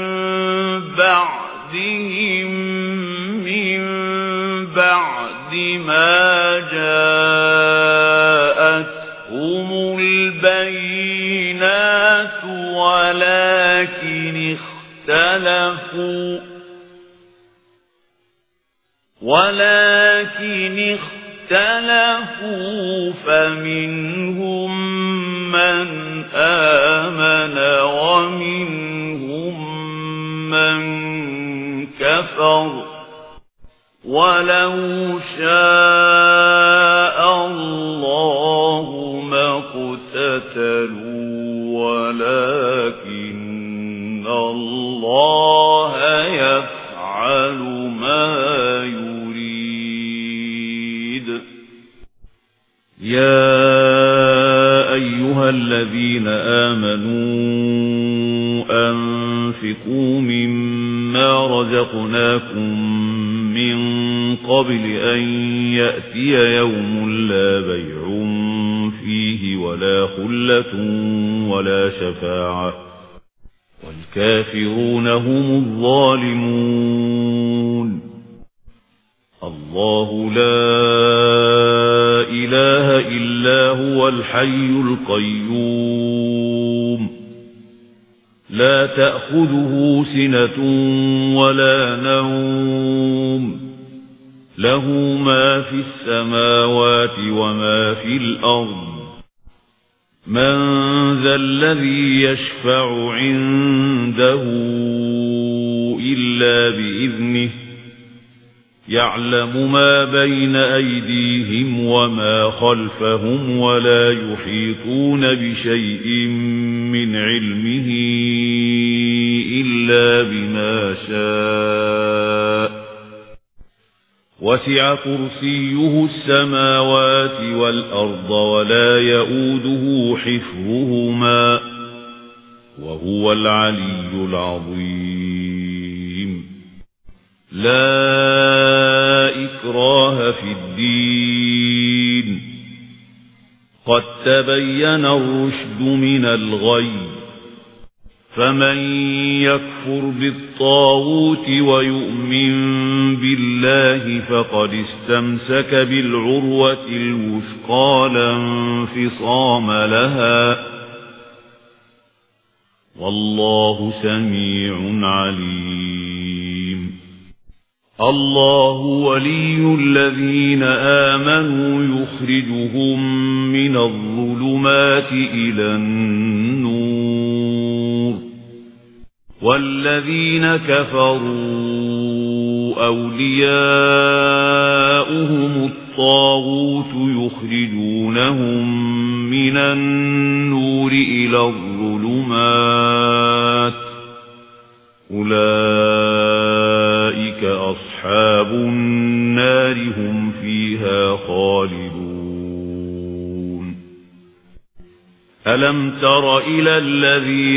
Speaker 1: بعدهم من بعد ما جاءتهم البينات ولكن اختلفوا ولكن اختلفوا فمنهم من آمن ومنهم من كفر ولو شاء الله ما اقتتلوا ولكن الله يفعل ما يريد يا أيها الذين آمنوا أنفقوا مما رزقناكم من قبل أن يأتي يوم لا بيع فيه ولا خلة ولا شفاعة والكافرون هم الظالمون الله لا إله إلا هو الحي القيوم لا تأخذه سنة ولا نوم له ما في السماوات وما في الأرض من ذا الذي يشفع عنده إلا بإذنه يعلم ما بين أيديهم وما خلفهم ولا يحيطون بشيء من علمه إلا بما شاء وسع كرسيه السماوات والأرض ولا يؤوده حفظهما وهو العلي العظيم لا إكراه في الدين قد تبين الرشد من الغي فمن يكفر بالطاغوت ويؤمن بالله فقد استمسك بالعروة الوثقى لا انفصام لها والله سميع عليم. الله ولي الذين آمنوا يخرجهم من الظلمات إلى النور والذين كفروا أولياؤهم الطاغوت يخرجونهم من النور إلى الظلمات أولئك أصحاب النار هم فيها خالدون. ألم تر إلى الذي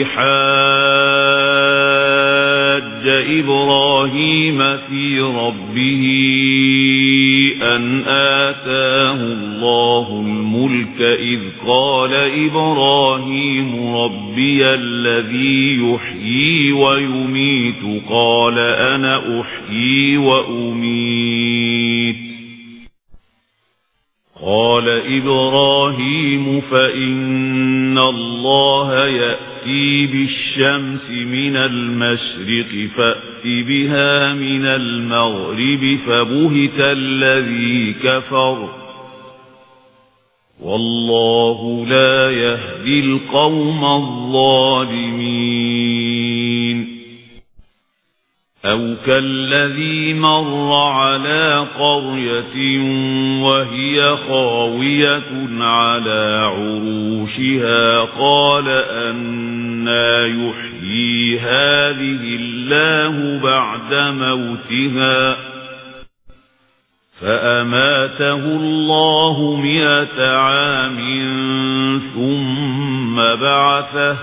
Speaker 1: حاج إبراهيم في ربه أن آتاه الله الملك إذ قال إبراهيم ربي الذي يحيي ويميت قال أنا أحيي وأميت قال إبراهيم فإن الله يأتي بالشمس من المشرق فأت بها من المغرب فبهت الذي كفر والله لا يهدي القوم الظالمين. أو كالذي مر على قرية وهي خاوية على عروشها قال أنى يحيي هذه الله بعد موتها فأماته الله مئة عام ثم بعثه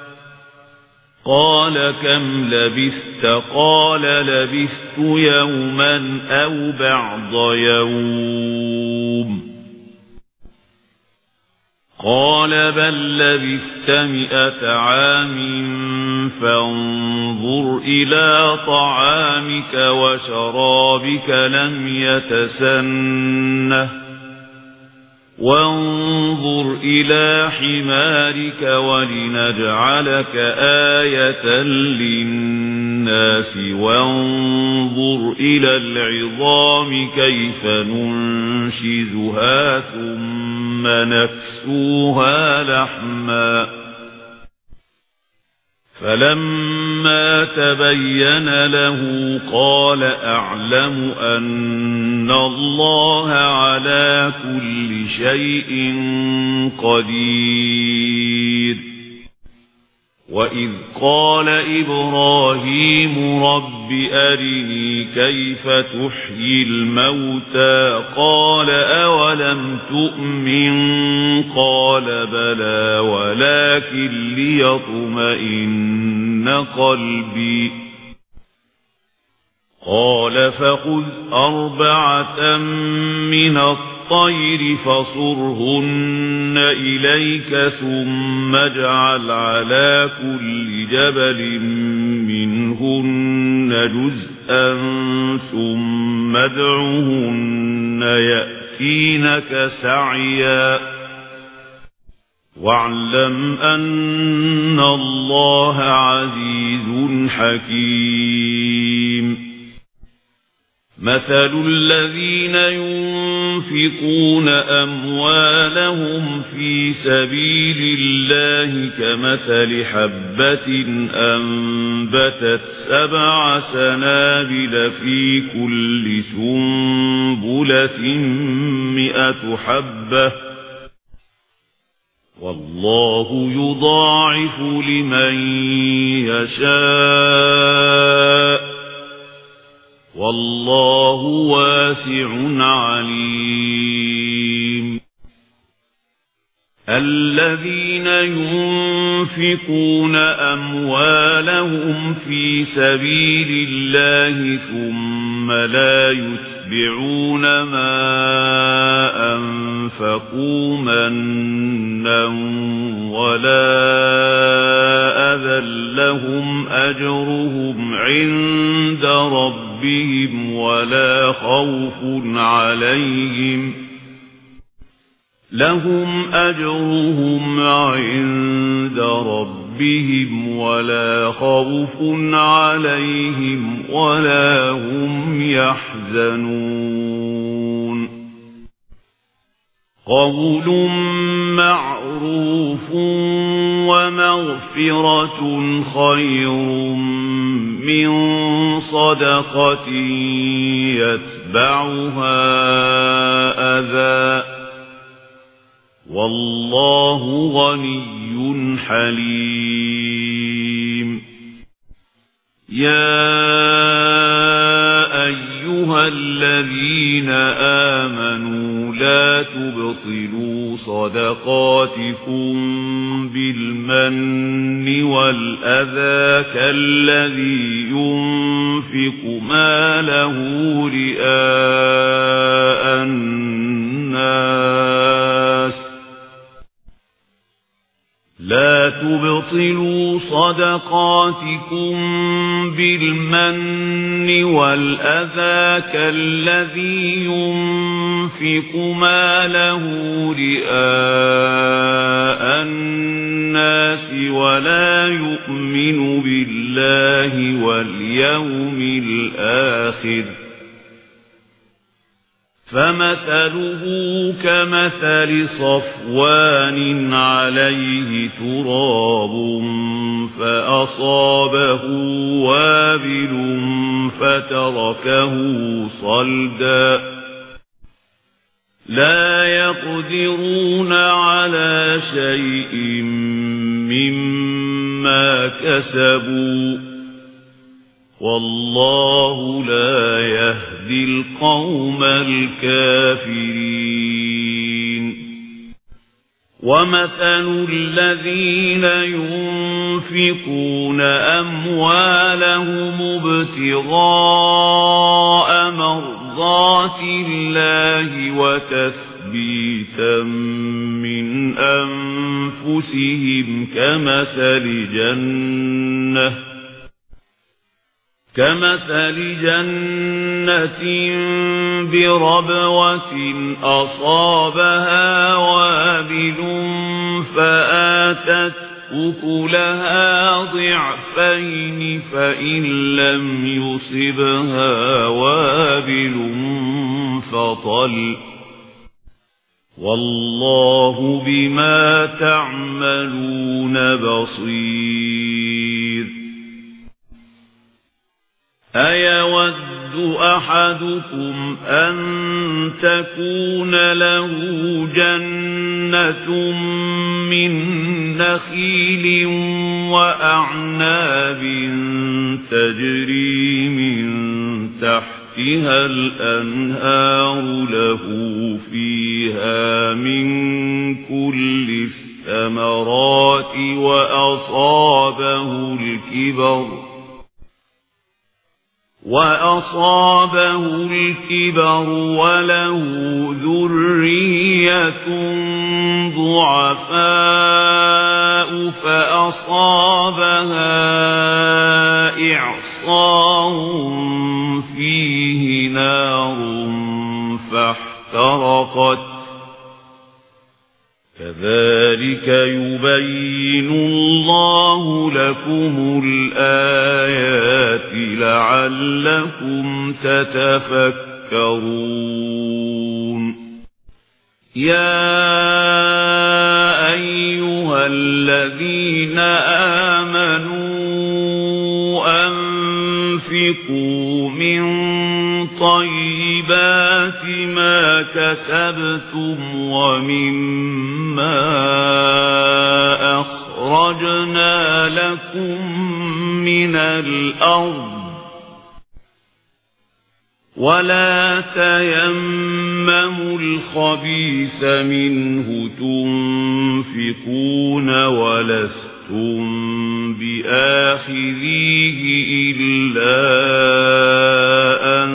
Speaker 1: قال كم لبثت قال لبثت يوما أو بعض يوم قال بل لبثت مئة عام فانظر إلى طعامك وشرابك لم يتسنه وانظر إلى حمارك ولنجعلك آية للناس وانظر إلى العظام كيف ننشزها ثم نكسوها لحما فلما تبين له قال أعلم أن الله على كل شيء قدير. وإذ قال إبراهيم رب أرني كيف تحيي الموتى قال أولم تؤمن قال بلى ولكن ليطمئن قلبي قال فخذ أربعة من الطير فصرهن إليك ثم اجعل على كل جبل منهن جزءا ثم ادعهن يأتينك سعيا واعلم أن الله عزيز حكيم. مثل الذين ينفقون أموالهم في سبيل الله كمثل حبة أنبتت سبع سنابل في كل سنبلة مئة حبة والله يضاعف لمن يشاء والله واسع عليم. الذين ينفقون أموالهم في سبيل الله ثم لا يتبعون ما أنفقوا منا ولا هذا لهم أجرهم عند ربهم ولا خوف عليهم لهم أجرهم عند ربهم ولا خوف عليهم ولا هم يحزنون قول معروف ومغفرة خير من صدقة يتبعها أذى والله غني حليم يا أيها الذين آمنوا لا تبطلوا صدقاتكم بالمن والأذى كالذي ينفق ماله رئاء الناس لا تبطلوا صدقاتكم بالمن والأذى كالذي ينفق ماله رئاء الناس ولا يؤمن بالله واليوم الآخر فمثله كمثل صفوان عليه تراب فأصابه وابل فتركه صلدا لا يقدرون على شيء مما كسبوا والله لا يهدي القوم الكافرين ومثل الذين ينفقون أموالهم ابتغاء مرضات الله وتثبيتا من أنفسهم كمثل جنة كمثل جنة بربوة أصابها وابل فآتت أكلها ضعفين فإن لم يصبها وابل فطل والله بما تعملون بصير أيود أحدكم أن تكون له جنة من نخيل وأعناب تجري من تحتها الأنهار له فيها من كل الثمرات وأصابه الكبر وأصابه الكبر وله ذرية ضعفاء فأصابها إعصار فيه نار فاحترقت كذلك يبين الله لكم الآيات لعلكم تتفكرون يا أيها الذين آمنوا أنفقوا من طيبات ما كسبتم ومما أخرجنا لكم من الأرض ولا تيمموا الخبيث منه تنفقون ولستم بآخذيه إلا أن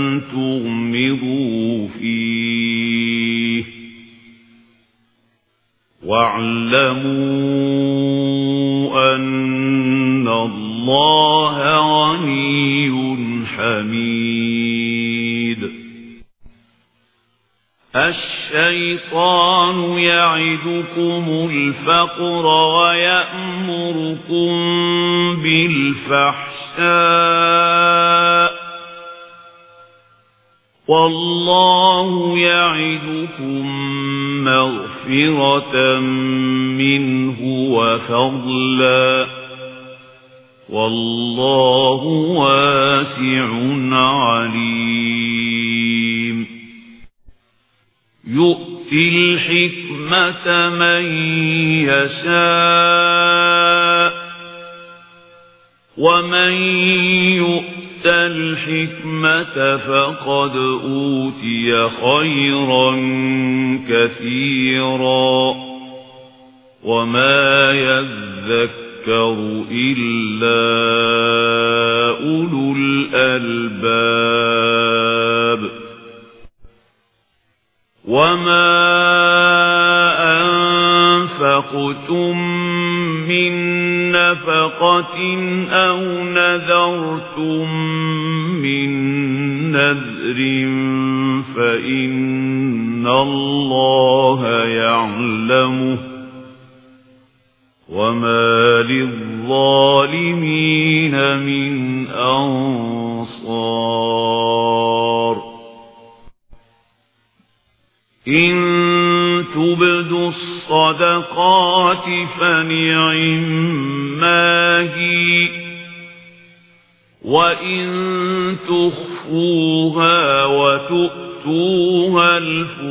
Speaker 1: تغمضوا فيه واعلموا أن الله غني حميد. الشيطان يعدكم الفقر ويأمركم بالفحشاء والله يعدكم مغفرة منه وفضلا والله واسع عليم. يؤتي الحكمة من يشاء ومن يؤت الحكمة فقد أوتي خيرا كثيرا وما يذكر إلا أولو الألباب. وما أنفقتم من نفقة أو نذرتم من نذر فإن الله يعلمه وما للظالمين من أنصار. إن تبدوا الصدقات فنعما هي وإن تخفوها وتؤتوها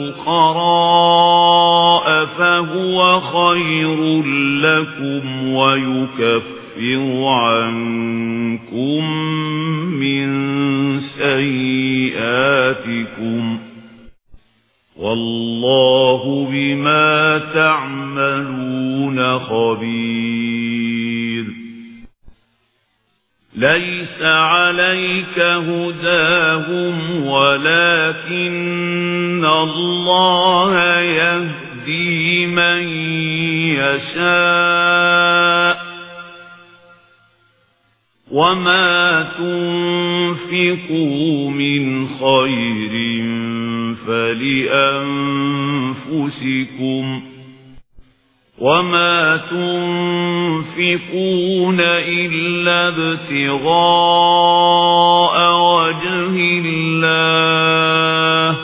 Speaker 1: الفقراء فهو خير لكم ويكفر عنكم من سيئاتكم والله بما تعملون خبير. ليس عليك هداهم ولكن الله يهدي من يشاء وما تنفقوا من خير فلأنفسكم وما تنفقون إلا ابتغاء وجه الله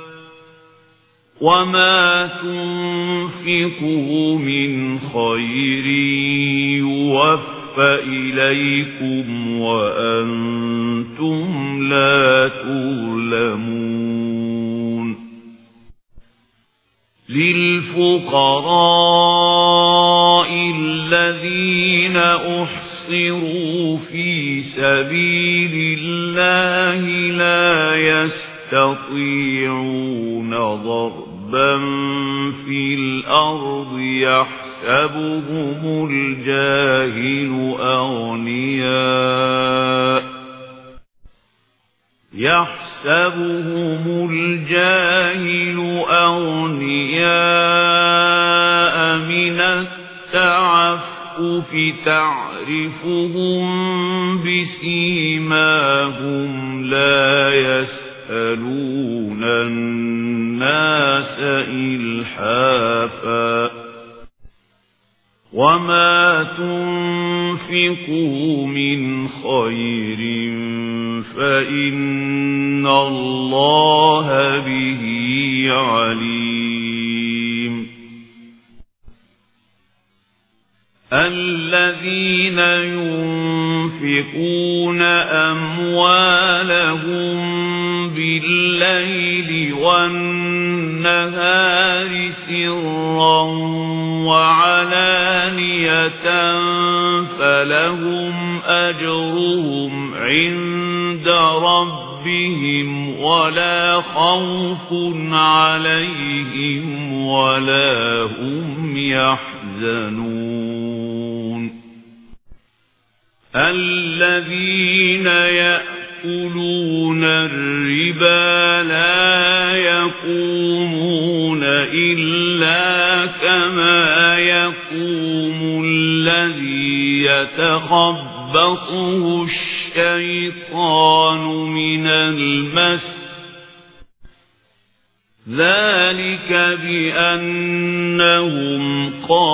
Speaker 1: وما تنفقوا من خير يوفى إليكم وأنتم لا تظلمون. للفقراء الذين أحصروا في سبيل الله لا يستطيعون ضربا في الأرض يحسبهم الجاهل أغنياء يحسبهم الجاهل أغنياء من التعفف تعرفهم بسيماهم لا يسألون الناس إلحافا وما تنفقوا من خير فإن الله به عليم. الذين ينفقون أموالهم بالليل والنهار سرا وعلانية فلهم أجرهم عند ربهم ولا خوف عليهم ولا هم يحزنون. الذين يأكلون الربا لا يقومون إلا كما يقوم الذي يتخبطه يتخبطه الشيطان من المس ذلك بأنهم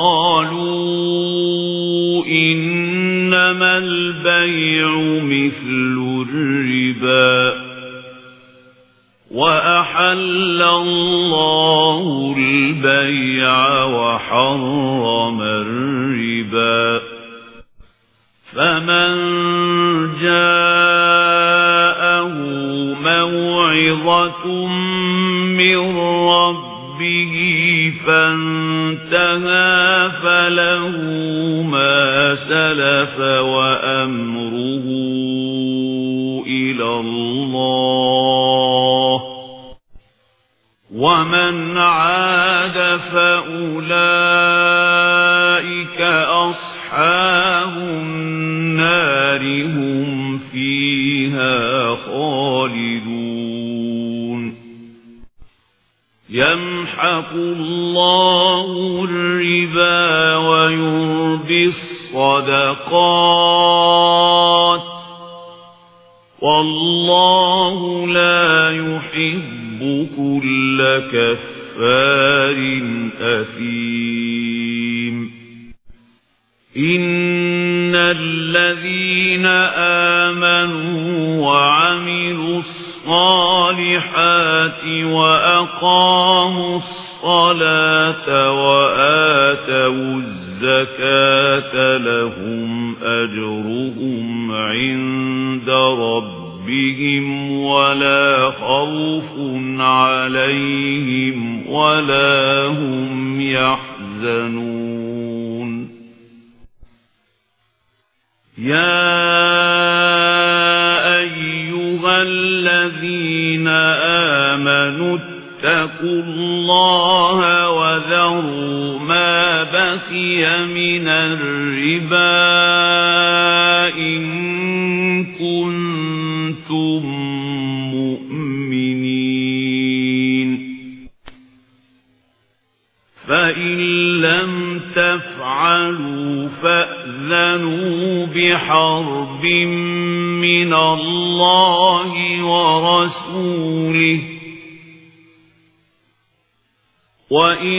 Speaker 1: قالوا إنما البيع مثل الربا وأحل الله البيع وحرم الربا فمن جاءه موعظة من ربه فانتهى فله ما سلف وأمره إلى الله ومن عاد فأولئك أصحاب النار هم فيها خالدون يمحق الله الربا ويربي الصدقات والله لا يحب كل كفار أثيم إن الذين آمنوا وعملوا الصالحات وأقاموا الصلاة وآتوا الزكاة لهم أجرهم عند ربهم ولا خوف عليهم ولا هم يحزنون يا أيها الذين آمنوا اتقوا الله وذروا ما بقي من الربا إن كنتم مؤمنين فإن لم تفعلوا فأذنوا بحرب من الله ورسوله وإن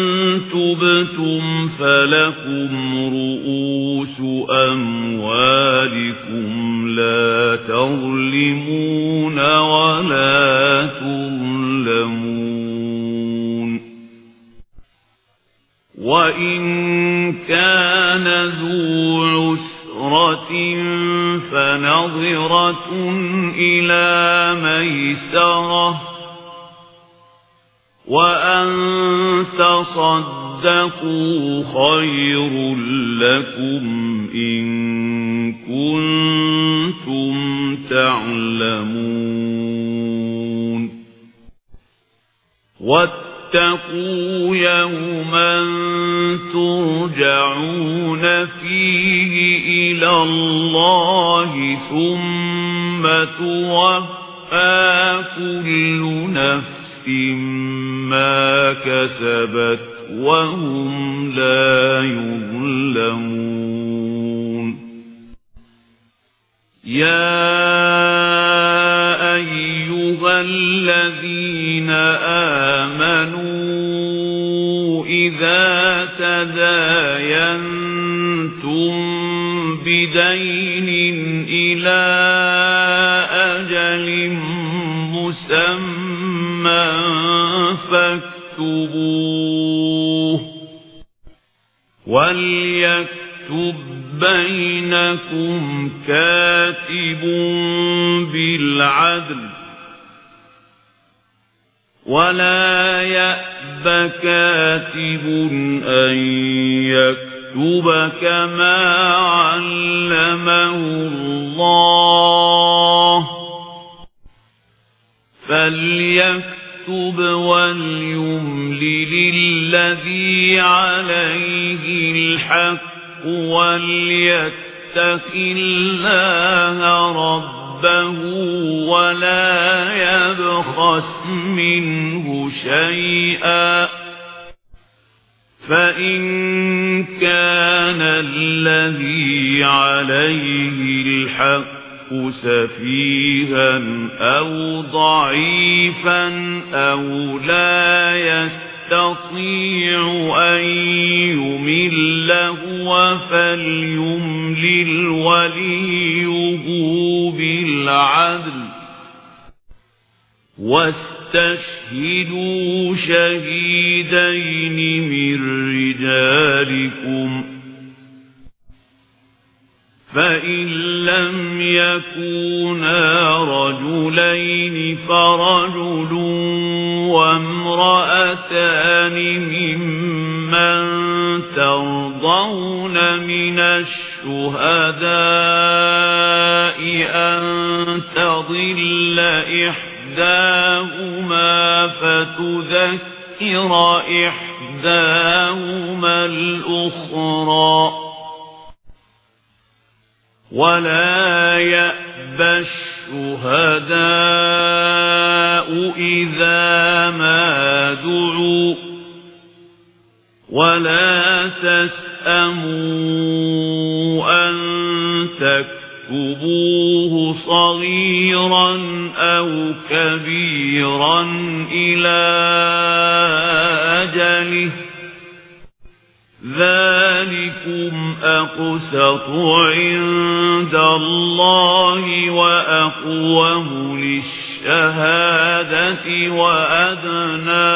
Speaker 1: تبتم فلكم رؤوس أموالكم لا تظلمون ولا تظلمون وإن كان ذو عسرة فنظرة إلى ميسرة وأن تصدقوا خير لكم إن كنتم تعلمون واتقوا يوما ترجعون فيه إلى الله ثم توفى كل نفس ما كسبت وهم لا يظلمون يا أيها الذين آمنوا إذا تداينتم بدين إلى أجل مسمى فاكتبوه وليكتب بينكم كاتب بالعدل ولا يأب كاتب أن يكتب كما علمه الله فليكتب وليملل الذي عليه الحق وليتق الله ربه ولا يبخس منه شيئا فإن كان الذي عليه الحق سفيها أو ضعيفا أو لا يستطيع أن يمل هو فليملل وليه بالعدل واستشهدوا شهيدين من رجالكم فإن لم يكونا رجلين فرجل وامرأتان ممن ترضون من الشهداء أن تضل إحداهما فتذكر إحداهما الأخرى ولا يأبى الشهداء إذا ما دعوا ولا تسأموا أن تكتبوه صغيرا أو كبيرا إلى أجله ذلكم أقسط عند الله وأقوم للشهادة وأدنى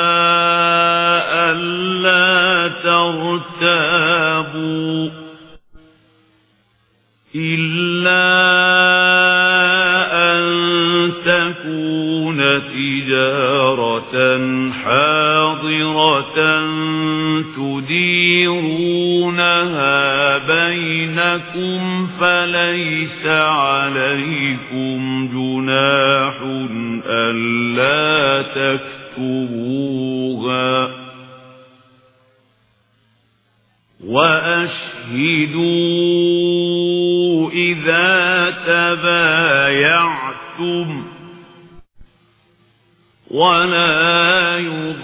Speaker 1: ألا ترتابوا إلا أن تكون تجارة حاضرة تديرونها بينكم فليس عليكم جناح ألا تكتبوها وأشهدوا إذا تبايعتم ولا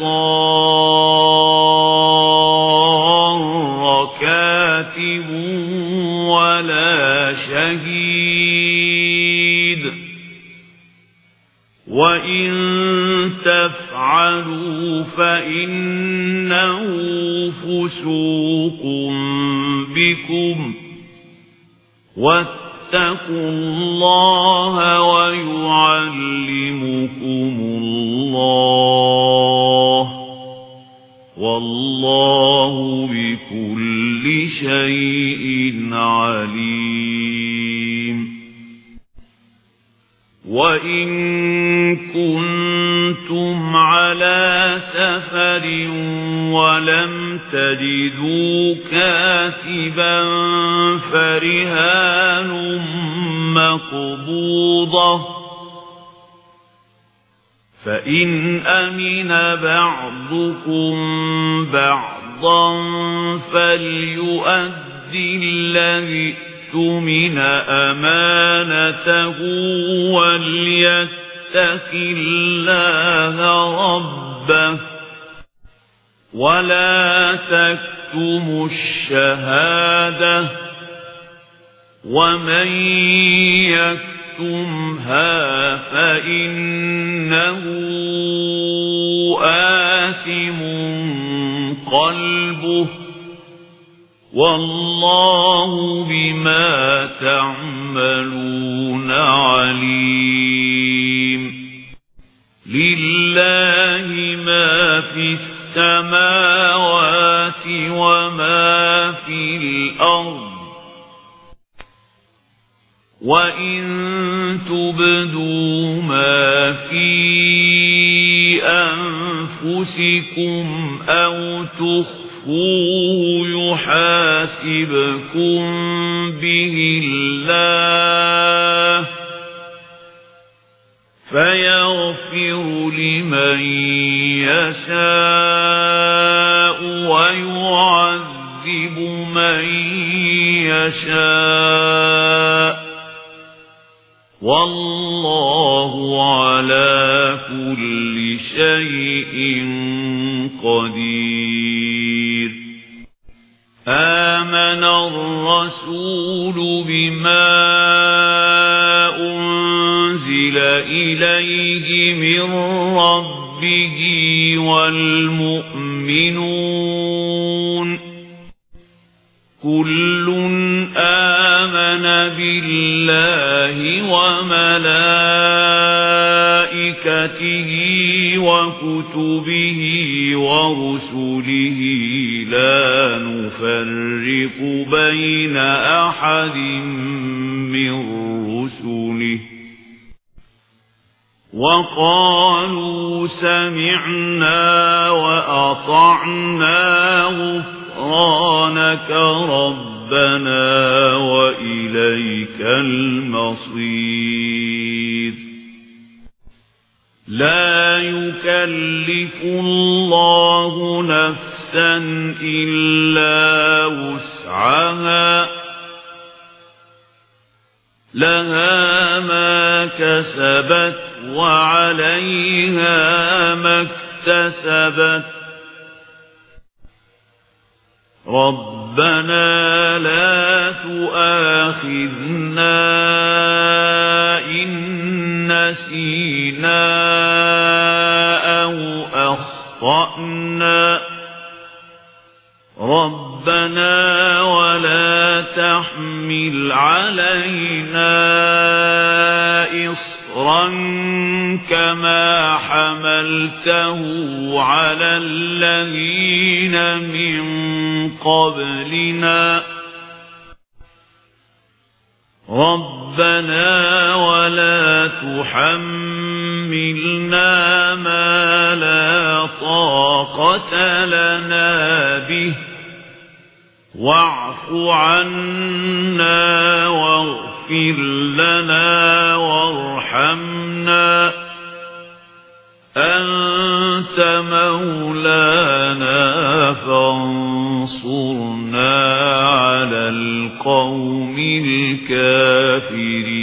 Speaker 1: يضار كاتب ولا شهيد وإن تفعلوا فإنه فسوق بكم واتقوا الله ويعلمكم الله والله بكل شيء عليم وإن كنتم على سفر ولم تجدوا كاتبا فرهان مقبوضة فإن أمن بعضكم بعضا فليؤدي الذي اؤتمن أمانته وليتق الله ربه ولا تكتموا الشهادة ومن يكتمها فإنه آثم قلبه والله بما تعملون عليم لله ما في السماوات وما في الأرض وإن تبدوا ما في أنفسكم أو تخفوه يحاسبكم به الله فيغفر لمن يشاء ويعذب من يشاء والله على كل شيء قدير آمن الرسول بما أنزل إليه من ربه والمؤمنون كل آمن بالله وملائكته وكتبه ورسله لا نفرق بين أحد من رسله وقالوا سمعنا وأطعنا غفرانك ربنا وإليك المصير لا يكلف الله نفسا إلا وسعها لها ما كسبت وعليها ما اكتسبت ربنا لا تؤاخذنا إن نسينا أو أخطأنا ربنا ولا تحمل علينا إصرا كما حملته على الذين من قبلنا ربنا ولا تحملنا ما لا طاقة لنا به واعف عنا واغفر لنا وارحمنا أنت مولانا فانصرنا على القوم الكافرين